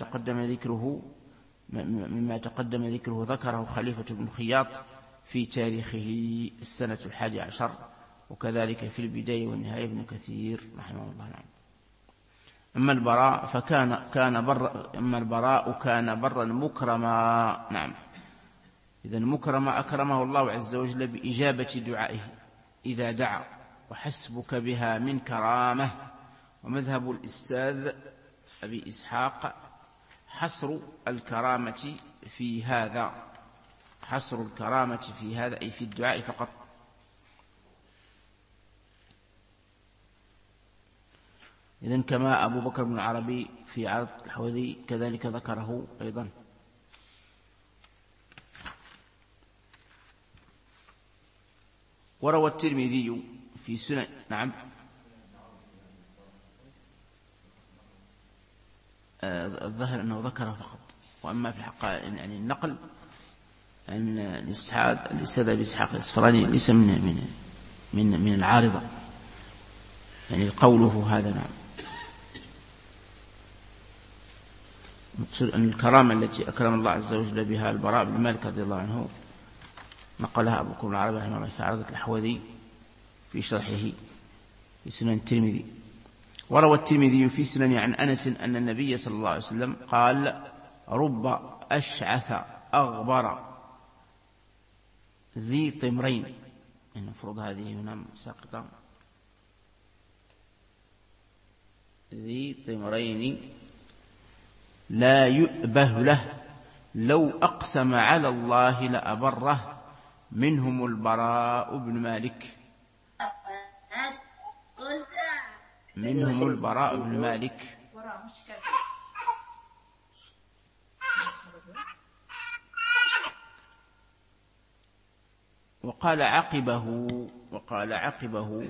تقدم ذكره ذكره خليفة بن خياط في تاريخه السنة 11، وكذلك في البداية والنهاية ابن كثير رحمه الله. نعم. أما البراء كان برا مكرما. نعم. إذن مكرما أكرمه الله عز وجل بإجابة دعائه إذا دعا، وحسبك بها من كرامة. ومذهب الأستاذ أبي إسحاق حصر الكرامة في هذا، أي في الدعاء فقط. إذن كما أبو بكر بن العربي في عرض الحوذي كذلك ذكره أيضا. وروى الترمذي في سنن. نعم. الظاهر أنه ذكره فقط، وأما في الحق يعني النقل أن الأستاذ أبي إسحاق الإصفراني ليس من العارضة، يعني قوله هذا. نعم. مقصود أن الكرامة التي أكرم الله عز وجل بها البراء بن مالك رضي الله عنه نقلها أبو بكر بن العربي رحمه الله في عرض الأحوذي في شرحه في سنن الترمذي. وروى الترمذي في سنن عن أنس أن النبي صلى الله عليه وسلم قال: رب أشعث أغبر ذي طمرين. المفروض هذه هنا ساقطة. ذي طمرين لا يؤبه له لو أقسم على الله لأبره، منهم البراء بن مالك. وقال عقبه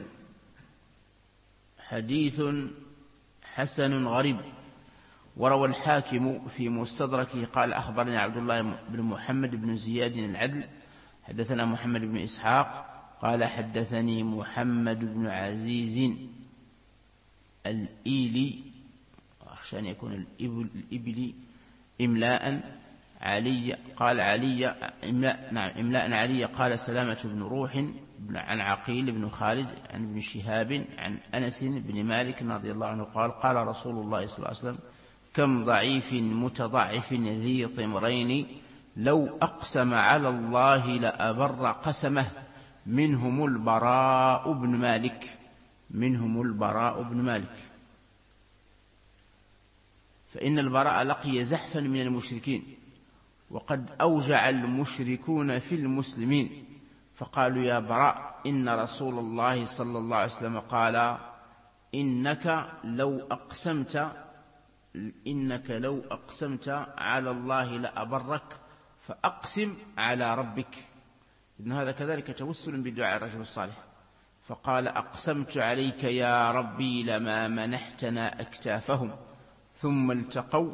حديث حسن غريب. وروى الحاكم في مستدركه قال: أخبرني عبد الله بن محمد بن زياد العدل حدثنا محمد بن إسحاق قال: حدثني محمد بن عزيز الإيلي أخشى أن يكون الإبل إملاء علي. قال علي إملاء علي. قال سلامة بن روح عن عقيل بن خالد عن ابن شهاب عن أنس بن مالك رضي الله عنه قال قال رسول الله صلى الله عليه وسلم كم ضعيف متضعف ذي طمرين لو أقسم على الله لأبر قسمه منهم البراء بن مالك. فإن البراء لقي زحفا من المشركين وقد أوجع المشركون في المسلمين فقالوا يا براء إن رسول الله صلى الله عليه وسلم قال إنك لو أقسمت على الله لأبرك فأقسم على ربك. إن هذا كذلك توسل بدعاء الرجل الصالح. فقال أقسمت عليك يا ربي لما منحتنا أكتافهم. ثم التقوا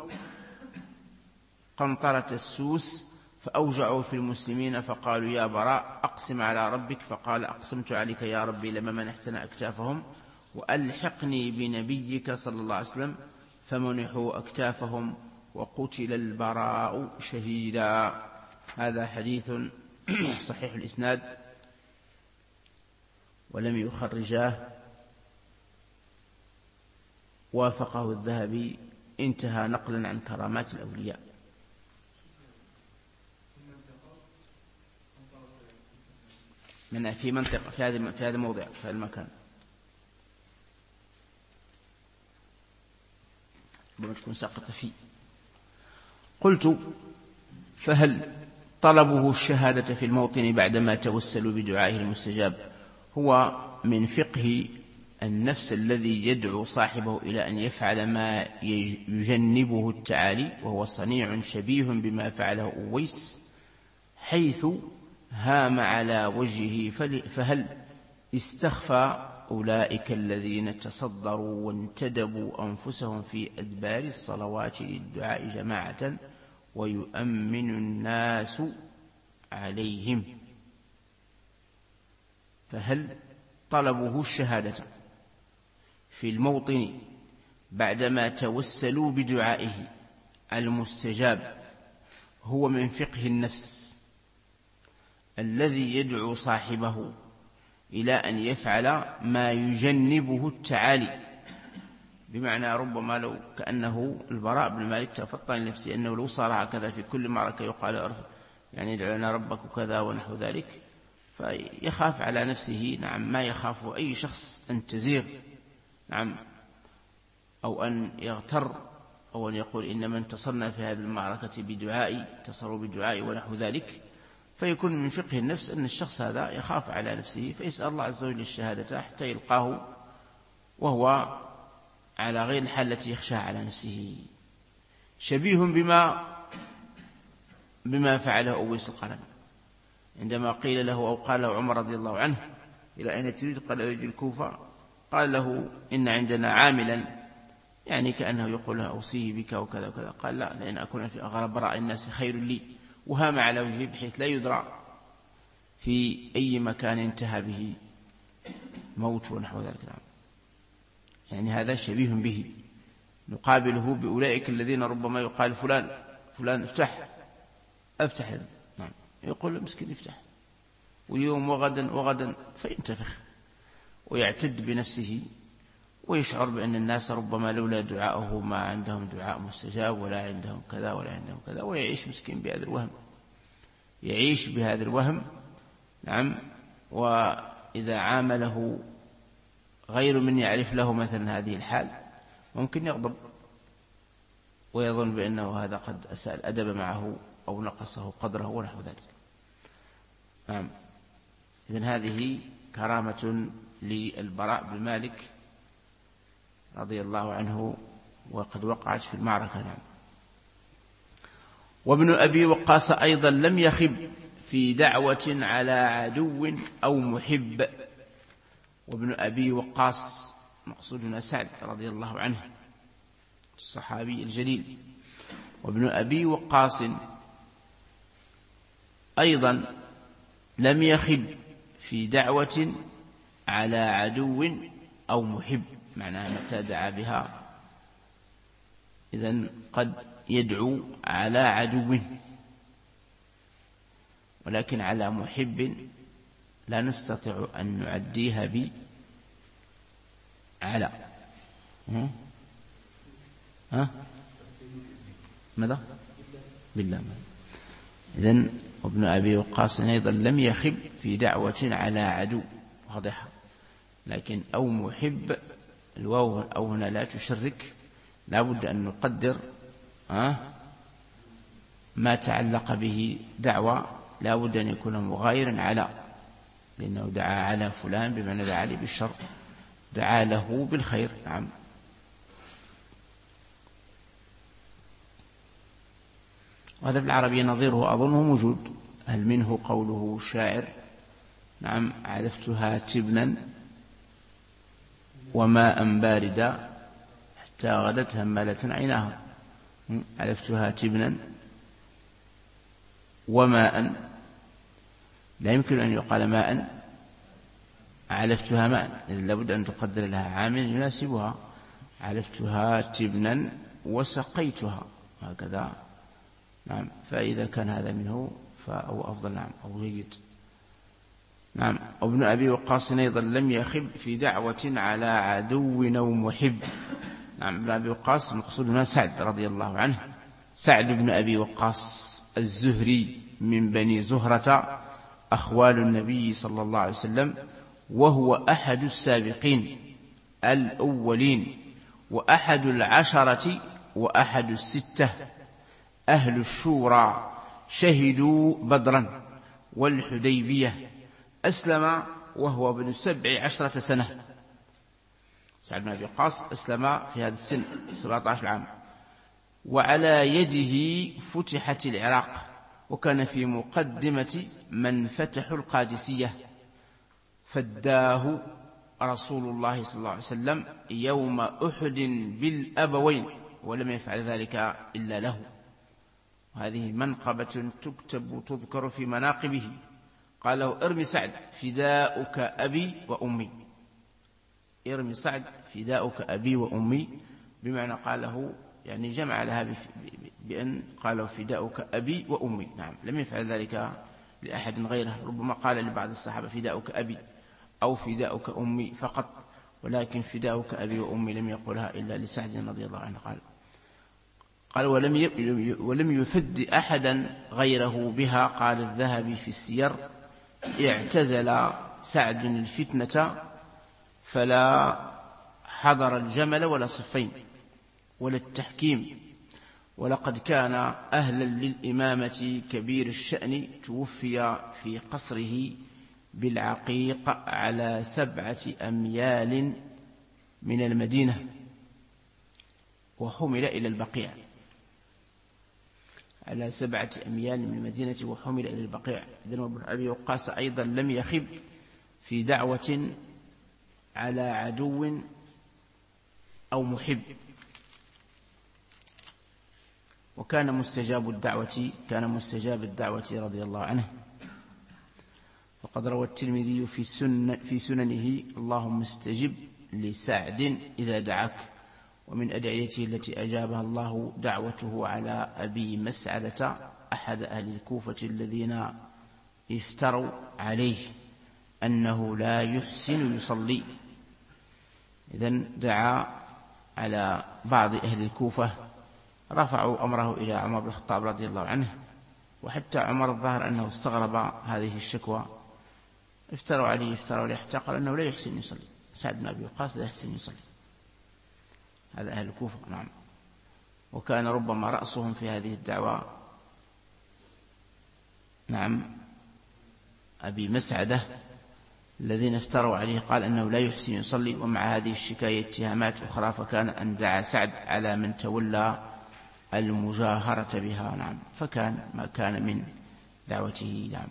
قنطرة السوس فأوجعوا في المسلمين فقالوا يا براء أقسم على ربك. فقال أقسمت عليك يا ربي لما منحتنا أكتافهم وألحقني بنبيك صلى الله عليه وسلم فمنحوا أكتافهم وقتل البراء شهيدا. هذا حديث صحيح الإسناد ولم يخرجاه، وافقه الذهبي. انتهى نقلا عن كرامات الأولياء. من في منطقة في هذا الموضع في هذا المكان ربما تكون ساقطة فيه. قلت فهل طلبه الشهادة في الموطن بعدما توسلوا بدعائه المستجاب هو من فقه النفس الذي يدعو صاحبه إلى أن يفعل ما يجنبه التعالي، وهو صنيع شبيه بما فعله أويس حيث هام على وجهه؟ فهل استخفى أولئك الذين تصدروا وانتدبوا أنفسهم في أدبار الصلوات للدعاء جماعة ويؤمن الناس عليهم؟ فهل طلبه الشهادة في الموطن بعدما توسلوا بدعائه المستجاب هو من فقه النفس الذي يدعو صاحبه إلى أن يفعل ما يجنبه التعالي؟ بمعنى ربما لو كأنه البراء بن مالك تفطن لنفسه أنه لو صار هكذا في كل معركة يقال يعني ادع لنا ربك كذا ونحو ذلك، فيخاف على نفسه ما يخاف أي شخص أن تزيغ أو أن يغتر أو أن يقول إنما انتصرنا في هذه المعركة بدعائي، انتصروا بدعائي ونحو ذلك. فيكون من فقه النفس أن الشخص هذا يخاف على نفسه فيسأل الله عز وجل الشهادة حتى يلقاه وهو على غير الحال التي يخشى على نفسه. شبيه بما فعله أويس القرني عندما قيل له أو قال له عمر رضي الله عنه إلى أين تريد؟ قال أريد الكوفة. قال له إن عندنا عاملا، يعني كأنه يقول له أوصيه بك وكذا وكذا. قال لا، لأن أكون في أغربراء الناس خير لي، وهام على وجهه بحيث لا يدرى في أي مكان انتهى به موت ونحو ذلك. يعني هذا شبيه به، نقابله بأولئك الذين ربما يقال فلان افتح لنا، يقول له مسكين افتح، واليوم وغدا فينتفخ ويعتد بنفسه ويشعر بأن الناس ربما لولا دعاءه ما عندهم دعاء مستجاب ولا عندهم كذا ولا عندهم كذا، ويعيش مسكين بهذا الوهم، يعيش بهذا الوهم. وإذا عامله غير من يعرف له مثلا هذه الحال ممكن يغضب ويظن بأنه هذا قد أساء الأدب معه أو نقصه قدره ونحو ذلك. إذن هذه كرامة للبراء بن مالك رضي الله عنه وقد وقعت في المعركة. وابن أبي وقاص أيضا لم يخب في دعوة على عدو أو محب. وابن أبي وقاص مقصودنا سعد رضي الله عنه الصحابي الجليل. وابن أبي وقاص أيضا لم يخب في دعوة على عدو أو محب، معناها متى دعا بها إذن قد يدعو على عدو، ولكن على محب لا نستطيع أن نعديها على ماذا؟ بالله. إذن ابن أبي وقاص أيضا لم يخب في دعوة على عدو، واضحة. لكن أو محب، الواو أو هنا لا تشرك، لا بد أن نقدر ما تعلق به دعوة، لا بد أن يكون مغايرا على، لأنه دعا على فلان بمعنى دعا لي بالشر، دعا له بالخير. نعم. وهذا في العربية نظيره أظنه موجود. هل منه قوله شاعر نعم عرفتها تبنا وماء باردا حتى غدت همالة عيناها. عرفتها تبنا وماء، لا يمكن أن يقال ماء عرفتها ماء، لابد أن تقدر لها عامل يناسبها. عرفتها تبنا وسقيتها، هكذا. نعم. فإذا كان هذا منه فهو أفضل. نعم، أو جيد. نعم. ابن أبي وقاص أيضا لم يخب في دعوة على عدو أو محب. نعم. ابن أبي وقاص المقصود هنا سعد رضي الله عنه، سعد بن أبي وقاص الزهري من بني زهرة، أخوال النبي صلى الله عليه وسلم، وهو أحد السابقين الأولين، وأحد العشرة، وأحد الستة أهل الشورى، شهدوا بدرا والحديبية. أسلم وهو ابن 17 سنة. سعد بن أبي وقاص أسلم في هذا السن 17 عام، وعلى يده فتحت العراق، وكان في مقدمة من فتحوا القادسية، فداه رسول الله صلى الله عليه وسلم يوم أحد بالأبوين، ولم يفعل ذلك إلا له. هذه منقبة تكتب تذكر في مناقبه. قال له ارمي سعد فداؤك أبي وأمي. ارمي سعد فداؤك أبي وأمي، بمعنى قاله يعني جمع لها بأن قاله فداؤك أبي وأمي. نعم. لم يفعل ذلك لأحد غيره، ربما قال لبعض الصحابة فداؤك أبي أو فداؤك أمي فقط، ولكن فداؤك أبي وأمي لم يقولها إلا لسعد رضي الله عنه. قال ولم يفد أحدا غيره بها. قال الذهبي في السير اعتزل سعد الفتنة فلا حضر الجمل ولا صفين ولا التحكيم، ولقد كان أهلا للإمامة كبير الشأن، توفي في قصره بالعقيق على 7 أميال من المدينة، وحمل إلى البقيع. على 7 أميال من المدينة وحمل إلى البقيع. إذن ابن أبي وقاص أيضا لم يخب في دعوة على عدو أو محب، وكان مستجاب الدعوة رضي الله عنه. وقد روى الترمذي في سننه اللهم استجب لسعد إذا دعاك. ومن أدعيته التي أجابها الله دعوته على أبي مسعدة أحد أهل الكوفة الذين افتروا عليه أنه لا يحسن يصلي. إذن دعا على بعض أهل الكوفة، رفعوا أمره إلى عمر بن الخطاب رضي الله عنه، وحتى عمر الظاهر أنه استغرب هذه الشكوى. افتروا عليه حتى قال أنه لا يحسن يصلي. سعد بن أبي وقاص لا يحسن يصلي. هذا أهل الكوفة. نعم. وكان ربما رأسهم في هذه الدعوة نعم أبي مسعدة الذين افتروا عليه، قال أنه لا يحسن يصلي. ومع هذه الشكاية اتهامات أخرى، فكان أن دعا سعد على من تولى المجاهرة بها. نعم. فكان ما كان من دعوته. نعم.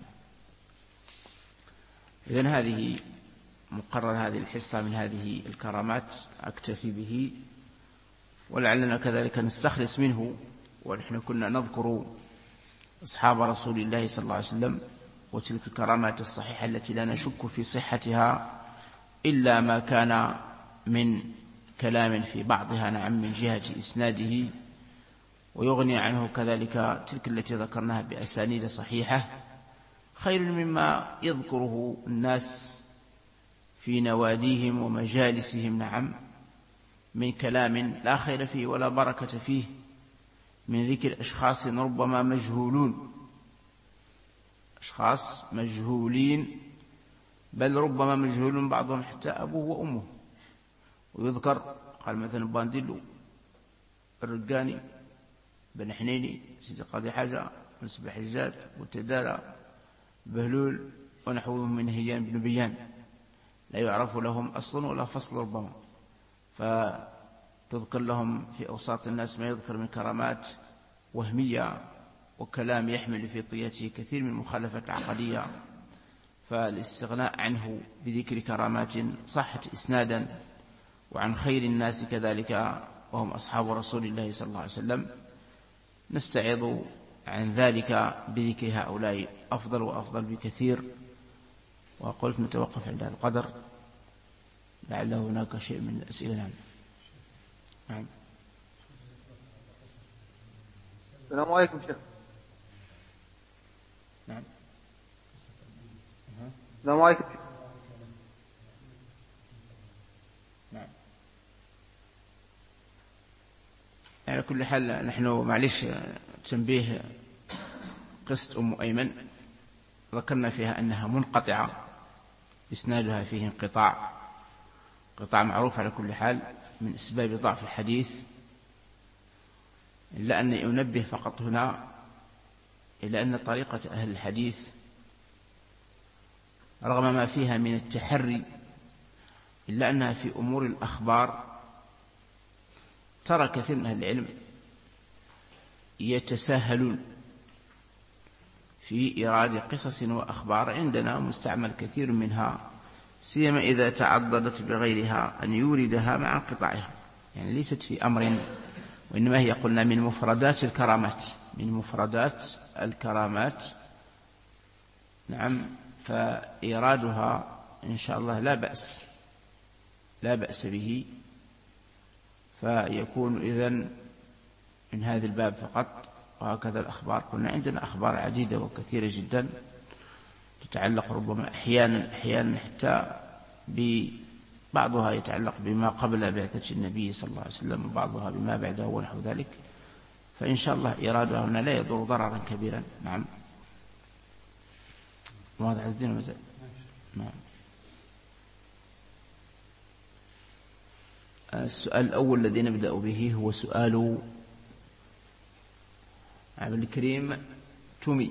إذن هذه مقرر هذه الحصة من هذه الكرامات، أكتفي به، ولعلنا كذلك نستخلص منه. ونحن كنا نذكر أصحاب رسول الله صلى الله عليه وسلم وتلك الكرامات الصحيحة التي لا نشك في صحتها إلا ما كان من كلام في بعضها نعم من جهة إسناده ويغني عنه كذلك تلك التي ذكرناها بأسانيد صحيحة خير مما يذكره الناس في نواديهم ومجالسهم، نعم، من كلام لا خير فيه ولا بركة فيه، من ذكر أشخاص ربما مجهولون، أشخاص مجهولين، بل ربما مجهول بعضهم حتى أبوه وأمه. ويذكر قال مثلا بانديلو، الرقاني، بن حنيني، سيدي قاضي حاجة، منسب حجاج، وتدارى، بهلول، ونحوهم من هيان بن بيان، لا يعرف لهم أصل ولا فصل ربما، فتذكر لهم في أوساط الناس ما يذكر من كرامات وهمية وكلام يحمل في طياته كثير من المخالفات العقدية، فالاستغناء عنه بذكر كرامات صحت إسنادا وعن خير الناس كذلك وهم أصحاب رسول الله صلى الله عليه وسلم نستعيض عن ذلك بذكر هؤلاء أفضل وأفضل بكثير. وقلت نتوقف عند القدر لعل هناك شيء من الأسئلة. نعم. السلام عليكم شيخ. نعم. السلام عليكم. نعم. على كل حال نحن معلش تنبيه قصة أم أيمن ذكرنا فيها أنها منقطعة، إسنادها فيه انقطاع معروف على كل حال من أسباب ضعف الحديث، إلا أن أنبه فقط هنا إلى أن طريقة أهل الحديث رغم ما فيها من التحري إلا أنها في أمور الأخبار ترى كثير من أهل العلم يتساهلون في إيراد قصص وأخبار عندنا مستعمل كثير منها، سيما إذا تعضدت بغيرها أن يوردها مع انقطاعها، يعني ليست في أمر، وإنما هي قلنا من مفردات الكرامات، من مفردات الكرامات. نعم. فإيرادها إن شاء الله لا بأس به، فيكون إذن من هذا الباب فقط. وهكذا الأخبار، كنا عندنا أخبار عديدة وكثيرة جدا تتعلق ربما أحيانا حتى بعضها يتعلق بما قبل بعثة النبي صلى الله عليه وسلم، وبعضها بما بعده ونحو ذلك، فإن شاء الله إرادها هنا لا يضر ضررا كبيرا. نعم. واضح الدين ومزال. نعم. السؤال الأول الذي نبدأ به هو سؤال عبد الكريم تومي.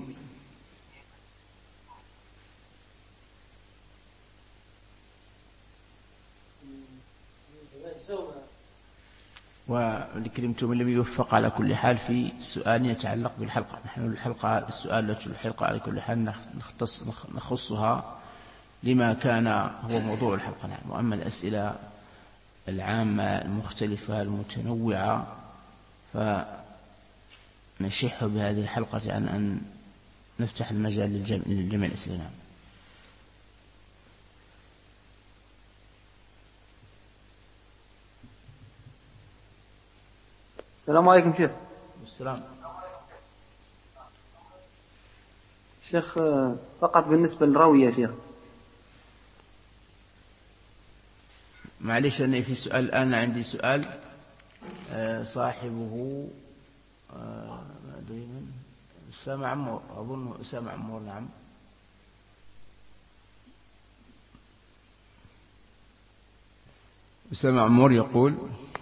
والكريم تومي لم يوفق على كل حال في السؤال يتعلق بالحلقة. نحن السؤال الحلقة على كل حال نخصها لما كان هو موضوع الحلقة. نعم. وأما الأسئلة العامة المختلفة المتنوعة فنشح بهذه الحلقة عن أن نفتح المجال للجميع الأسئلة. نعم. السلام عليكم شيخ. السلام. شيخ فقط بالنسبة للراوي يا شيخ. معلش أنا في سؤال الآن عندي سؤال صاحبه ما أدري من أسامة عمور، أظن أسامة عمور. نعم. أسامة عمور يقول: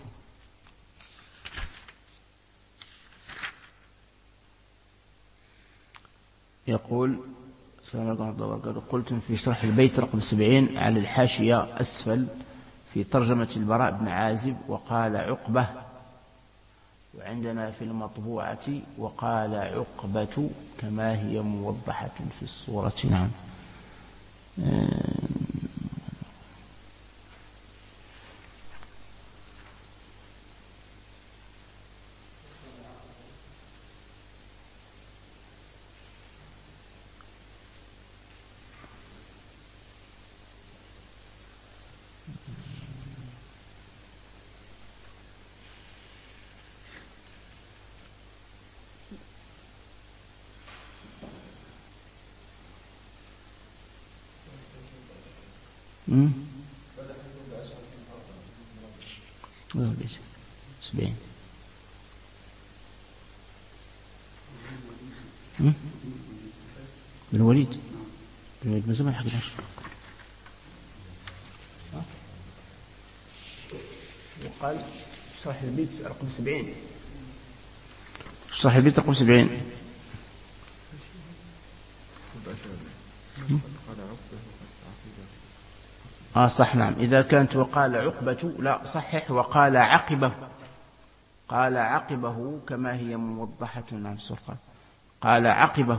السلام عليكم ورحمة الله وبركاته. قلتم في شرح البيت رقم 70 على الحاشية أسفل في ترجمة البراء بن عازب وقال عقبة، وعندنا في المطبوعة وقال عقبة كما هي موضحة في الصورة. نعم. 70. بن وليد من زمان حقناش. وقال شرح البيت رقم 70. شرح البيت رقم 70. صح نعم. إذا كانت وقال عقبة لا صحح وقال عقبه. قال عقبه كما هي موضحة نعم السرقة. قال عقبه.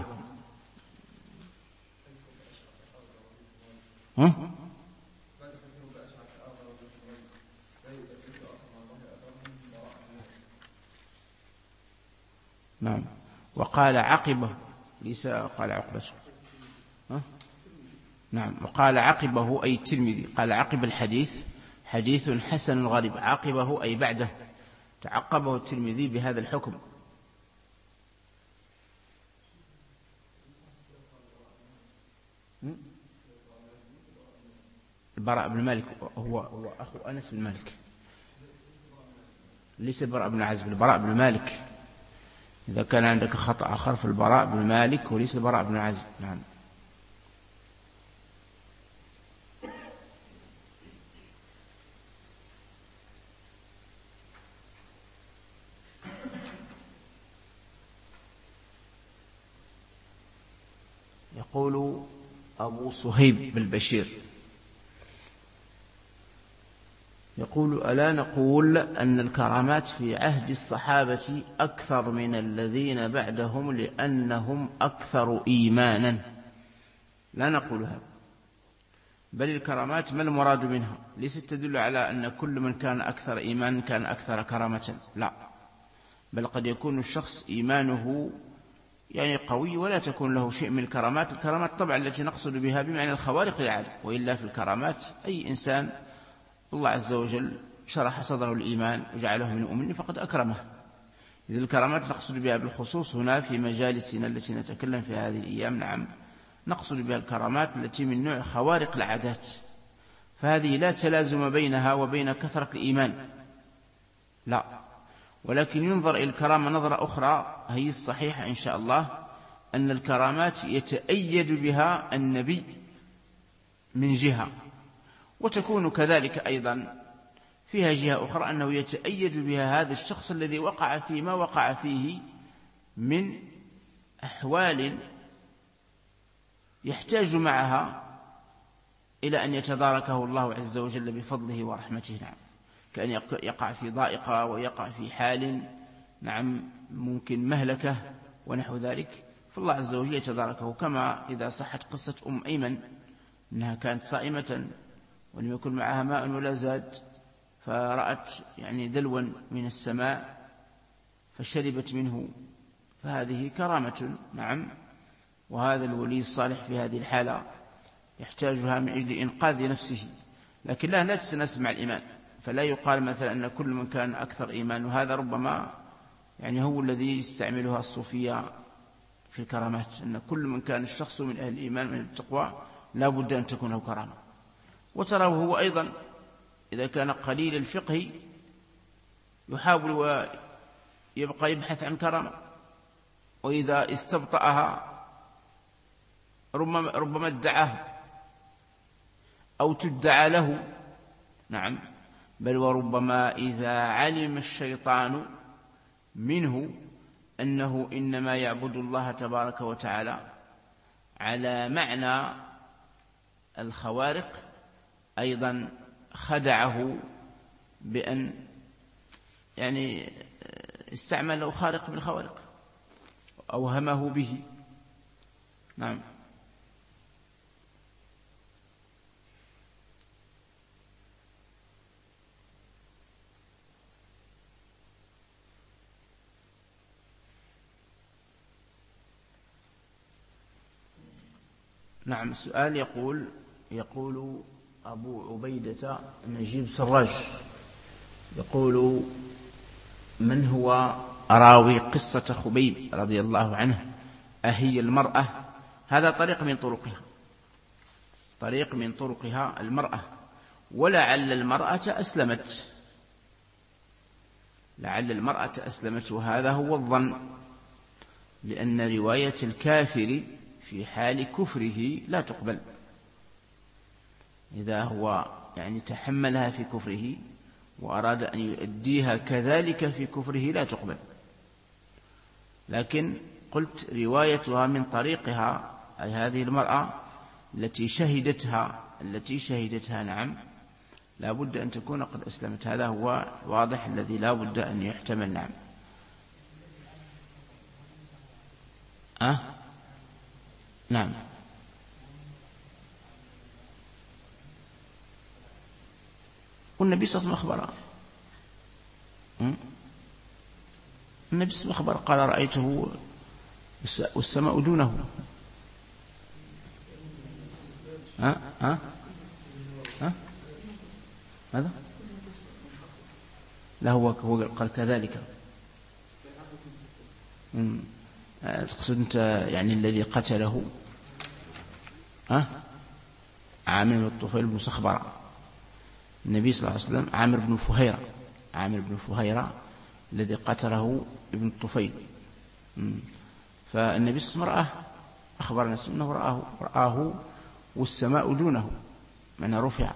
نعم. وقال عقبه ليس قال عقبة. نعم. وقال عقبه أي الترمذي قال عقب الحديث حديث حسن غريب. عقبه أي بعده. تعقبه الترمذي بهذا الحكم. البراء بن مالك هو أخو أنس بن مالك. ليس البراء بن عازب البراء بن مالك. إذا كان عندك خطأ آخر في البراء بن مالك وليس البراء بن عازب. نعم. يقول أبو صهيب بالبشير يقول ألا نقول أن الكرامات في عهد الصحابة أكثر من الذين بعدهم لأنهم أكثر إيمانا. لا نقول هذا، بل الكرامات ما المراد منها ليست تدل على أن كل من كان أكثر إيمانا كان أكثر كرامة، لا، بل قد يكون الشخص إيمانه يعني قوي ولا تكون له شيء من الكرامات. الكرامات طبعا التي نقصد بها بمعنى الخوارق العادة، وإلا في الكرامات أي إنسان الله عز وجل شرح صدره الإيمان وجعله من المؤمنين فقد أكرمه. إذا الكرامات نقصد بها بالخصوص هنا في مجالسنا التي نتكلم في هذه الأيام، نعم، نقصد بها الكرامات التي من نوع خوارق العادات، فهذه لا تلازم بينها وبين كثرة الإيمان، لا، ولكن ينظر إلى الكرامة نظرة أخرى هي الصحيحة إن شاء الله، أن الكرامات يتأيد بها النبي من جهة، وتكون كذلك أيضا فيها جهة أخرى أنه يتأيد بها هذا الشخص الذي وقع فيما وقع فيه من أحوال يحتاج معها إلى أن يتداركه الله عز وجل بفضله ورحمته، نعم، كأن يقع في ضائقة ويقع في حال نعم ممكن مهلكة ونحو ذلك، فالله عز وجل يتداركه. كما إذا صحت قصة أيمن أنها كانت صائمة ولم يكن معها ماء ولا زاد، فرأت يعني دلوا من السماء فشربت منه، فهذه كرامة، نعم، وهذا الولي الصالح في هذه الحالة يحتاجها من أجل إنقاذ نفسه، لكن لا تتناسب مع الإيمان، فلا يقال مثلا أن كل من كان أكثر إيمان، وهذا ربما يعني هو الذي يستعملها الصوفية في الكرامات، أن كل من كان الشخص من أهل الإيمان من التقوى لا بد أن تكون له كرامة. وتراه هو أيضا إذا كان قليل الفقه يحاول ويبقى يبحث عن كرامة، وإذا استبطأها ربما ادعاه أو تدعى له، نعم، بل وربما إذا علم الشيطان منه أنه إنما يعبد الله تبارك وتعالى على معنى الخوارق أيضا خدعه بأن يعني استعمل له خارق من الخوارق أوهمه به، نعم. نعم. السؤال يقول أبو عبيدة نجيب سراج يقول: من هو راوي قصة خبيب رضي الله عنه؟ أهي المرأة؟ هذا طريق من طرقها، طريق من طرقها المرأة، ولعل المرأة أسلمت، لعل المرأة أسلمت، وهذا هو الظن، لأن رواية الكافر في حال كفره لا تقبل، إذا هو يعني تحملها في كفره وأراد أن يؤديها كذلك في كفره لا تقبل. لكن قلت روايتها من طريقها، أي هذه المرأة التي شهدتها نعم، لا بد أن تكون قد أسلمت، هذا هو واضح الذي لا بد أن يحتمل. نعم. نعم. والنبي صلى الله عليه وسلم أخبر، النبي صلى الله عليه وسلم أخبر قال رأيته والسماء دونه. هذا لا هو قال كذلك. تقصد أنت يعني الذي قتله عامر بن الطفيل بن صخبرة، النبي صلى الله عليه وسلم عامر بن فهيرة الذي قتله ابن الطفيل، فالنبي صلى الله عليه وسلم أخبر الناس أنه رآه والسماء دونه، من رفع.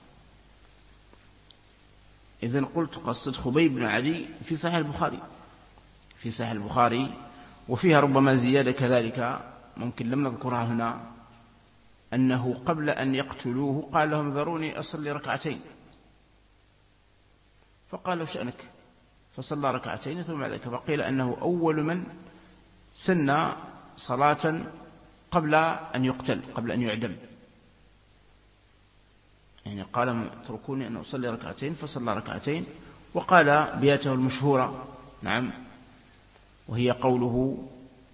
إذن قلت قصة خبيب بن عدي في صحيح البخاري، وفيها ربما زيادة كذلك ممكن لم نذكرها هنا، أنه قبل أن يقتلوه قال لهم ذروني أصلي ركعتين، فقالوا شأنك، فصلى ركعتين ثم بعد ذلك، فقيل أنه أول من سن صلاة قبل أن يقتل، قبل أن يعدم، يعني قال اتركوني أن أصلي ركعتين، فصلى ركعتين، وقال بياته المشهورة نعم، وهي قوله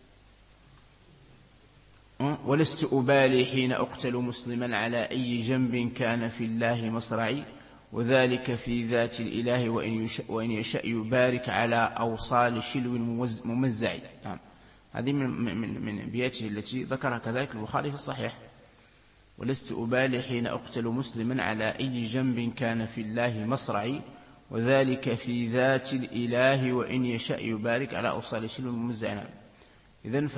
ولست أبالي حين أقتل مسلما على أي جنب كان في الله مصرعي، وذلك في ذات الإله وإن يشاء يبارك على أوصال شلو ممزع. نعم. هذه من بياته التي ذكرها كذلك البخاري في الصحيح، ولست أبالي حين أقتل مسلما على أي جنب كان في الله مصرعي، وذلك في ذات الإله وإن يشاء يبارك على أوصال شلو ممزع. نعم. إذن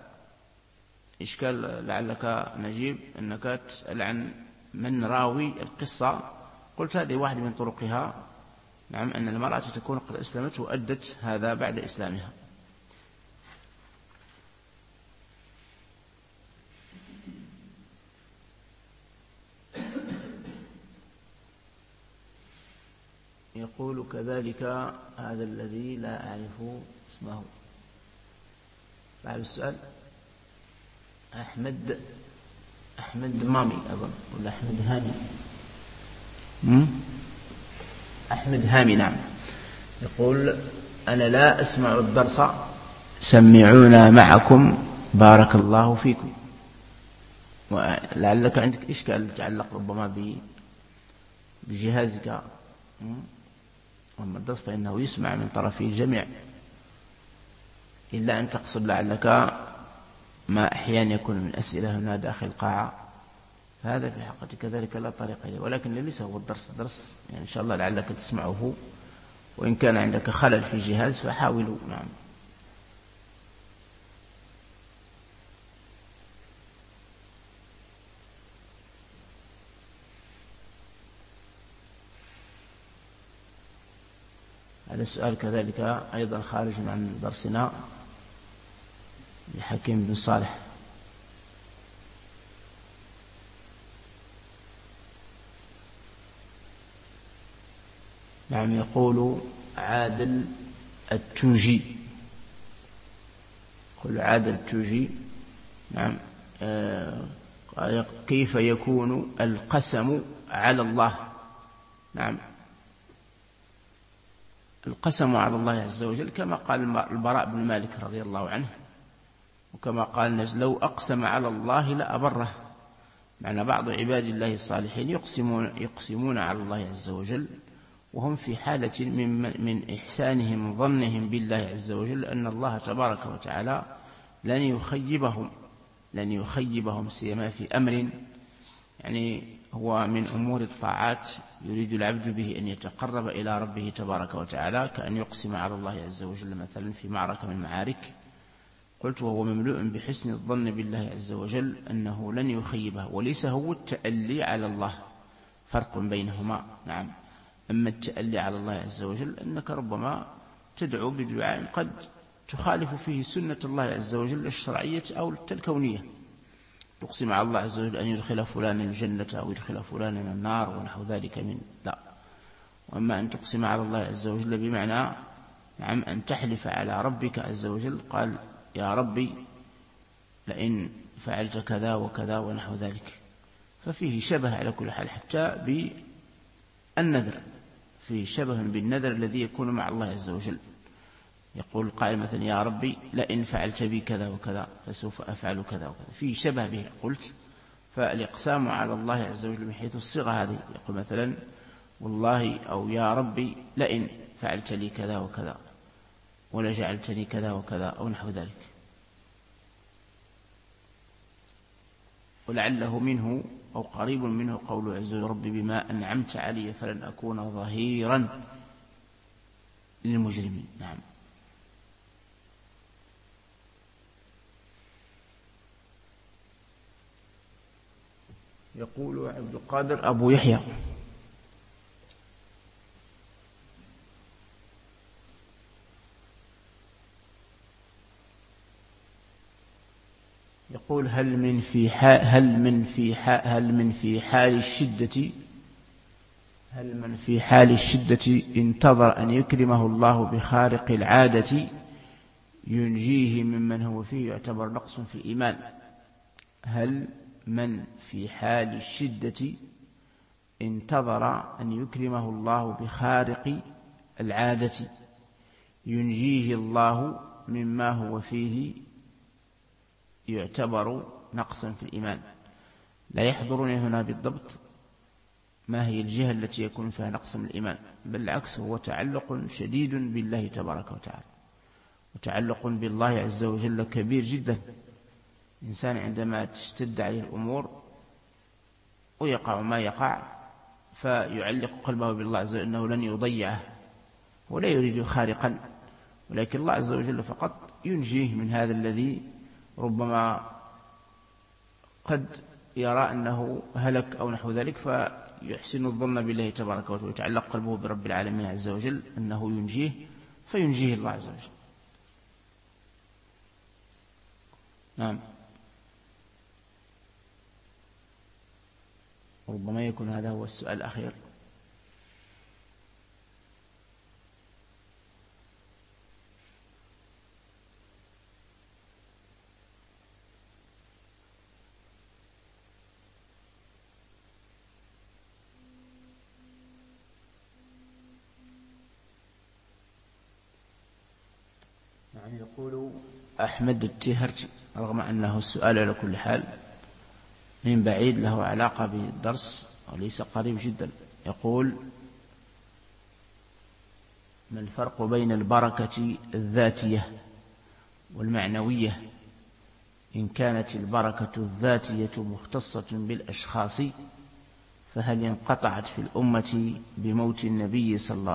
إشكال لعلك نجيب أنك تسأل عن من راوي القصة، قلت هذه واحدة من طرقها نعم، أن المرأة تكون قد أسلمت وأدت هذا بعد إسلامها. يقول كذلك هذا الذي لا أعرف اسمه بعد السؤال، أحمد مامي أظن، ولا أحمد هامي، أحمد هامي. نعم. يقول أنا لا أسمع الدرس، سمعونا معكم بارك الله فيكم. ولعلك عندك إشكال يتعلق ربما بجهازك، أما الدرس فإنه يسمع من طرف الجميع، إلا أن تقصد لعلك ما أحيانا يكون من أسئلة هنا داخل القاعة، فهذا في الحقيقة كذلك لا طريق إليه، ولكن ليس هو الدرس يعني إن شاء الله لعلك تسمعه، وإن كان عندك خلل في جهاز فحاولوا. نعم. هذا السؤال كذلك أيضا خارج عن درسنا لحكيم بن صالح. نعم. يقول عادل التوجي، نعم، كيف يكون القسم على الله؟ نعم. القسم على الله عز وجل كما قال البراء بن مالك رضي الله عنه، وكما قال الناس لو أقسم على الله لأبره، معنى بعض عباد الله الصالحين يقسمون على الله عز وجل وهم في حالة من إحسانهم ظنهم بالله عز وجل أن الله تبارك وتعالى لن يخيبهم سيما في أمر يعني هو من أمور الطاعات يريد العبد به أن يتقرب إلى ربه تبارك وتعالى، كأن يقسم على الله عز وجل مثلا في معركة من المعارك. قلت وهو مملوء بحسن الظن بالله عز وجل أنه لن يخيبه، وليس هو التألي على الله، فرق بينهما. نعم، أما التألي على الله عز وجل أنك ربما تدعو بدعاء قد تخالف فيه سنة الله عز وجل الشرعية أو الكونية، تقسم على الله عز وجل أن يدخل فلانا الجنة أو يدخل فلانا النار ونحو ذلك من لا. وأما أن تقسم على الله عز وجل بمعنى نعم أن تحلف على ربك عز وجل، قال يا ربي لئن فعلت كذا وكذا ونحو ذلك، ففيه شبه على كل حال، حتى بالنذر فيه شبه بالنذر الذي يكون مع الله عز وجل. يقول قائل مثلا يا ربي لئن فعلت بي كذا وكذا فسوف أفعل كذا وكذا، فيه شبه به. قلت فالإقسام على الله عز وجل من حيث الصيغة هذه، يقول مثلا والله أو يا ربي لئن فعلت لي كذا وكذا ولا جعلتني كذا وكذا أو نحو ذلك. ولعله منه أو قريب منه قول عز وجل ربي بما أنعمت علي فلن أكون ظهيرا للمجرمين. نعم. يقول عبد القادر أبو يحيى يقول هل من في حال الشدة انتظر أن يكرمه الله بخارق العادة ينجيه ممن هو فيه يعتبر نقص في الإيمان؟ هل من في حال الشدة انتظر أن يكرمه الله بخارق العادة ينجيه الله مما هو فيه يعتبر نقصا في الإيمان؟ لا يحضرني هنا بالضبط ما هي الجهة التي يكون فيها نقص من الإيمان، بل العكس، هو تعلق شديد بالله تبارك وتعالى، وتعلق بالله عز وجل كبير جدا. الإنسان عندما تشتد عليه الأمور ويقع ما يقع فيعلق قلبه بالله عز وجل أنه لن يضيعه ولا يريد خارقا، ولكن الله عز وجل فقط ينجيه من هذا الذي ربما قد يرى أنه هلك أو نحو ذلك، فيحسن الظن بالله تبارك وتعالى ويتعلق قلبه برب العالمين عز وجل أنه ينجيه، فينجيه الله عز وجل. نعم. ربما يكون هذا هو السؤال الأخير. نعم. يقول أحمد التهرجي رغم أنه السؤال على كل حال من بعيد له علاقة بالدرس وليس قريب جدا، يقول ما الفرق بين البركة الذاتية والمعنوية؟ إن كانت البركة الذاتية مختصة بالأشخاص فهل انقطعت في الأمة بموت النبي صلى الله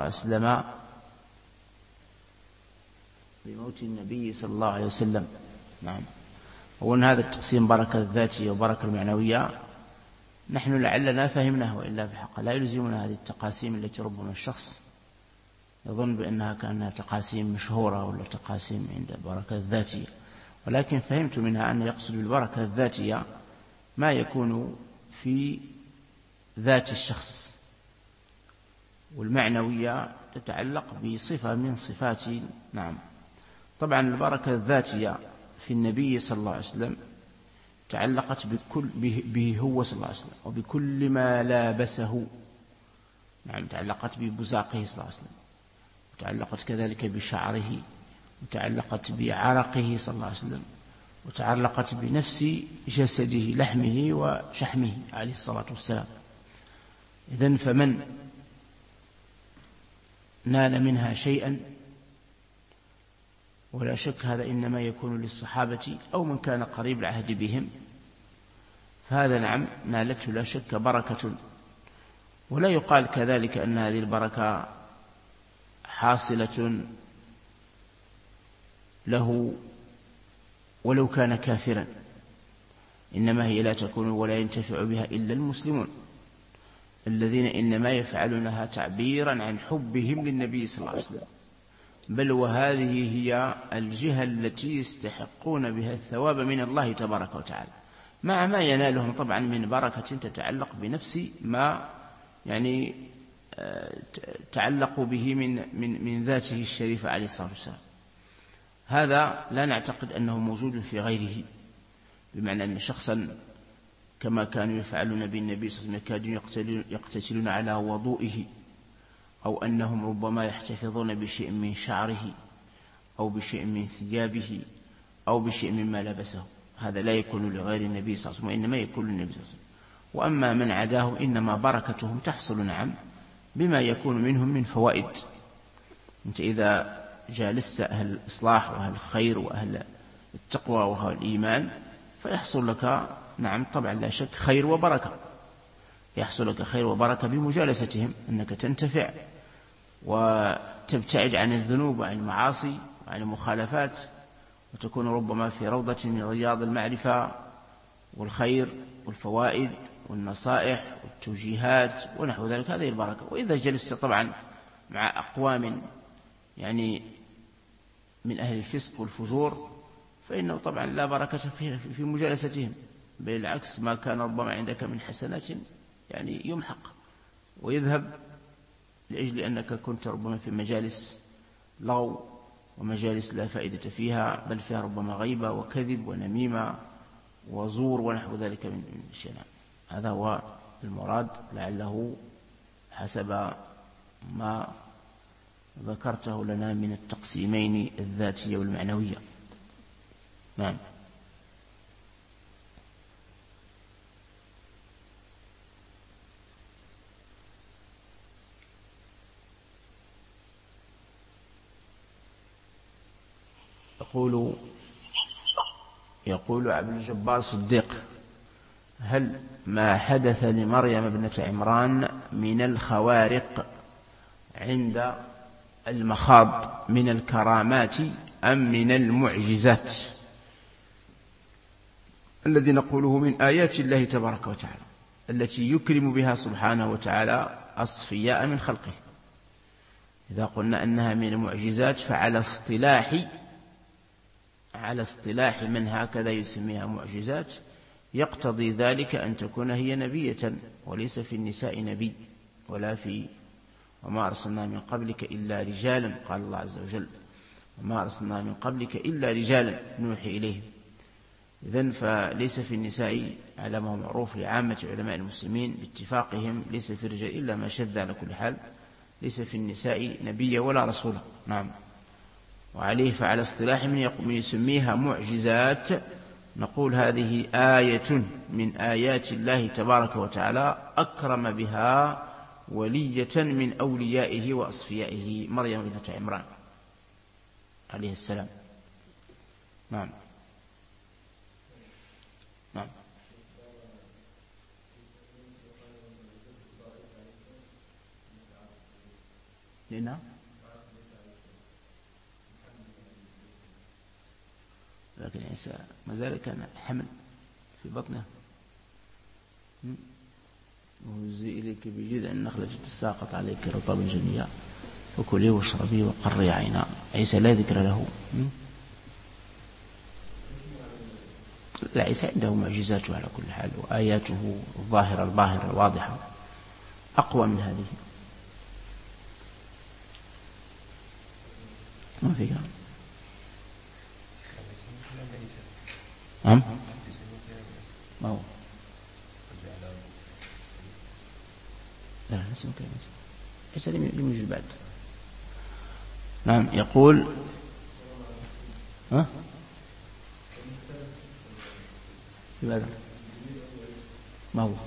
عليه وسلم؟ نعم. وأن هذا التقسيم بركة الذاتية وبركة المعنوية نحن لعلنا فهمناه، وإلا في الحق لا يلزمنا هذه التقاسيم التي ربما الشخص يظن بأنها كأنها تقاسيم مشهورة ولا تقاسيم عند البركة الذاتية، ولكن فهمت منها أن يقصد بالبركة الذاتية ما يكون في ذات الشخص، والمعنوية تتعلق بصفة من صفات. نعم. طبعا البركة الذاتية في النبي صلى الله عليه وسلم تعلقت به هو صلى الله عليه وسلم وبكل ما لابسه. نعم. تعلقت ببزاقه صلى الله عليه وسلم، وتعلقت كذلك بشعره، وتعلقت بعرقه صلى الله عليه وسلم، وتعلقت بنفس جسده لحمه وشحمه عليه الصلاة والسلام. إذن فمن نال منها شيئا ولا شك هذا إنما يكون للصحابة أو من كان قريب العهد بهم، فهذا نعم نالته لا شك بركة. ولا يقال كذلك أن هذه البركة حاصلة له ولو كان كافرا، إنما هي لا تكون ولا ينتفع بها إلا المسلمون الذين إنما يفعلونها تعبيرا عن حبهم للنبي صلى الله عليه وسلم، بل وهذه هي الجهة التي يستحقون بها الثواب من الله تبارك وتعالى، مع ما ينالهم طبعا من بركة تتعلق بنفس ما يعني تعلقوا به من ذاته الشريفة عليه الصلاة والسلام. هذا لا نعتقد أنه موجود في غيره، بمعنى أن شخصا كما كانوا يفعلون بالنبي صلى الله عليه وسلم كانوا يقتتلون على وضوئه، أو أنهم ربما يحتفظون بشيء من شعره أو بشيء من ثيابه أو بشيء مما لبسه، هذا لا يكون لغير النبي صلى الله عليه وسلم، وإنما يكون للنبي صلى الله عليه وسلم. وأما من عداه إنما بركتهم تحصل نعم بما يكون منهم من فوائد. أنت إذا جالست أهل الإصلاح وأهل الخير وأهل التقوى وأهل الإيمان فيحصل لك نعم طبعا لا شك خير وبركة، يحصل لك خير وبركة بمجالستهم، أنك تنتفع وتبتعد عن الذنوب وعن المعاصي وعن المخالفات، وتكون ربما في روضة من رياض المعرفة والخير والفوائد والنصائح والتوجيهات ونحو ذلك، هذه البركة. وإذا جلست طبعا مع أقوام يعني من أهل الفسق والفجور فإنه طبعا لا بركة في مجالستهم، بالعكس ما كان ربما عندك من حسنات يعني يمحق ويذهب لأجل أنك كنت ربما في مجالس لغو ومجالس لا فائدة فيها، بل فيها ربما غيبة وكذب ونميمة وزور ونحو ذلك من الشيء. هذا هو المراد لعله حسب ما ذكرته لنا من التقسيمين الذاتية والمعنوية. نعم. يقول عبد الجبار الصديق: هل ما حدث لمريم ابنة عمران من الخوارق عند المخاض من الكرامات أم من المعجزات الذي نقوله من آيات الله تبارك وتعالى التي يكرم بها سبحانه وتعالى أصفياء من خلقه؟ إذا قلنا أنها من المعجزات فعلى اصطلاح من هكذا يسميها معجزات يقتضي ذلك أن تكون هي نبية، وليس في النساء نبي وما أرسلنا من قبلك إلا رجالا، قال الله عز وجل: وما أرسلنا من قبلك إلا رجالا نوحي إليهم. إذن فليس في النساء على ما هو معروف لعامة علماء المسلمين باتفاقهم، ليس في الرجال إلا ما شذ على كل حال، ليس في النساء نبي ولا رسول. نعم. وعليه فعلى اصطلاح من يسميها معجزات نقول هذه آية من آيات الله تبارك وتعالى أكرم بها ولية من أوليائه وأصفيائه مريم بنت عمران عليه السلام. نعم. نعم. لأنها لكن عيسى ما زال كان حمل في بطنه. وهزي إليك بجذع النخلة تساقط عليك رطبا جنيا وكلي واشربي وقري عينا. عيسى لا ذكر له. لا، عيسى عنده معجزاته على كل حال، وآياته الظاهرة الباهرة الواضحة أقوى من هذه. ما في كلام. نعم. ما هو لا نسمع كلام عيسى لم يوجد بعد. نعم. يقول لماذا؟ ما هو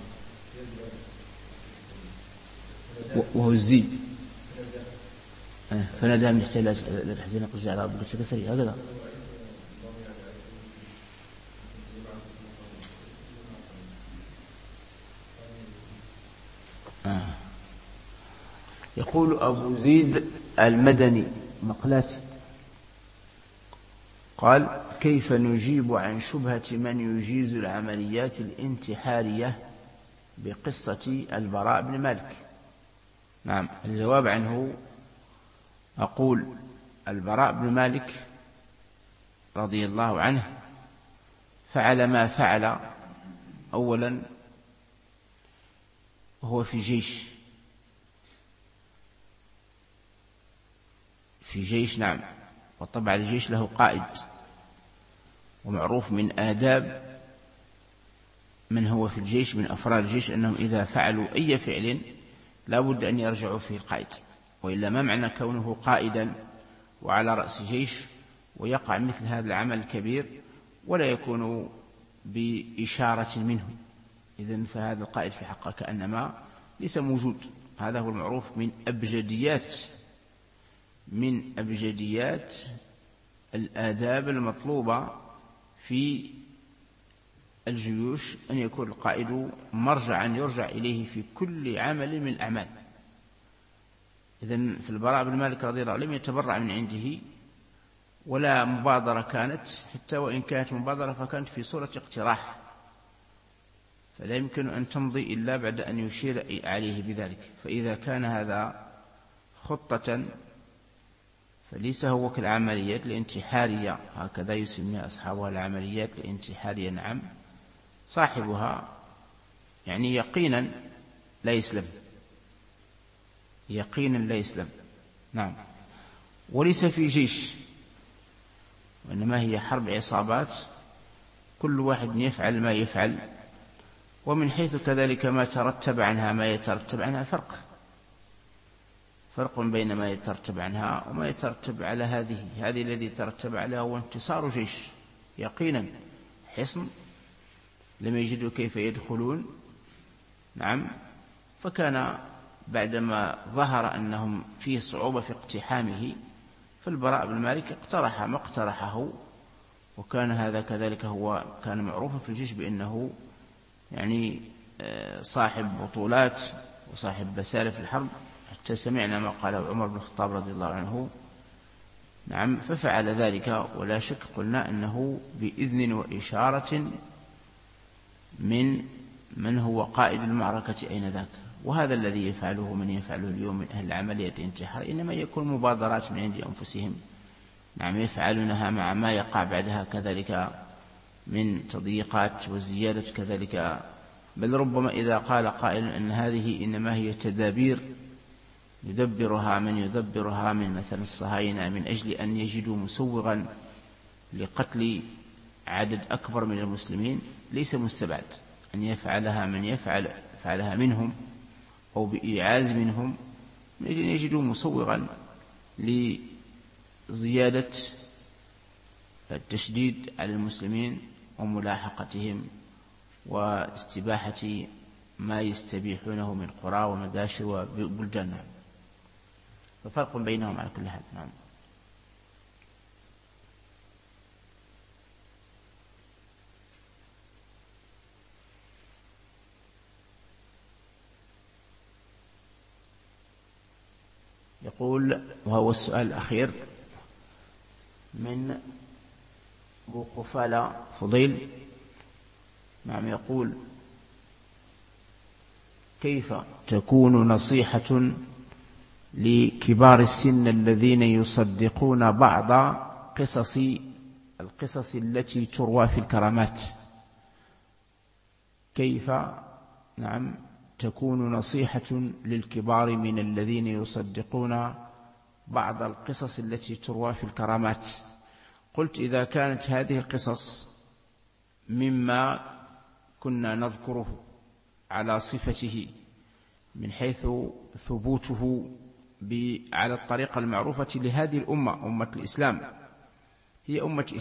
وهو الزي فنادى من احتاج الحزين قل على ربك كسري هكذا. يقول أبو زيد المدني مقلاتي قال: كيف نجيب عن شبهة من يجيز العمليات الانتحارية بقصة البراء بن مالك؟ نعم، الجواب عنه أقول: البراء بن مالك رضي الله عنه فعل ما فعل أولا وهو في جيش، نعم، وطبعا الجيش له قائد، ومعروف من آداب من هو في الجيش من أفراد الجيش أنهم إذا فعلوا أي فعل لا بد أن يرجعوا فيه القائد، وإلا ما معنى كونه قائدا وعلى رأس جيش ويقع مثل هذا العمل الكبير ولا يكون بإشارة منه؟ إذن فهذا القائد في حقه كأنما ليس موجود. هذا هو المعروف من أبجديات الآداب المطلوبة في الجيوش، أن يكون القائد مرجعا يرجع إليه في كل عمل من الأعمال. إذن في البراء بن مالك رضي الله عنه لم يتبرع من عنده ولا مبادرة كانت، حتى وإن كانت مبادرة فكانت في صورة اقتراح، فلا يمكن أن تمضي إلا بعد أن يشير عليه بذلك. فإذا كان هذا خطة فليس هو كالعمليات الانتحارية، هكذا يسمي أصحابها العمليات الانتحارية. نعم، صاحبها يعني يقينا لا يسلم، نعم، وليس في جيش، وإنما هي حرب عصابات، كل واحد يفعل ما يفعل، ومن حيث كذلك ما ترتب عنها ما يترتب عنها فرق بين ما يترتب عنها وما يترتب على هذه الذي يترتب عليها هو انتصار جيش يقينا، حصن لم يجدوا كيف يدخلون، نعم، فكان بعدما ظهر أنهم فيه صعوبة في اقتحامه فالبراء بن مالك اقترح ما اقترحه، وكان هذا كذلك هو كان معروفا في الجيش بأنه يعني صاحب بطولات وصاحب بسالة في الحرب، حتى سمعنا ما قاله عمر بن الخطاب رضي الله عنه، نعم، ففعل ذلك، ولا شك قلنا أنه بإذن وإشارة من هو قائد المعركة أين ذاك. وهذا الذي يفعله من يفعله اليوم من أهل العملية الانتحار إنما يكون مبادرات من عند أنفسهم، نعم، يفعلونها مع ما يقع بعدها كذلك من تضييقات وزيادة كذلك، بل ربما إذا قال قائل أن هذه إنما هي تدابير يدبرها من مثل الصهاينة من أجل أن يجدوا مسوغا لقتل عدد أكبر من المسلمين، ليس مستبعد أن يفعلها من يفعلها منهم أو بإيعاز منهم من أجل أن يجدوا مسوغا لزيادة التشديد على المسلمين وملاحقتهم واستباحة ما يستبيحونه من قرى ومداشر وبلدان، ففرق بينهم على كل حال. نعم. يقول، وهو السؤال الأخير من أبو قفالة فضيل، نعم، يقول: كيف تكون نصيحة لكبار السن الذين يصدقون بعض القصص التي تروى في الكرامات؟ كيف، نعم، تكون نصيحة للكبار من الذين يصدقون بعض القصص التي تروى في الكرامات؟ قلت: إذا كانت هذه القصص مما كنا نذكره على صفته من حيث ثبوته على الطريقة المعروفة لهذه الأمة، أمة الإسلام، هي أمة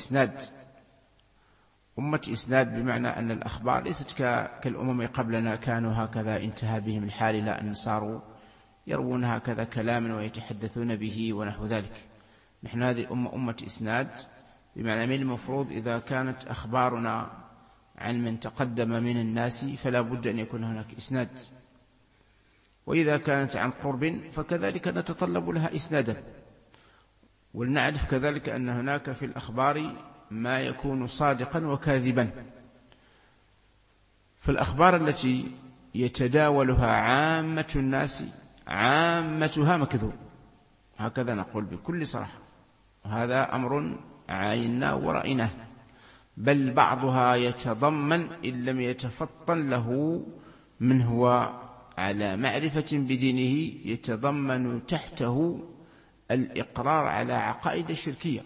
إسناد، بمعنى أن الأخبار ليست كالأمم قبلنا كانوا هكذا انتهى بهم الحال إلى أن صاروا يروون هكذا كلاما ويتحدثون به ونحو ذلك. نحن هذه الأمة أمة إسناد، بمعنى من المفروض إذا كانت أخبارنا عن من تقدم من الناس فلا بد أن يكون هناك إسناد، وإذا كانت عن قرب فكذلك نتطلب لها إسنادا. ولنعرف كذلك أن هناك في الأخبار ما يكون صادقا وكاذبا. فالأخبار التي يتداولها عامة الناس عامتها مكذوب، هكذا نقول بكل صراحة، وهذا أمر عاينا ورأيناه. بل بعضها يتضمن إن لم يتفطن له من هو على معرفة بدينه يتضمن تحته الإقرار على عقائد الشركية.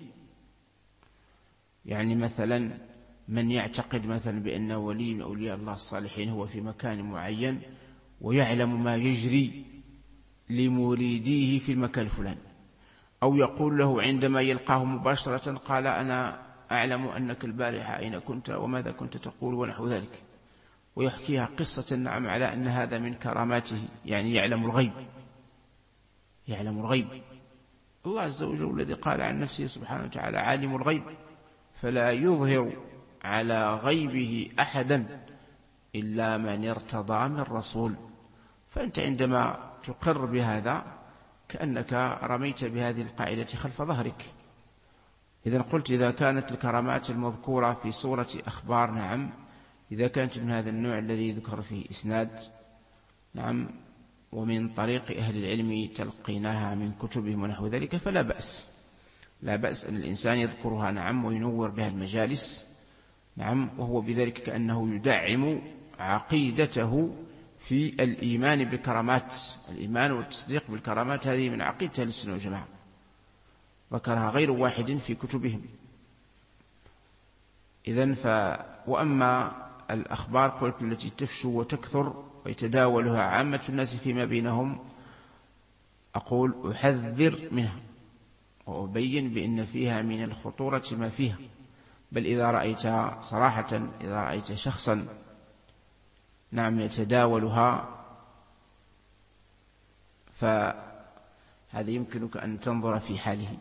يعني مثلا من يعتقد مثلا بأن ولي من أولياء الله الصالحين هو في مكان معين ويعلم ما يجري لمريديه في المكان الفلاني، أو يقول له عندما يلقاه مباشرة قال أنا أعلم أنك البارحة أين كنت وماذا كنت تقول ونحو ذلك، ويحكيها قصة نعم على أن هذا من كراماته، يعني يعلم الغيب. يعلم الغيب. الله عز وجل الذي قال عن نفسه سبحانه وتعالى عالم الغيب فلا يظهر على غيبه أحدا إلا من ارتضى من رسول. فأنت عندما تقر بهذا كأنك رميت بهذه القاعدة خلف ظهرك. إذا قلت إذا كانت الكرامات المذكورة في صورة أخبار نعم، إذا كانت من هذا النوع الذي يذكر فيه إسناد نعم ومن طريق أهل العلم تلقيناها من كتبهم ونحو ذلك فلا بأس. لا بأس أن الإنسان يذكرها نعم وينور بها المجالس نعم، وهو بذلك كأنه يدعم عقيدته في الإيمان بالكرامات. الإيمان والتصديق بالكرامات هذه من عقيدة أهل السنة والجماعة، ذكرها غير واحد في كتبهم. إذن وأما الأخبار قلت التي تفشو وتكثر ويتداولها عامة الناس فيما بينهم أقول أحذر منها وأبين بأن فيها من الخطورة ما فيها. بل إذا رأيت صراحة إذا رأيت شخصا نعم يتداولها فهذا يمكنك أن تنظر في حاله.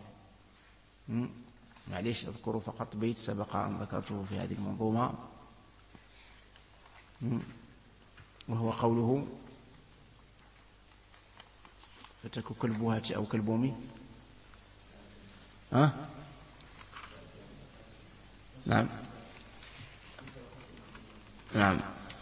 معليش أذكر فقط بيت سبق أن ذكرته في هذه المنظومة، وهو قوله فتك كلبها أو كلبومي نعم نعم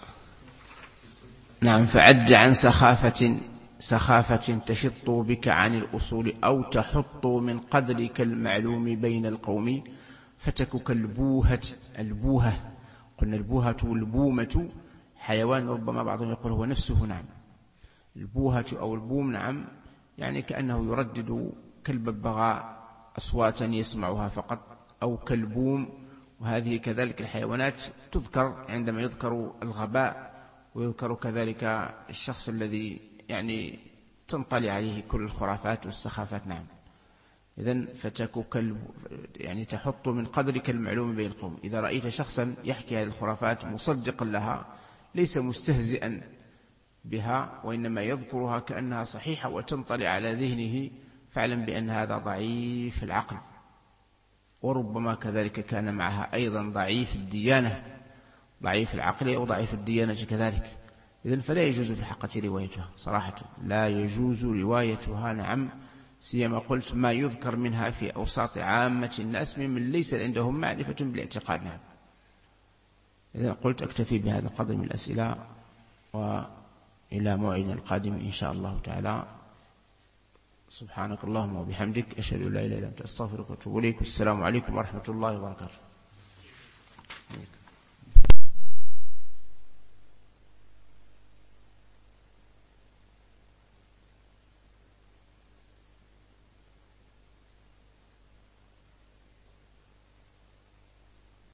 نعم فعد عن سخافة تشط بك عن الأصول أو تحط من قدرك المعلوم بين القوم فتكك البوهة. قلنا البوهة والبومة حيوان ربما بعضهم يقول هو نفسه نعم. البوهة أو البوم نعم يعني كأنه يردد كالببغاء أصواتا يسمعها فقط، أو كالبوم، وهذه كذلك الحيوانات تذكر عندما يذكر الغباء ويذكر كذلك الشخص الذي يعني تنطلي عليه كل الخرافات والسخافات نعم. إذن فتك يعني تحط من قدرك المعلوم بين القوم. إذا رأيت شخصا يحكي هذه الخرافات مصدقا لها ليس مستهزئا بها وإنما يذكرها كأنها صحيحة وتنطلي على ذهنه فاعلم بأن هذا ضعيف العقل، وربما كذلك كان معها أيضا ضعيف الديانة، ضعيف العقل أو ضعيف الديانة كذلك. إذن فلا يجوز في الحقيقة روايتها صراحة، لا يجوز روايتها نعم، سيما قلت ما يذكر منها في أوساط عامة الناس ممن ليس عندهم معرفة بالاعتقاد نعم. إذن قلت أكتفي بهذا القدر من الأسئلة، وإلى موعدنا القادم إن شاء الله تعالى. سبحانك اللهم وبحمدك أشهد أن لا إله إلا أنت أستغفرك وأتوب إليك. والسلام عليكم ورحمة الله وبركاته.